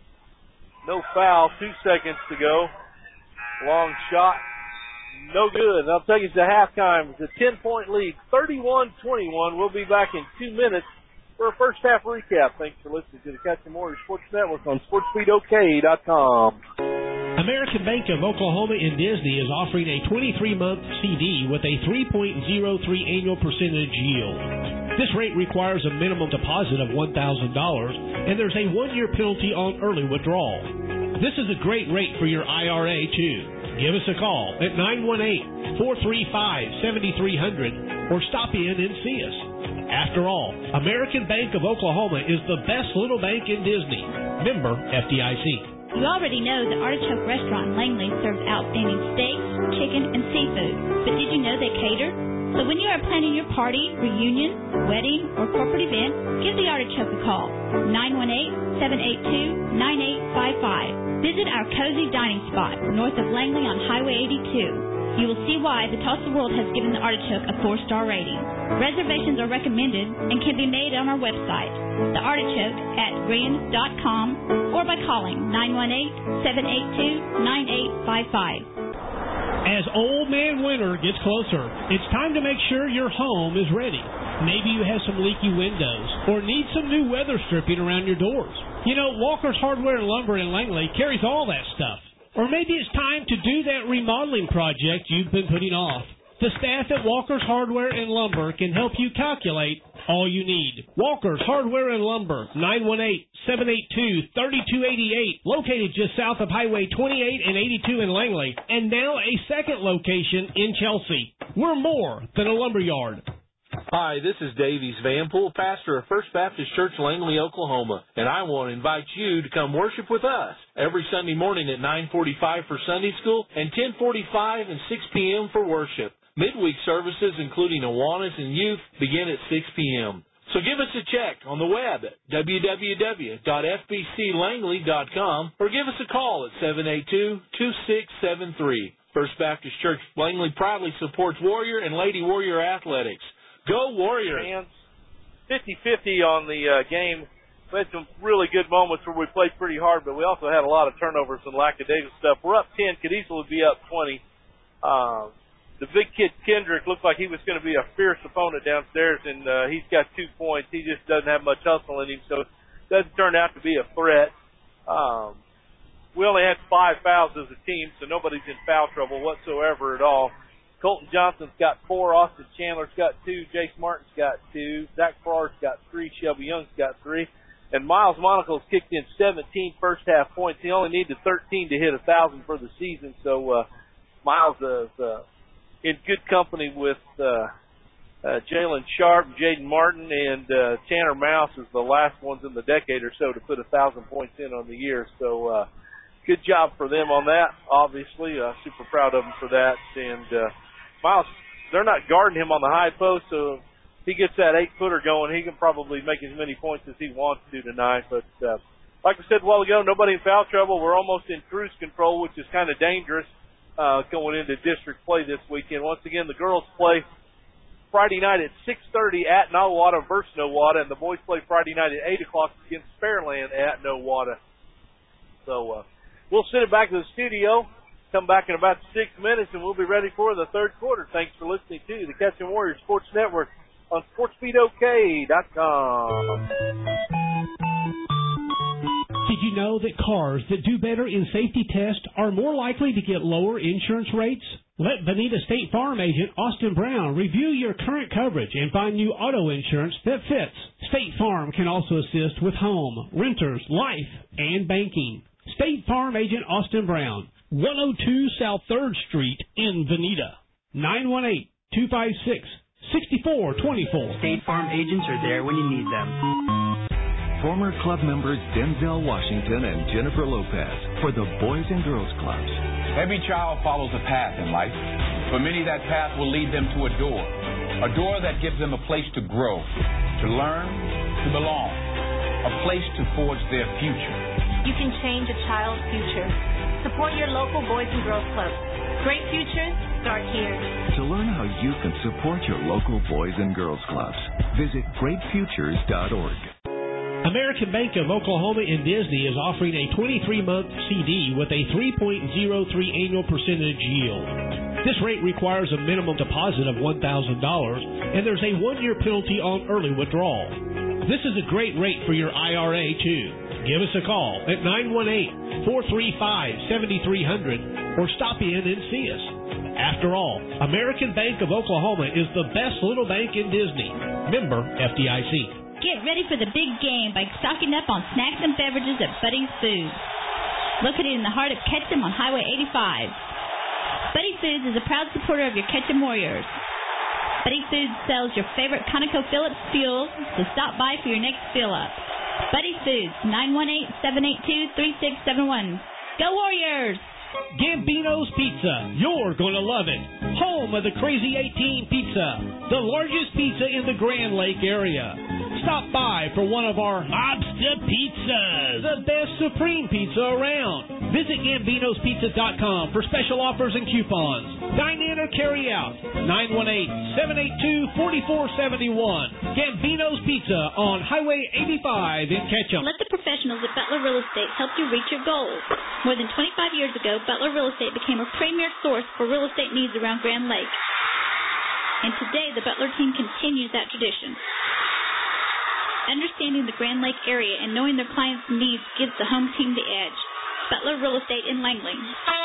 No foul. Two seconds to go. Long shot. No good. And I'll take it to halftime. It's a ten-point lead, thirty-one twenty-one. We'll be back in two minutes for a first half recap. Thanks for listening to the Catch 'em Warriors Sports Network on sports speed o k dot com. American Bank of Oklahoma in Disney is offering a twenty-three month C D with a three point zero three annual percentage yield. This rate requires a minimum deposit of one thousand dollars, and there's a one-year penalty on early withdrawal. This is a great rate for your I R A, too. Give us a call at nine one eight, four three five, seven three zero zero or stop in and see us. After all, American Bank of Oklahoma is the best little bank in Disney. Member F D I C. You already know the Artichoke Restaurant in Langley serves outstanding steaks, chicken, and seafood. But did you know they cater? So when you are planning your party, reunion, wedding, or corporate event, give the Artichoke a call. nine one eight, seven eight two, nine eight five five. Visit our cozy dining spot north of Langley on Highway eighty-two. You will see why the Tulsa World has given the Artichoke a four-star rating. Reservations are recommended and can be made on our website, the artichoke at green dot com, or by calling nine one eight, seven eight two, nine eight five five. As Old Man Winter gets closer, it's time to make sure your home is ready. Maybe you have some leaky windows or need some new weather stripping around your doors. You know, Walker's Hardware and Lumber in Langley carries all that stuff. Or maybe it's time to do that remodeling project you've been putting off. The staff at Walker's Hardware and Lumber can help you calculate all you need. Walker's Hardware and Lumber, nine one eight, seven eight two, three two eight eight, located just south of Highway twenty-eight and eighty-two in Langley, and now a second location in Chelsea. We're more than a lumber yard. Hi, this is Davies Vanpool, pastor of First Baptist Church, Langley, Oklahoma, and I want to invite you to come worship with us every Sunday morning at nine forty-five for Sunday school and ten forty-five and six p.m. for worship. Midweek services, including Awanas and Youth, begin at six p.m. So give us a check on the web at w w w dot f b c langley dot com or give us a call at seven eight two, two six seven three. First Baptist Church Langley proudly supports Warrior and Lady Warrior athletics. Go Warriors! fifty-fifty on the uh, game. We had some really good moments where we played pretty hard, but we also had a lot of turnovers and lackadaisical stuff. We're up ten. Could easily be up twenty. Uh, the big kid, Kendrick, looked like he was going to be a fierce opponent downstairs, and uh, he's got two points. He just doesn't have much hustle in him, so it doesn't turn out to be a threat. Um, we only had five fouls as a team, so nobody's in foul trouble whatsoever at all. Colton Johnson's got four. Austin Chandler's got two. Jace Martin's got two. Zach Farrar's got three. Shelby Young's got three. And Miles Monocle's kicked in seventeen first half points. He only needed thirteen to hit one thousand for the season. So uh, Miles is uh, in good company with uh, uh, Jalen Sharp, Jaden Martin, and uh, Tanner Mouse is the last ones in the decade or so to put one thousand points in on the year. So uh, good job for them on that, obviously. Uh, super proud of them for that. And uh, Miles, they're not guarding him on the high post, so if he gets that eight-footer going, he can probably make as many points as he wants to tonight. But uh, like I said a while ago, nobody in foul trouble. We're almost in cruise control, which is kind of dangerous uh, going into district play this weekend. Once again, the girls play Friday night at six thirty at Nowata versus Nowata, and the boys play Friday night at eight o'clock against Fairland at Nowata. So uh, we'll send it back to the studio. Come back in about six minutes, and we'll be ready for the third quarter. Thanks for listening to the Catching Warriors Sports Network on sports beat o k dot com. Did you know that cars that do better in safety tests are more likely to get lower insurance rates? Let Bonita State Farm agent Austin Brown review your current coverage and find new auto insurance that fits. State Farm can also assist with home, renters, life, and banking. State Farm agent Austin Brown, one oh two South third Street in Bonita. nine one eight, two five six, six four two four. State Farm agents are there when you need them. Former club members Denzel Washington and Jennifer Lopez for the Boys and Girls Clubs. Every child follows a path in life. For many, that path will lead them to a door. A door that gives them a place to grow, to learn, to belong. A place to forge their future. You can change a child's future. Support your local Boys and Girls Club. Great futures start here. To learn how you can support your local Boys and Girls Clubs, visit great futures dot org. American Bank of Oklahoma in Disney is offering a twenty-three month C D with a three point oh three annual percentage yield. This rate requires a minimum deposit of one thousand dollars, and there's a one-year penalty on early withdrawal. This is a great rate for your I R A, too. Give us a call at nine one eight, four three five, seven three zero zero or stop in and see us. After all, American Bank of Oklahoma is the best little bank in Disney. Member F D I C. Get ready for the big game by stocking up on snacks and beverages at Buddy's Foods. Located in the heart of Ketchum on Highway eighty-five. Buddy's Foods is a proud supporter of your Ketchum Warriors. Buddy's Foods sells your favorite ConocoPhillips fuel, so stop by for your next fill-up. Buddy's Foods, nine one eight, seven eight two, three six seven one. Go Warriors! Gambino's Pizza. You're going to love it. Home of the Crazy eighteen Pizza, the largest pizza in the Grand Lake area. Stop by for one of our Mobster Pizzas, the best supreme pizza around. Visit Gambinos Pizza dot com for special offers and coupons. Dine in or carry out. nine one eight, seven eight two, four four seven one. Gambino's Pizza on Highway eighty-five in Ketchum. Let the professionals at Butler Real Estate help you reach your goals. More than twenty-five years ago, Butler Real Estate became a premier source for real estate needs around Grand Lake. And today, the Butler team continues that tradition. Understanding the Grand Lake area and knowing their clients' needs gives the home team the edge. Butler Real Estate in Langley.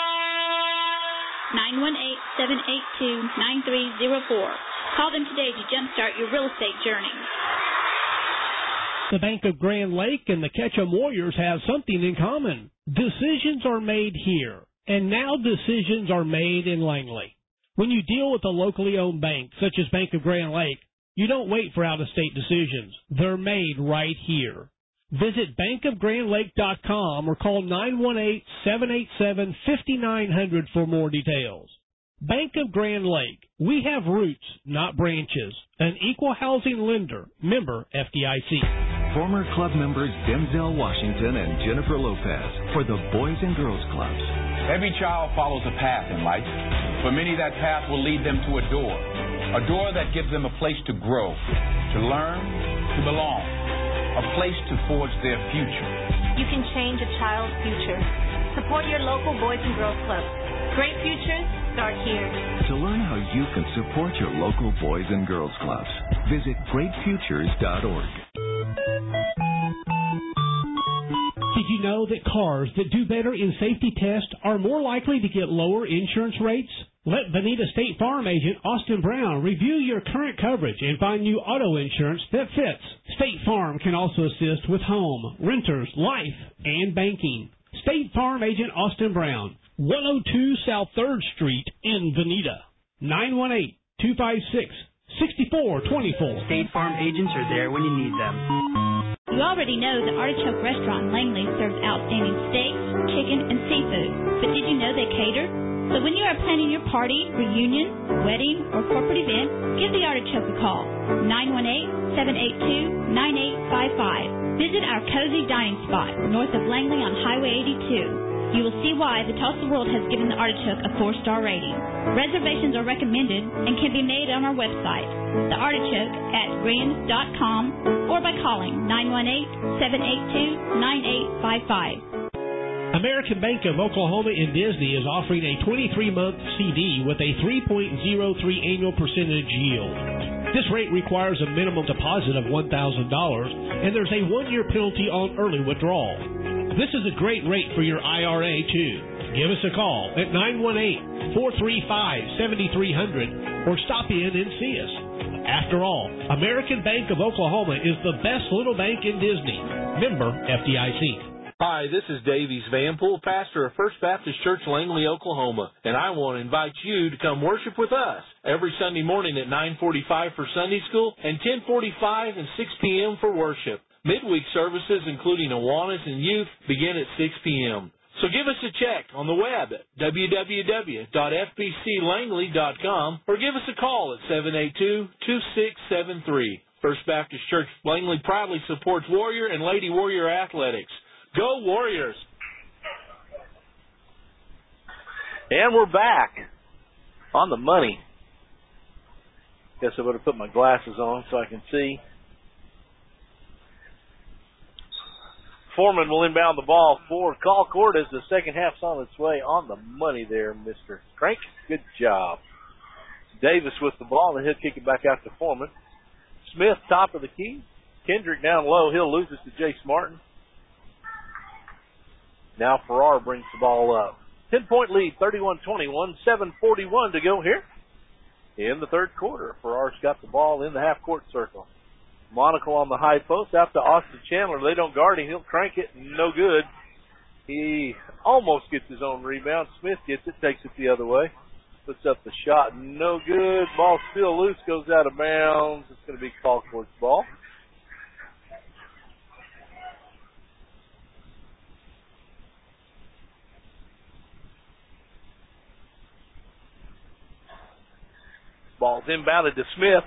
nine one eight, seven eight two, nine three zero four. Call them today to jumpstart your real estate journey. The Bank of Grand Lake and the Ketchum Warriors have something in common. Decisions are made here, and now decisions are made in Langley. When you deal with a locally owned bank, such as Bank of Grand Lake, You don't wait for out-of-state decisions. They're made right here. Visit bank of grand lake dot com or call nine one eight, seven eight seven, five nine zero zero for more details. Bank of Grand Lake. We have roots, not branches. An equal housing lender. Member F D I C. Former club members Denzel Washington and Jennifer Lopez for the Boys and Girls Clubs. Every child follows a path in life. For many, that path will lead them to a door. A door that gives them a place to grow, to learn, to belong. A place to forge their future. You can change a child's future. Support your local Boys and Girls Club. Great futures start here. To learn how you can support your local Boys and Girls Clubs, visit great futures dot org. Did you know that cars that do better in safety tests are more likely to get lower insurance rates? Let Bonita State Farm agent Austin Brown review your current coverage and find you auto insurance that fits. State Farm can also assist with home, renters, life, and banking. State Farm agent Austin Brown, one oh two South third Street in Bonita. nine one eight, two five six, six four two four. State Farm agents are there when you need them. You already know the Artichoke Restaurant in Langley serves outstanding steaks, chicken, and seafood. But did you know they cater? So when you are planning your party, reunion, wedding, or corporate event, give the Artichoke a call. nine one eight, seven eight two, nine eight five five. Visit our cozy dining spot north of Langley on Highway eighty-two. You will see why the Tulsa World has given the Artichoke a four-star rating. Reservations are recommended and can be made on our website, the artichoke at grins dot com, or by calling nine one eight, seven eight two, nine eight five five. American Bank of Oklahoma in Disney is offering a twenty-three month C D with a three point oh three annual percentage yield. This rate requires a minimum deposit of one thousand dollars, and there's a one-year penalty on early withdrawal. This is a great rate for your I R A, too. Give us a call at nine one eight, four three five, seven three zero zero or stop in and see us. After all, American Bank of Oklahoma is the best little bank in Disney. Member F D I C. Hi, this is Davies Vanpool, pastor of First Baptist Church, Langley, Oklahoma, and I want to invite you to come worship with us every Sunday morning at nine forty-five for Sunday school and ten forty-five and six p.m. for worship. Midweek services, including Awanas and Youth, begin at six p.m. So give us a check on the web at w w w dot f b c langley dot com or give us a call at seven eight two, two six seven three. First Baptist Church Langley proudly supports Warrior and Lady Warrior athletics. Go Warriors! And we're back on the money. Guess I better put my glasses on so I can see. Foreman will inbound the ball for Colcord as the second half's on its way. On the money there, Mister Crank. Good job. Davis with the ball, and he'll kick it back out to Foreman. Smith, top of the key. Kendrick down low. He'll lose it to Jace Martin. Now Farrar brings the ball up. ten-point lead, thirty-one twenty-one, seven forty-one to go here in the third quarter. Farrar's got the ball in the half-court circle. Monaco on the high post, out to Austin Chandler. They don't guard him. He'll crank it. No good. He almost gets his own rebound. Smith gets it, takes it the other way. Puts up the shot. No good. Ball still loose, goes out of bounds. It's going to be Colcourt's ball. Ball's inbounded to Smith.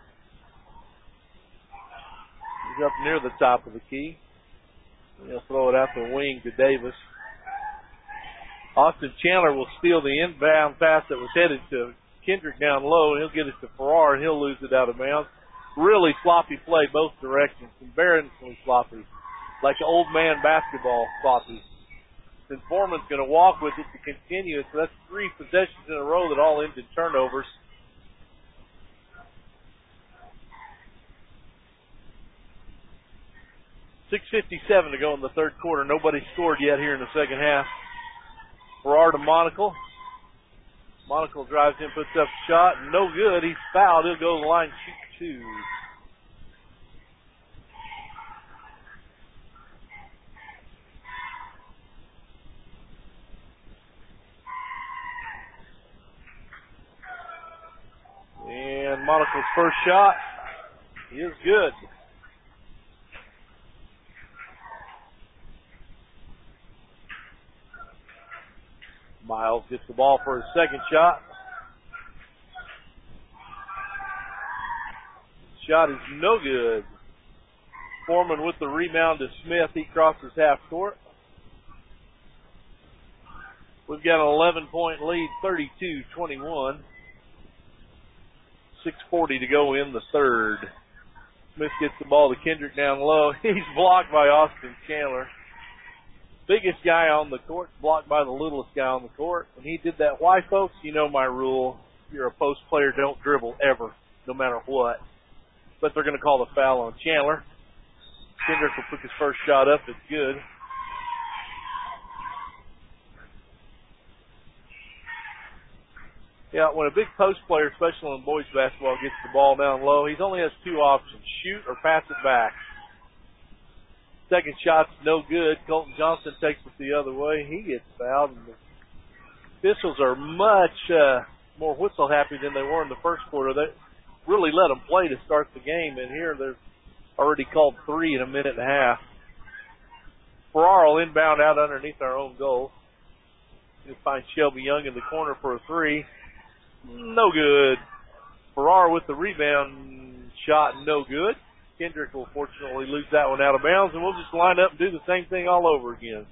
He's up near the top of the key. He'll throw it out the wing to Davis. Austin Chandler will steal the inbound pass that was headed to Kendrick down low, and he'll get it to Farrar, and he'll lose it out of bounds. Really sloppy play both directions. Embarrassingly sloppy. Like old man basketball sloppy. Then Foreman's going to walk with it to continue. So that's three possessions in a row that all ended turnovers. six fifty-seven to go in the third quarter. Nobody scored yet here in the second half. Farrar to Monaco. Monaco drives in, puts up a shot. No good. He's fouled. He'll go to the line, shoot two. And Monaco's first shot He is good. Miles gets the ball for his second shot. Shot is no good. Foreman with the rebound to Smith. He crosses half court. We've got an eleven-point lead, thirty-two twenty-one. six forty to go in the third. Smith gets the ball to Kendrick down low. He's blocked by Austin Chandler. Biggest guy on the court, blocked by the littlest guy on the court. And he did that. Why, folks? You know my rule. If you're a post player, don't dribble ever, no matter what. But they're going to call the foul on Chandler. Kendrick will pick his first shot up. It's good. Yeah, when a big post player, especially in boys basketball, gets the ball down low, he only has two options, shoot or pass it back. Second shot's no good. Colton Johnson takes it the other way. He gets fouled. And the officials are much uh, more whistle happy than they were in the first quarter. They really let them play to start the game, and here they've already called three in a minute and a half. Farrar will inbound out underneath our own goal. You'll find Shelby Young in the corner for a three. No good. Farrar with the rebound shot, no good. Kendrick will fortunately lose that one out of bounds, and we'll just line up and do the same thing all over again.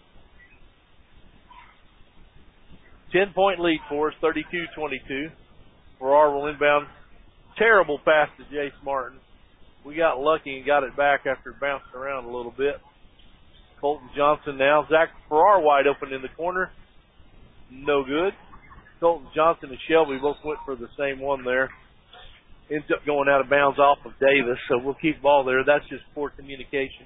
Ten-point lead for us, thirty-two twenty-two. Farrar will inbound. Terrible pass to Jace Martin. We got lucky and got it back after it bounced around a little bit. Colton Johnson now. Zach Farrar wide open in the corner. No good. Colton Johnson and Shelby both went for the same one there. Ends up going out of bounds off of Davis, so we'll keep the ball there. That's just poor communication.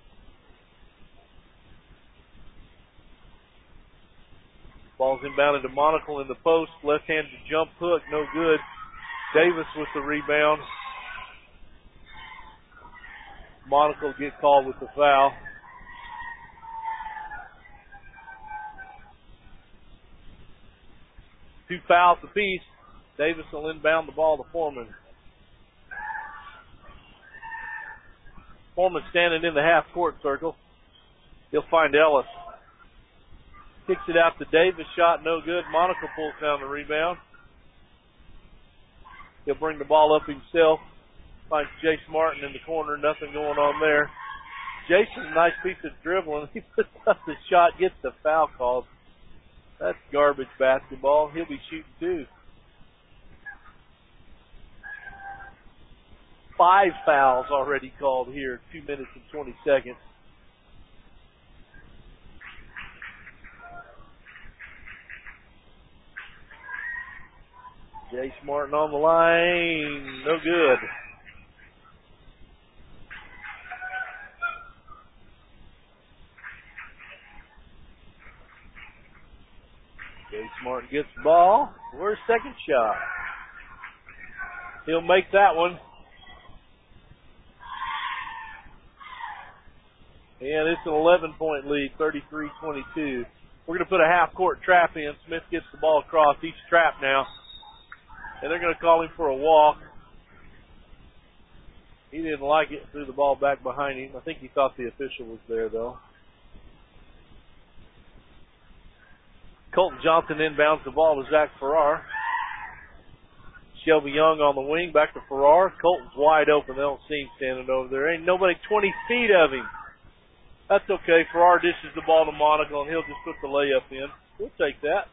Ball's inbounded to Monacle in the post. Left-handed jump hook, no good. Davis with the rebound. Monacle gets called with the foul. Two fouls apiece. Davis will inbound the ball to Foreman. Foreman standing in the half-court circle. He'll find Ellis. Kicks it out to Davis. Shot no good. Monaco pulls down the rebound. He'll bring the ball up himself. Finds Jace Martin in the corner. Nothing going on there. Jason's a nice piece of dribbling. He puts up the shot, gets the foul called. That's garbage basketball. He'll be shooting two. Five fouls already called here. Two minutes and twenty seconds. Jace Martin on the line. No good. Jace Martin gets the ball. Where's second shot? He'll make that one. And it's an eleven-point lead, thirty-three twenty-two. We're going to put a half-court trap in. Smith gets the ball across. He's trapped now. And they're going to call him for a walk. He didn't like it. Threw the ball back behind him. I think he thought the official was there, though. Colton Johnson inbounds the ball to Zach Farrar. Shelby Young on the wing, back to Farrar. Colton's wide open. They don't see him standing over there. Ain't nobody twenty feet of him. That's okay. Farrar dishes the ball to Monaco, and he'll just put the layup in. We'll take that.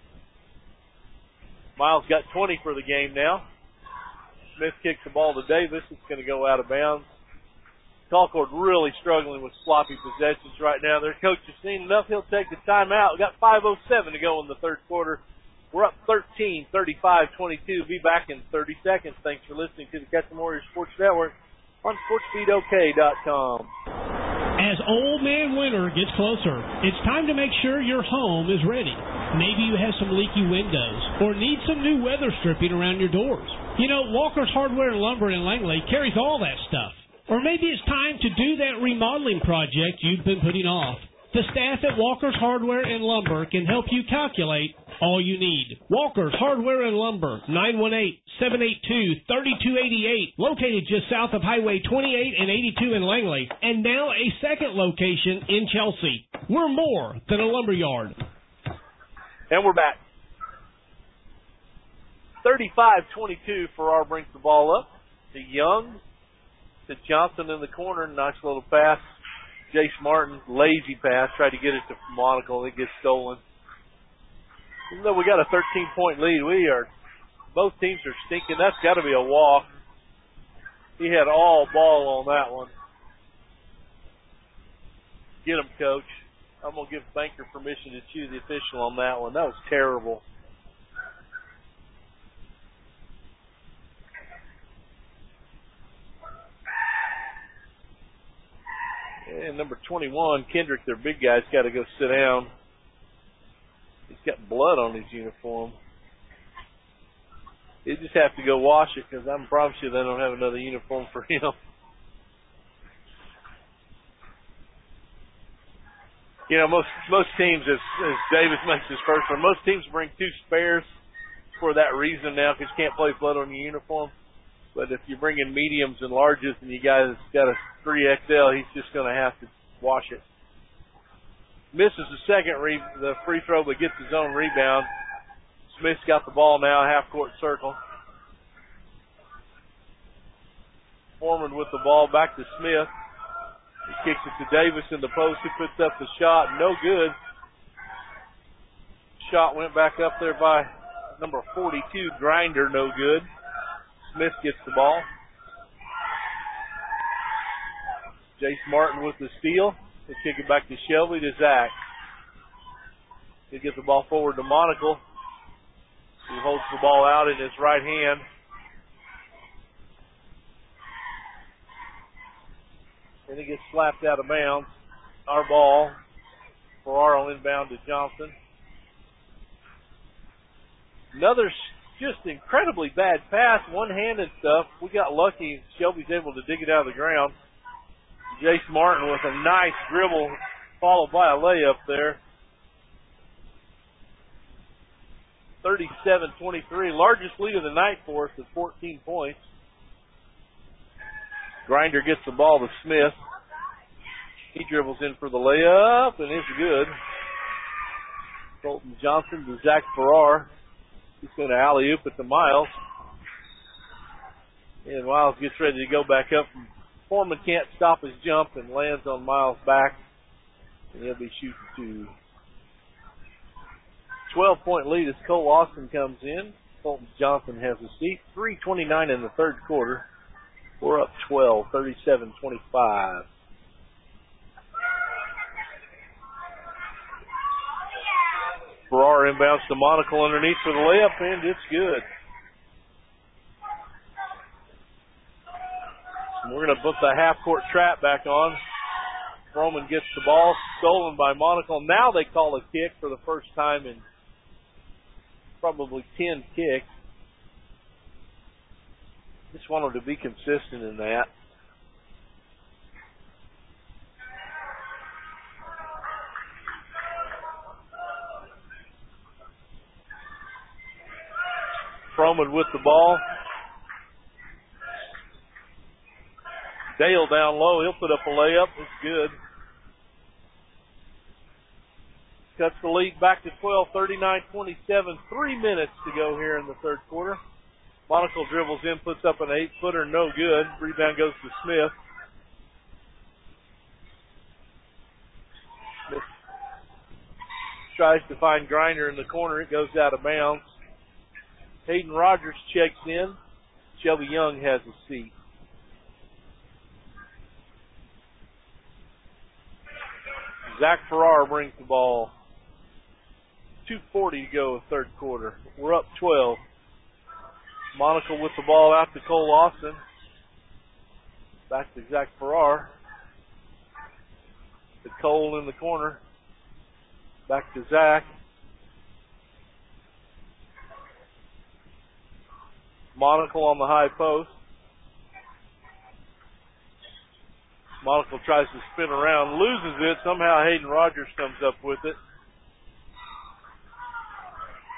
Miles got twenty for the game now. Smith kicks the ball to Davis. It's going to go out of bounds. Colcord really struggling with sloppy possessions right now. Their coach has seen enough. He'll take the timeout. We've got five oh seven to go in the third quarter. We're up thirteen, thirty-five twenty-two. Be back in thirty seconds. Thanks for listening to the Ketchum Warriors Sports Network on sports feed o k dot com. As Old Man Winter gets closer, it's time to make sure your home is ready. Maybe you have some leaky windows or need some new weather stripping around your doors. You know, Walker's Hardware and Lumber in Langley carries all that stuff. Or maybe it's time to do that remodeling project you've been putting off. The staff at Walker's Hardware and Lumber can help you calculate all you need. Walker's Hardware and Lumber, nine one eight, seven eight two, three two eight eight, located just south of Highway twenty-eight and eighty-two in Langley, and now a second location in Chelsea. We're more than a lumber yard. And we're back. thirty-five twenty-two, Farrar brings the ball up to Young, to Johnson in the corner. Nice little pass. Jace Martin, lazy pass, tried to get it to Monaco. It gets stolen. Even though we got a thirteen-point lead, we are, both teams are stinking. That's got to be a walk. He had all ball on that one. Get him, Coach. I'm going to give Banker permission to choose the official on that one. That was terrible. And number twenty-one, Kendrick, their big guy's got to go sit down. He's got blood on his uniform. They just have to go wash it because I promise you they don't have another uniform for him. You know, most most teams, as, as Davis makes his first one, most teams bring two spares for that reason now because you can't play blood on your uniform. But if you're bringing mediums and larges and you guys got a three X L, he's just going to have to wash it. Misses the second re- the free throw, but gets his own rebound. Smith's got the ball now, half-court circle. Foreman with the ball, back to Smith. He kicks it to Davis in the post. He puts up the shot. No good. Shot went back up there by number forty-two, Grinder. No good. Smith gets the ball. Jace Martin with the steal. He'll kick it back to Shelby, to Zach. He'll get the ball forward to Monaco. He holds the ball out in his right hand. And he gets slapped out of bounds. Our ball. Farrar on inbound to Johnson. Another just incredibly bad pass, one-handed stuff. We got lucky. Shelby's able to dig it out of the ground. Jace Martin with a nice dribble followed by a layup there. thirty-seven twenty-three, largest lead of the night for us at fourteen points. Grinder gets the ball to Smith. He dribbles in for the layup, and it's good. Colton Johnson to Zach Farrar. He's going to alley-oop it to Miles. And Miles gets ready to go back up. Foreman can't stop his jump and lands on Miles' back. And he'll be shooting two. twelve-point lead as Cole Austin comes in. Colton Johnson has a seat. three twenty-nine in the third quarter. We're up twelve, thirty-seven twenty-five. Farrar inbounds to Monaco underneath for the layup, and it's good. And we're going to put the half-court trap back on. Roman gets the ball, stolen by Monaco. Now they call a kick for the first time in probably ten kicks. Just wanted to be consistent in that. Froman with the ball. Dale down low. He'll put up a layup. It's good. Cuts the lead back to twelve, thirty-nine twenty-seven. Three minutes to go here in the third quarter. Monaco dribbles in, puts up an eight-footer. No good. Rebound goes to Smith. Smith tries to find Grinder in the corner. It goes out of bounds. Hayden Rogers checks in. Shelby Young has a seat. Zach Farrar brings the ball. two forty to go, third quarter. We're up twelve. Monaco with the ball out to Cole Austin. Back to Zach Farrar. To Cole in the corner. Back to Zach. Monaco on the high post. Monaco tries to spin around, loses it. Somehow Hayden Rogers comes up with it.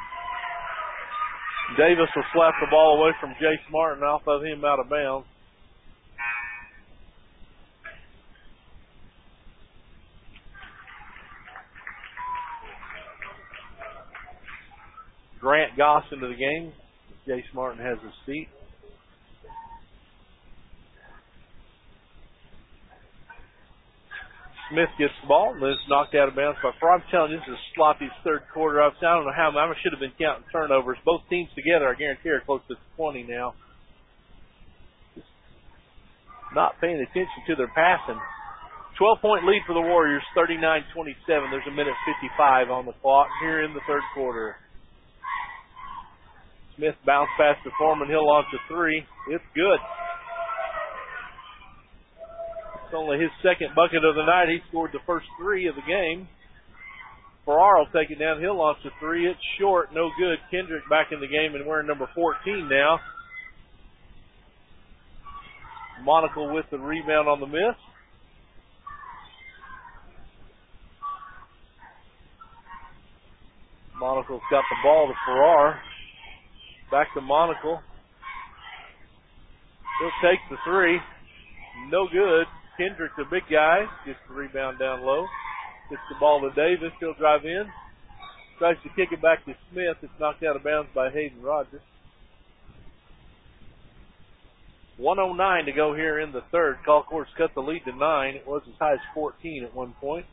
Davis will slap the ball away from Jace Martin off of him out of bounds. Grant Goss into the game. Jace Martin has his seat. Smith gets the ball and is knocked out of bounds by Farrar. I'm telling you, this is Sloppy's third quarter. I don't know how many. I should have been counting turnovers. Both teams together, I guarantee, are close to twenty now. Just not paying attention to their passing. twelve-point lead for the Warriors, thirty-nine twenty-seven. There's a minute fifty-five on the clock here in the third quarter. Smith bounced past the Foreman. He'll launch a three. It's good. It's only his second bucket of the night. He scored the first three of the game. Farrar will take it down. He'll launch a three. It's short. No good. Kendrick back in the game and wearing number fourteen now. Monaco with the rebound on the miss. Monacle's got the ball to Farrar. Back to Monaco. He'll take the three. No good. Kendrick, the big guy, gets the rebound down low. Gets the ball to Davis. He'll drive in. Tries to kick it back to Smith. It's knocked out of bounds by Hayden Rogers. one oh nine to go here in the third. Colcourt's cut the lead to nine. It was as high as fourteen at one point.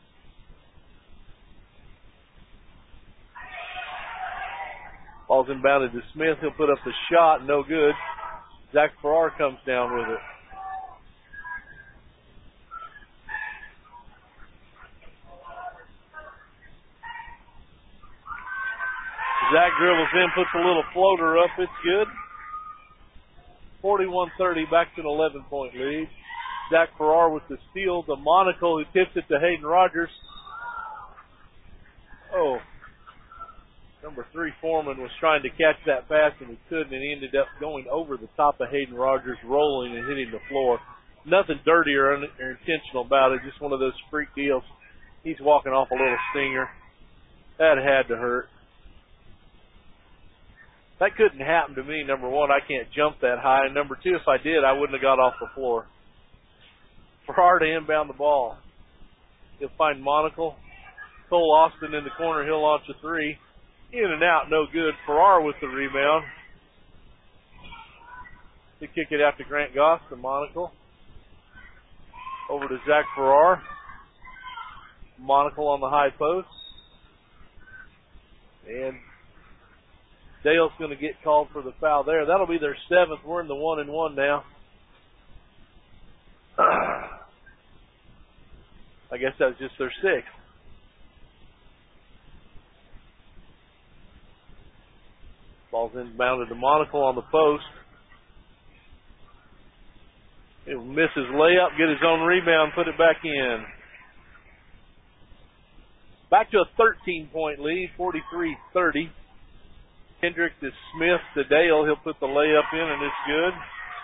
Ball's inbounded to Smith. He'll put up the shot. No good. Zach Farrar comes down with it. Zach dribbles in, puts a little floater up. It's good. forty-one thirty, back to an eleven-point lead. Zach Farrar with the steal. The Monaco who tips it to Hayden Rogers. Oh. Number three, Foreman, was trying to catch that pass, and he couldn't, and he ended up going over the top of Hayden Rogers, rolling and hitting the floor. Nothing dirty or, un- or intentional about it, just one of those freak deals. He's walking off a little stinger. That had to hurt. That couldn't happen to me. Number one, I can't jump that high. And number two, if I did, I wouldn't have got off the floor. Farrar to inbound the ball. He'll find Monaco. Cole Austin in the corner. He'll launch a three. In and out, no good. Farrar with the rebound. To kick it out to Grant Goss to Monaco. Over to Zach Farrar. Monaco on the high post. And Dale's going to get called for the foul there. That'll be their seventh. We're in the one and one now. I guess that was just their sixth. Ball's inbounded to Monaco on the post. He'll miss his layup, get his own rebound, put it back in. Back to a thirteen-point lead, forty-three thirty. Kendrick to Smith to Dale. He'll put the layup in, and it's good.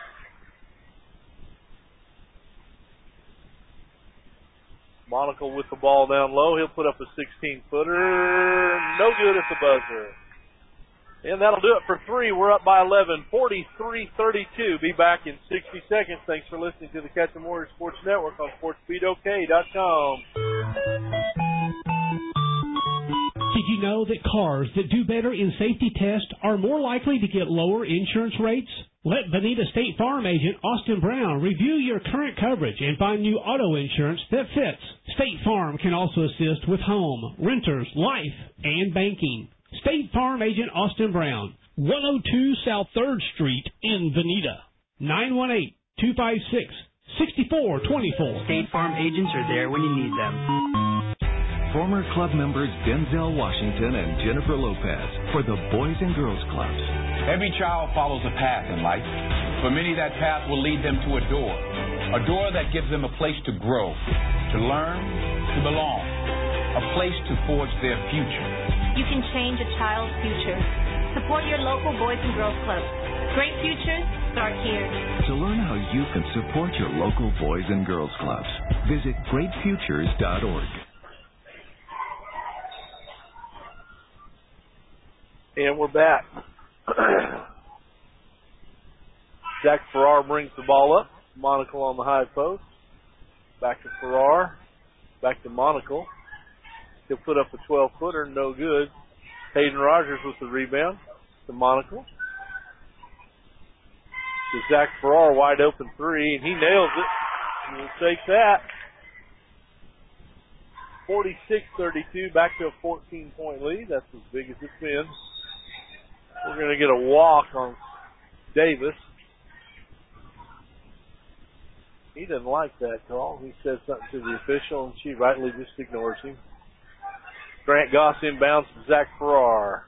Monaco with the ball down low. He'll put up a sixteen-footer. No good at the buzzer. And that'll do it for three. We're up by eleven, forty-three thirty-two. Be back in sixty seconds. Thanks for listening to the Ketchum Warriors Sports Network on sports speed o k dot com. Did you know that cars that do better in safety tests are more likely to get lower insurance rates? Let Bonita State Farm agent Austin Brown review your current coverage and find new auto insurance that fits. State Farm can also assist with home, renters, life, and banking. State Farm agent Austin Brown, one oh two South third Street in Bonita. nine one eight, two five six, six four two four. State Farm agents are there when you need them. Former club members Denzel Washington and Jennifer Lopez for the Boys and Girls Clubs. Every child follows a path in life. For many, that path will lead them to a door. A door that gives them a place to grow, to learn, to belong. A place to forge their future. You can change a child's future. Support your local Boys and Girls Clubs. Great futures start here. To learn how you can support your local Boys and Girls Clubs, visit great futures dot org. And we're back. Zach Farrar brings the ball up. Monaco on the high post. Back to Farrar. Back to Monaco. He'll put up a twelve-footer, no good. Hayden Rogers with the rebound to Monaco. To Zach Farrar, wide open three, and he nails it. We'll take that. forty-six thirty-two, back to a fourteen-point lead. That's as big as it's been. We're going to get a walk on Davis. He doesn't like that call. He says something to the official, and she rightly just ignores him. Grant Goss inbounds to Zach Farrar.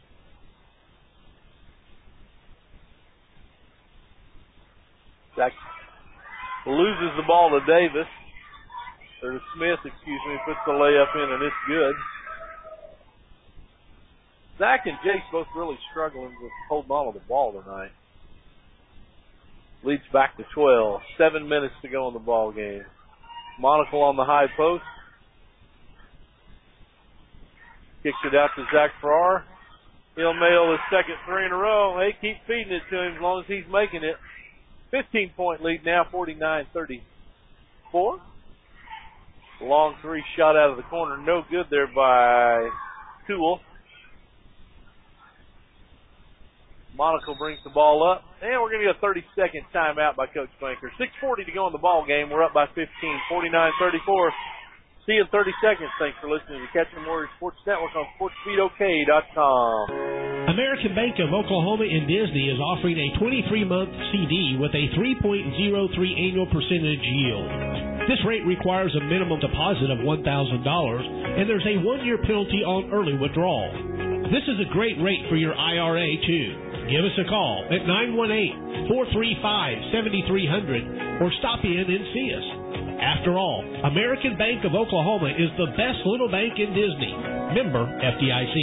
Zach loses the ball to Davis. Or to Smith, excuse me, puts the layup in, and it's good. Zach and Jace both really struggling with holding on to the ball tonight. Leads back to twelve. Seven minutes to go in the ball game. Monaco on the high post. Kicks it out to Zach Farrar. He'll nail his second three in a row. They keep feeding it to him as long as he's making it. fifteen-point lead now, forty-nine thirty-four. Long three shot out of the corner. No good there by Toole. Monaco brings the ball up. And we're going to get a thirty-second timeout by Coach Banker. six forty to go in the ball game. We're up by fifteen, forty-nine thirty-four. See you in thirty seconds. Thanks for listening to Catching Warriors Sports Network on sports speed o k dot com. American Bank of Oklahoma in Disney is offering a twenty-three month C D with a three point zero three annual percentage yield. This rate requires a minimum deposit of one thousand dollars, and there's a one-year penalty on early withdrawal. This is a great rate for your I R A, too. Give us a call at nine one eight, four three five, seven three zero zero or stop in and see us. After all, American Bank of Oklahoma is the best little bank in Disney. Member F D I C.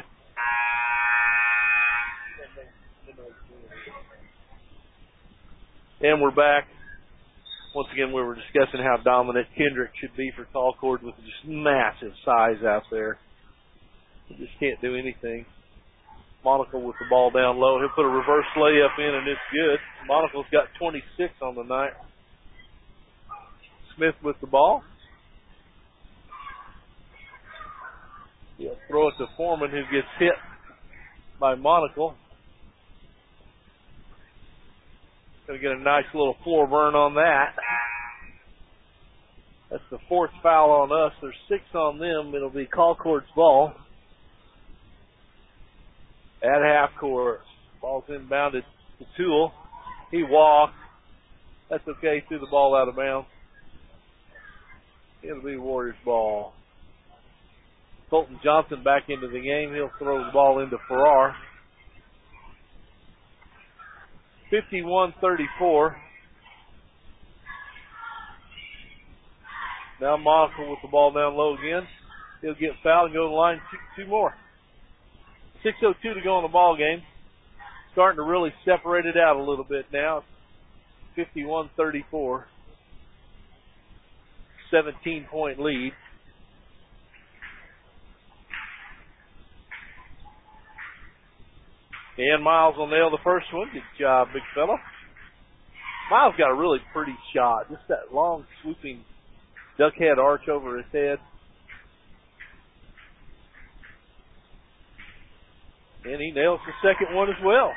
And we're back. Once again, we were discussing how dominant Kendrick should be for Colcord with just massive size out there. He just can't do anything. Monaco with the ball down low. He'll put a reverse layup in, and it's good. Monaco's got twenty-six on the night. Smith with the ball. He'll throw it to Foreman, who gets hit by Monaco. Going to get a nice little floor burn on that. That's the fourth foul on us. There's six on them. It'll be Colcord's ball. At half court. Ball's inbounded to Toole. He walked. That's okay. Threw the ball out of bounds. It'll be Warriors ball. Colton Johnson back into the game. He'll throw the ball into Farrar. fifty-one thirty-four. Now Monaco with the ball down low again. He'll get fouled and go to the line. Two, two more. six oh two to go in the ball game. Starting to really separate it out a little bit now. fifty-one thirty-four. seventeen-point lead. And Miles will nail the first one. Good job, big fella. Miles got a really pretty shot. Just that long, swooping duck head arch over his head. And he nails the second one as well.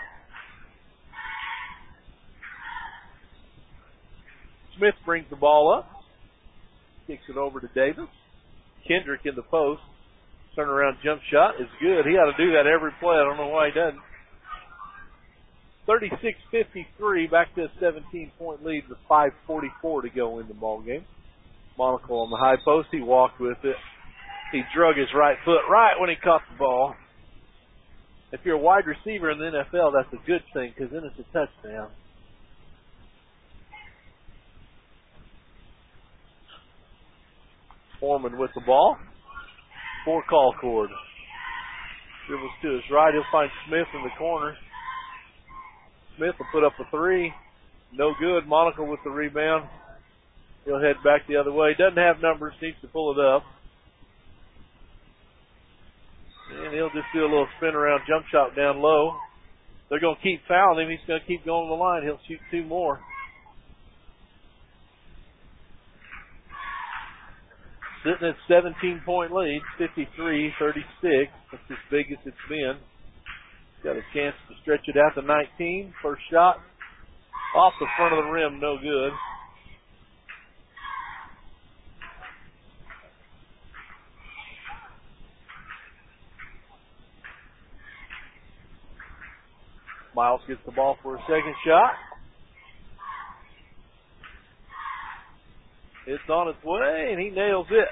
Smith brings the ball up. Kicks it over to Davis. Kendrick in the post. Turnaround jump shot is good. He ought to do that every play. I don't know why he doesn't. thirty-six fifty-three, back to a seventeen-point lead with five forty-four to go in the ball game. Monaco on the high post. He walked with it. He drug his right foot right when he caught the ball. If you're a wide receiver in the N F L, that's a good thing because then it's a touchdown. Foreman with the ball. For Colcord. Dribbles to his right. He'll find Smith in the corner. Smith will put up a three. No good. Monaco with the rebound. He'll head back the other way. Doesn't have numbers. Needs to pull it up. And he'll just do a little spin around jump shot down low. they're going to keep fouling him. He's going to keep going to the line. He'll shoot two more. Sitting at seventeen-point lead, fifty-three thirty-six. That's as big as it's been. Got a chance to stretch it out to nineteen. First shot off the front of the rim, no good. Miles gets the ball for a second shot. It's on its way, and he nails it.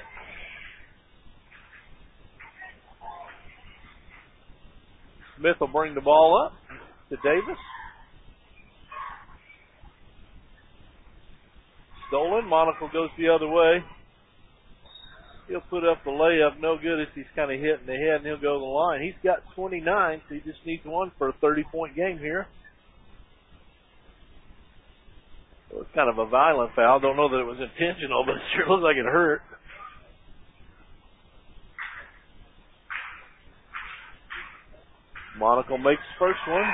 Smith will bring the ball up to Davis. Stolen. Monaco goes the other way. He'll put up the layup. No good as he's kind of hitting the head, and he'll go to the line. He's got twenty-nine, so he just needs one for a thirty-point game here. It was kind of a violent foul. Don't know that it was intentional, but it sure looks like it hurt. Monaco makes the first one.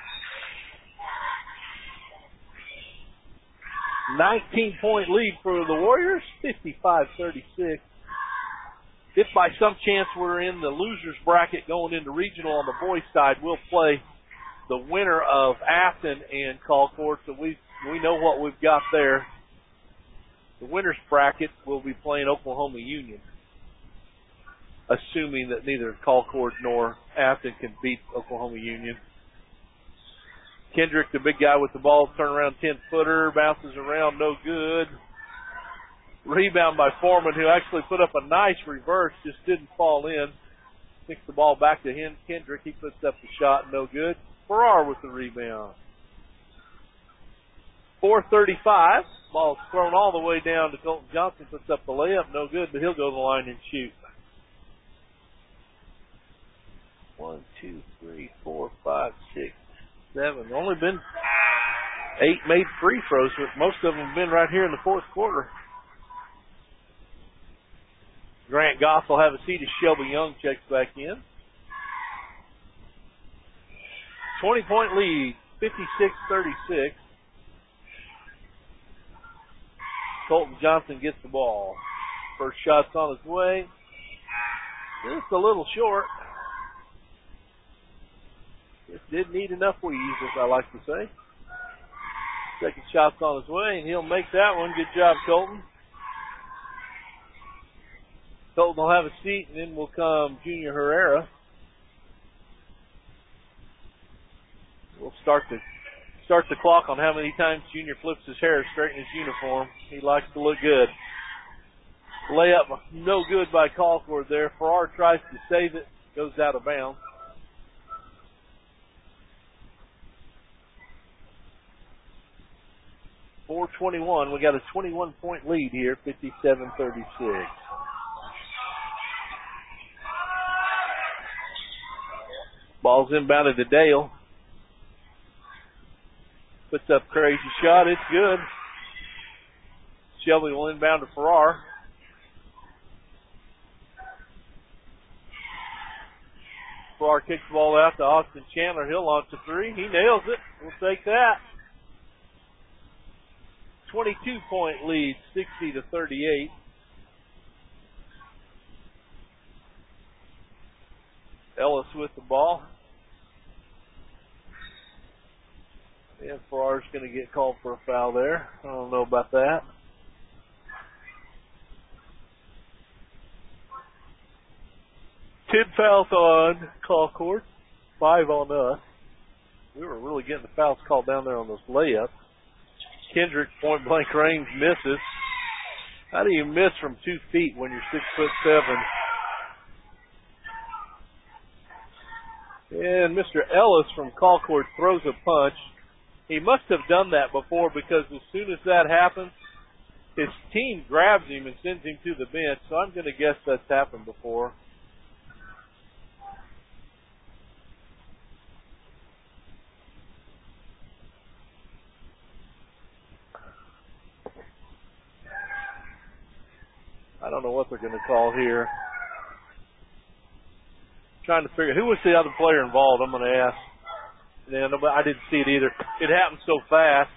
nineteen-point lead for the Warriors, fifty-five thirty-six. If by some chance we're in the losers bracket going into regional on the boys' side, we'll play the winner of Afton and Colcord, so we we know what we've got there. The winners bracket will be playing Oklahoma Union, assuming that neither Colcord nor Afton can beat Oklahoma Union. Kendrick, the big guy with the ball, turnaround ten-footer, bounces around, no good. Rebound by Foreman, who actually put up a nice reverse, just didn't fall in. Kicks the ball back to him. Kendrick, he puts up the shot, no good. Farrar with the rebound. four thirty-five. Ball's thrown all the way down to Colton Johnson, puts up the layup, no good, but he'll go to the line and shoot. One, two, three, four, five, six, seven. Only been eight made free throws, but most of them have been right here in the fourth quarter. Grant Goff will have a seat as Shelby Young checks back in. twenty-point lead, fifty-six thirty-six. Colton Johnson gets the ball. First shot's on his way. Just a little short. Just didn't need enough wheeze, as I like to say. Second shot's on his way, and he'll make that one. Good job, Colton. Colton will have a seat, and then will come Junior Herrera. We'll start the start the clock on how many times Junior flips his hair straight in his uniform. He likes to look good. Layup no good by Colcord there. Farrar tries to save it, goes out of bounds. four twenty-one. We got a twenty-one-point lead here, fifty-seven thirty-six. Ball's inbounded to Dale. Puts up crazy shot. It's good. Shelby will inbound to Farrar. Farrar kicks the ball out to Austin Chandler. He'll launch a three. He nails it. We'll take that. twenty-two-point lead, sixty to thirty-eight. Ellis with the ball. And Farrar's going to get called for a foul there. I don't know about that. Ten fouls on Colcord, five on us. We were really getting the fouls called down there on those layups. Kendrick, point blank range, misses. How do you miss from two feet when you're six foot seven? And Mister Ellis from Colcord throws a punch. He must have done that before, because as soon as that happens, his team grabs him and sends him to the bench. So I'm going to guess that's happened before. I don't know what they're going to call here. Trying to figure who was the other player involved. I'm going to ask. Yeah, no, but I didn't see it either. It happened so fast.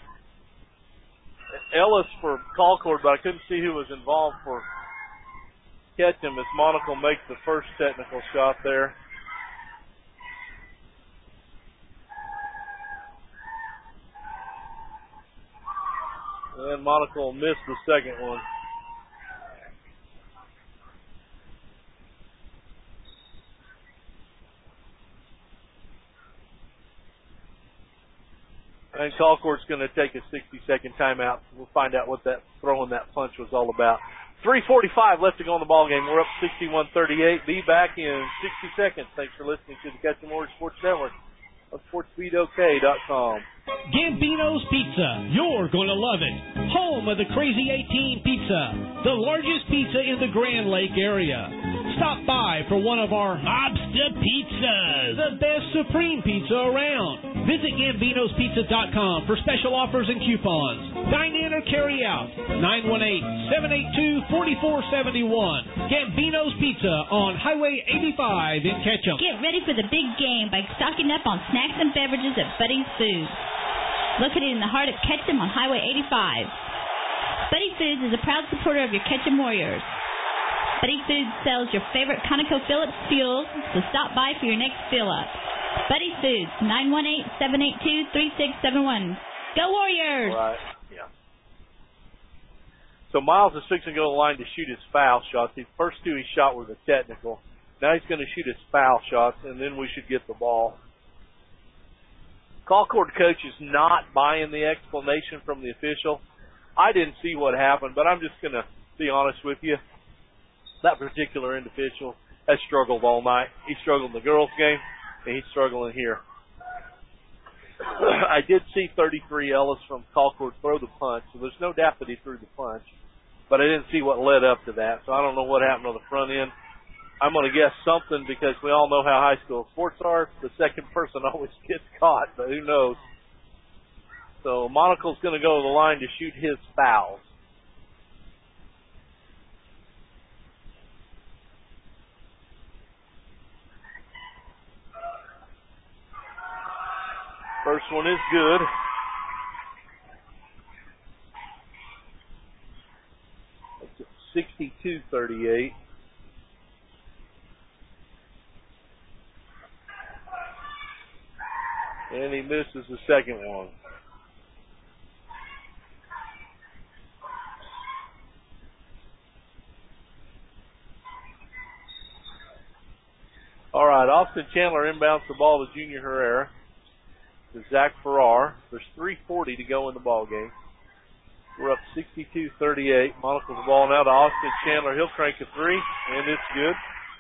Ellis for Colcord, but I couldn't see who was involved for Ketchum as Monaco makes the first technical shot there. And Monaco missed the second one. And Colcord's going to take a sixty-second timeout. We'll find out what that throwing that punch was all about. three forty-five left to go in the ball game. We're up sixty-one thirty-eight. Be back in sixty seconds. Thanks for listening to the Ketchum Warriors Sports Network on sports speed o k dot com. Gambino's Pizza. You're going to love it. Home of the Crazy eighteen Pizza, the largest pizza in the Grand Lake area. Stop by for one of our Mobster Pizzas, the best supreme pizza around. Visit Gambinos Pizza dot com for special offers and coupons. Dine in or carry out. nine one eight, seven eight two, four four seven one. Gambino's Pizza on Highway eighty-five in Ketchum. Get ready for the big game by stocking up on snacks and beverages at Buddy's Foods. Located in the heart of Ketchum on Highway eighty-five. Buddy Foods is a proud supporter of your Ketchum Warriors. Buddy Foods sells your favorite ConocoPhillips fuels, so stop by for your next fill-up. Buddy Foods, nine one eight, seven eight two, three six seven one. Go Warriors! Right, yeah. So Miles is fixing to go to the line to shoot his foul shots. The first two he shot were the technical. Now he's going to shoot his foul shots, and then we should get the ball. Colcord coach is not buying the explanation from the official. I didn't see what happened, but I'm just going to be honest with you. That particular individual has struggled all night. He struggled in the girls' game, and he's struggling here. I did see thirty-three Ellis from Colcord throw the punch, so there's no doubt that he threw the punch. But I didn't see what led up to that, so I don't know what happened on the front end. I'm going to guess something because we all know how high school sports are. The second person always gets caught, but who knows. So Monocle's going to go to the line to shoot his fouls. First one is good. It's sixty-two thirty-eight. And he misses the second one. All right, Austin Chandler inbounds the ball to Junior Herrera. To Zach Farrar. There's three forty to go in the ball game. We're up sixty-two thirty-eight. Monocle's the ball now to Austin Chandler. He'll crank a three, and it's good.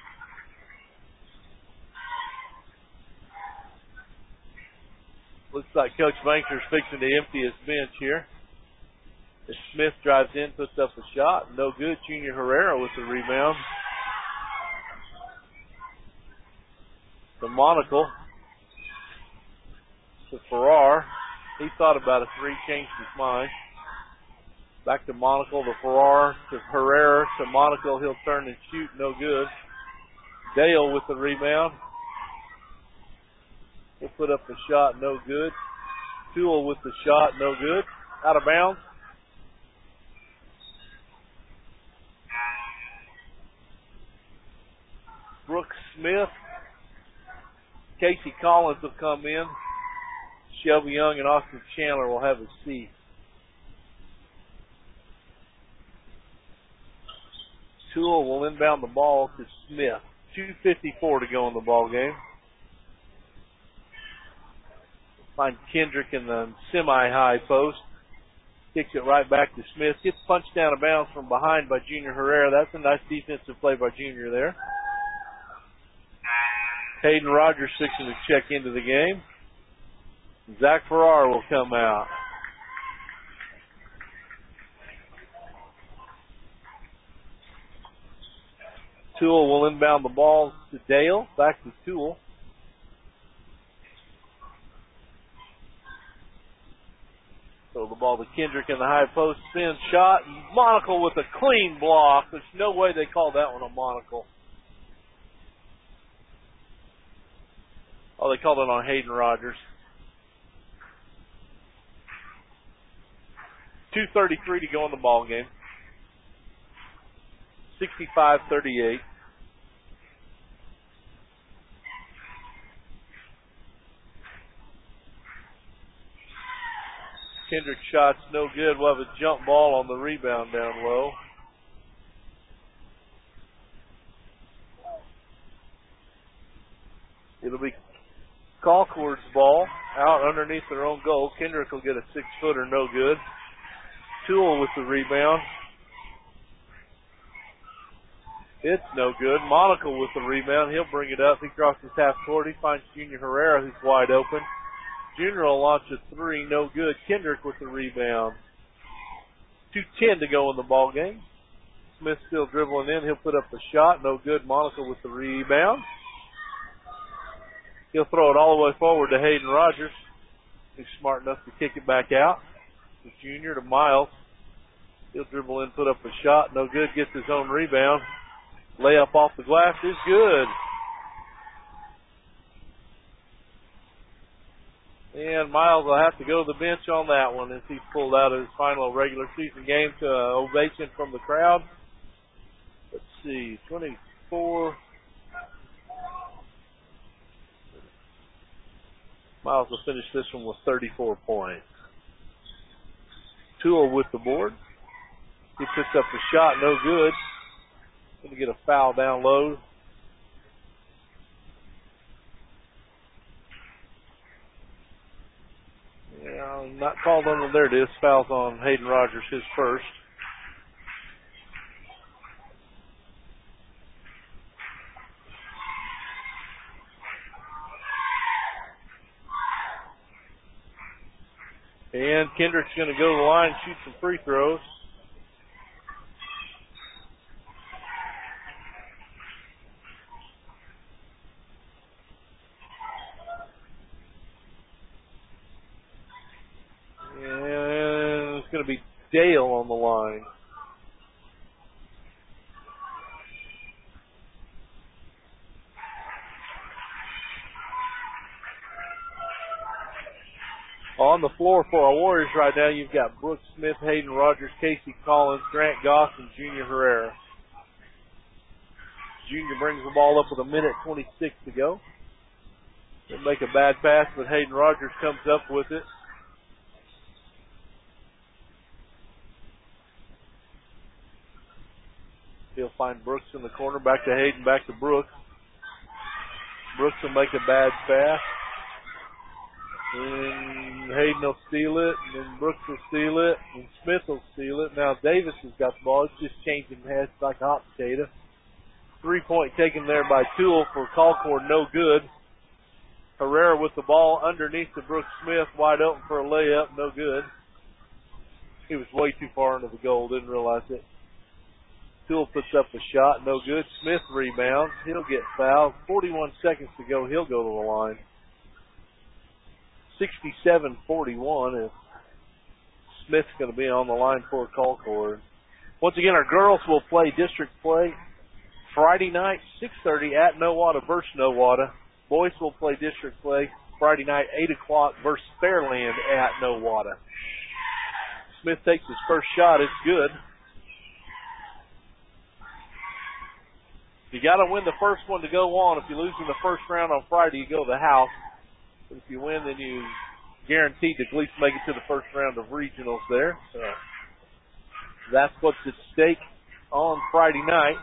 Looks like Coach Banker's fixing to empty his bench here. As Smith drives in, puts up a shot. No good. Junior Herrera with the rebound. To Monocle. To Farrar. He thought about a three, changed his mind. Back to Monocle, to Farrar, to Herrera, to Monocle. He'll turn and shoot. No good. Dale with the rebound. He'll put up the shot. No good. Toole with the shot. No good. Out of bounds. Brooks Smith. Casey Collins will come in. Shelby Young and Austin Chandler will have a seat. Toole will inbound the ball to Smith. two fifty-four to go in the ball game. Find Kendrick in the semi-high post. Kicks it right back to Smith. Gets punched down of bounds from behind by Junior Herrera. That's a nice defensive play by Junior there. Hayden Rogers fixing to check into the game. Zach Farrar will come out. Toole will inbound the ball to Dale. Back to Toole. Throw the ball to Kendrick in the high post. Spin shot. Monocle with a clean block. There's no way they called that one a Monocle. Oh, they called it on Hayden Rogers. two thirty-three to go in the ball game. sixty-five thirty-eight. Kendrick shot's no good. We'll have a jump ball on the rebound down low. It'll be Colcord's ball out underneath their own goal. Kendrick will get a six-footer, no good. Toole with the rebound. It's no good. Monaco with the rebound. He'll bring it up. He crosses half court. He finds Junior Herrera, who's wide open. Junior will launch a three, no good. Kendrick with the rebound. two ten to go in the ball game. Smith still dribbling in. He'll put up the shot, no good. Monaco with the rebound. He'll throw it all the way forward to Hayden Rogers. He's smart enough to kick it back out. The Junior to Miles. He'll dribble in, put up a shot, no good. Gets his own rebound. Layup off the glass is good. And Miles will have to go to the bench on that one as he's pulled out of his final regular season game to an ovation from the crowd. Let's see, twenty-four. Miles will finish this one with thirty-four points. Toole with the board. He picks up the shot, no good. Going to get a foul down low. Yeah, not called on them. There it is. Foul's on Hayden Rogers, his first. And Kendrick's going to go to the line and shoot some free throws. And it's going to be Dale on the line. On the floor for our Warriors right now, you've got Brooks Smith, Hayden Rogers, Casey Collins, Grant Goss, and Junior Herrera. Junior brings the ball up with a minute twenty-six to go. They make a bad pass, but Hayden Rogers comes up with it. He'll find Brooks in the corner. Back to Hayden, back to Brooks. Brooks will make a bad pass. And Hayden will steal it, and then Brooks will steal it, and Smith will steal it. Now Davis has got the ball. It's just changing heads like a hot potato. Three-point taken there by Toole for Colcord, no good. Herrera with the ball underneath to Brooks Smith, wide open for a layup, no good. He was way too far into the goal, didn't realize it. Toole puts up a shot, no good. Smith rebounds. He'll get fouled. forty-one seconds to go. He'll go to the line. sixty-seven forty-one if Smith's going to be on the line for Colcord. Once again, our girls will play district play Friday night, six thirty at Nowata versus Nowata. Boys will play district play Friday night, eight o'clock versus Fairland at Nowata. Smith takes his first shot. It's good. You got to win the first one to go on. If you lose in the first round on Friday, you go to the house. But if you win, then you guaranteed to at least make it to the first round of regionals there. So that's what's at stake on Friday night.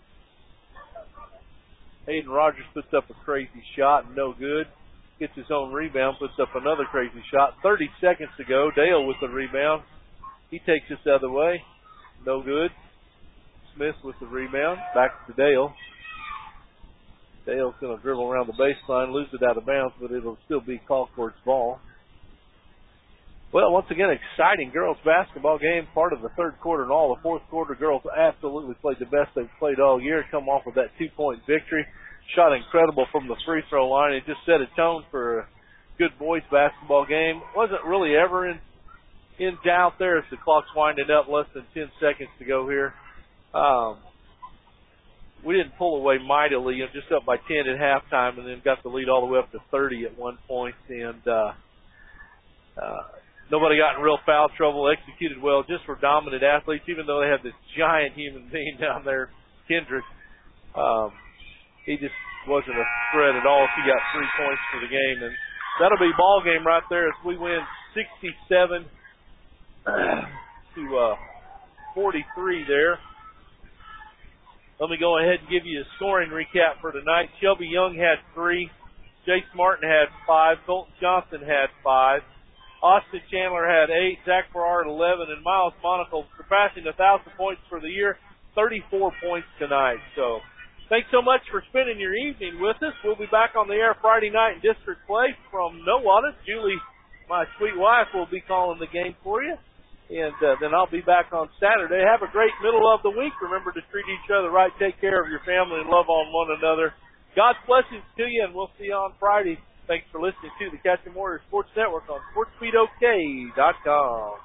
Hayden Rogers puts up a crazy shot, no good. Gets his own rebound, puts up another crazy shot. thirty seconds to go. Dale with the rebound. He takes this the other way. No good. Smith with the rebound. Back to Dale. Dale's going to dribble around the baseline, lose it out of bounds, but it'll still be Colcord's ball. Well, once again, exciting girls basketball game, part of the third quarter and all. The fourth quarter, girls absolutely played the best they've played all year, come off with that two-point victory. Shot incredible from the free throw line. It just set a tone for a good boys basketball game. Wasn't really ever in, in doubt there as the clock's winding up, less than ten seconds to go here. Um, we didn't pull away mightily, you know, just up by ten at halftime, and then got the lead all the way up to thirty at one point. And uh, uh, nobody got in real foul trouble, executed well, just were dominant athletes, even though they have this giant human being down there, Kendrick. Um, he just wasn't a threat at all. He got three points for the game, and that'll be ball game right there as we win sixty-seven to uh, forty-three there. Let me go ahead and give you a scoring recap for tonight. Shelby Young had three. Jace Martin had five. Colton Johnson had five. Austin Chandler had eight. Zach Farrar eleven. And Miles Monaco surpassing one thousand points for the year. thirty-four points tonight. So thanks so much for spending your evening with us. We'll be back on the air Friday night in district play from Nowata. Julie, my sweet wife, will be calling the game for you. And uh, then I'll be back on Saturday. Have a great middle of the week. Remember to treat each other right. Take care of your family and love on one another. God's blessings to you, and we'll see you on Friday. Thanks for listening to the Ketchum Warriors Sports Network on sports speed o k dot com.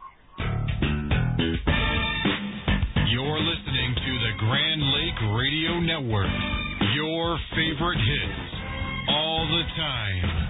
You're listening to the Grand Lake Radio Network. Your favorite hits all the time.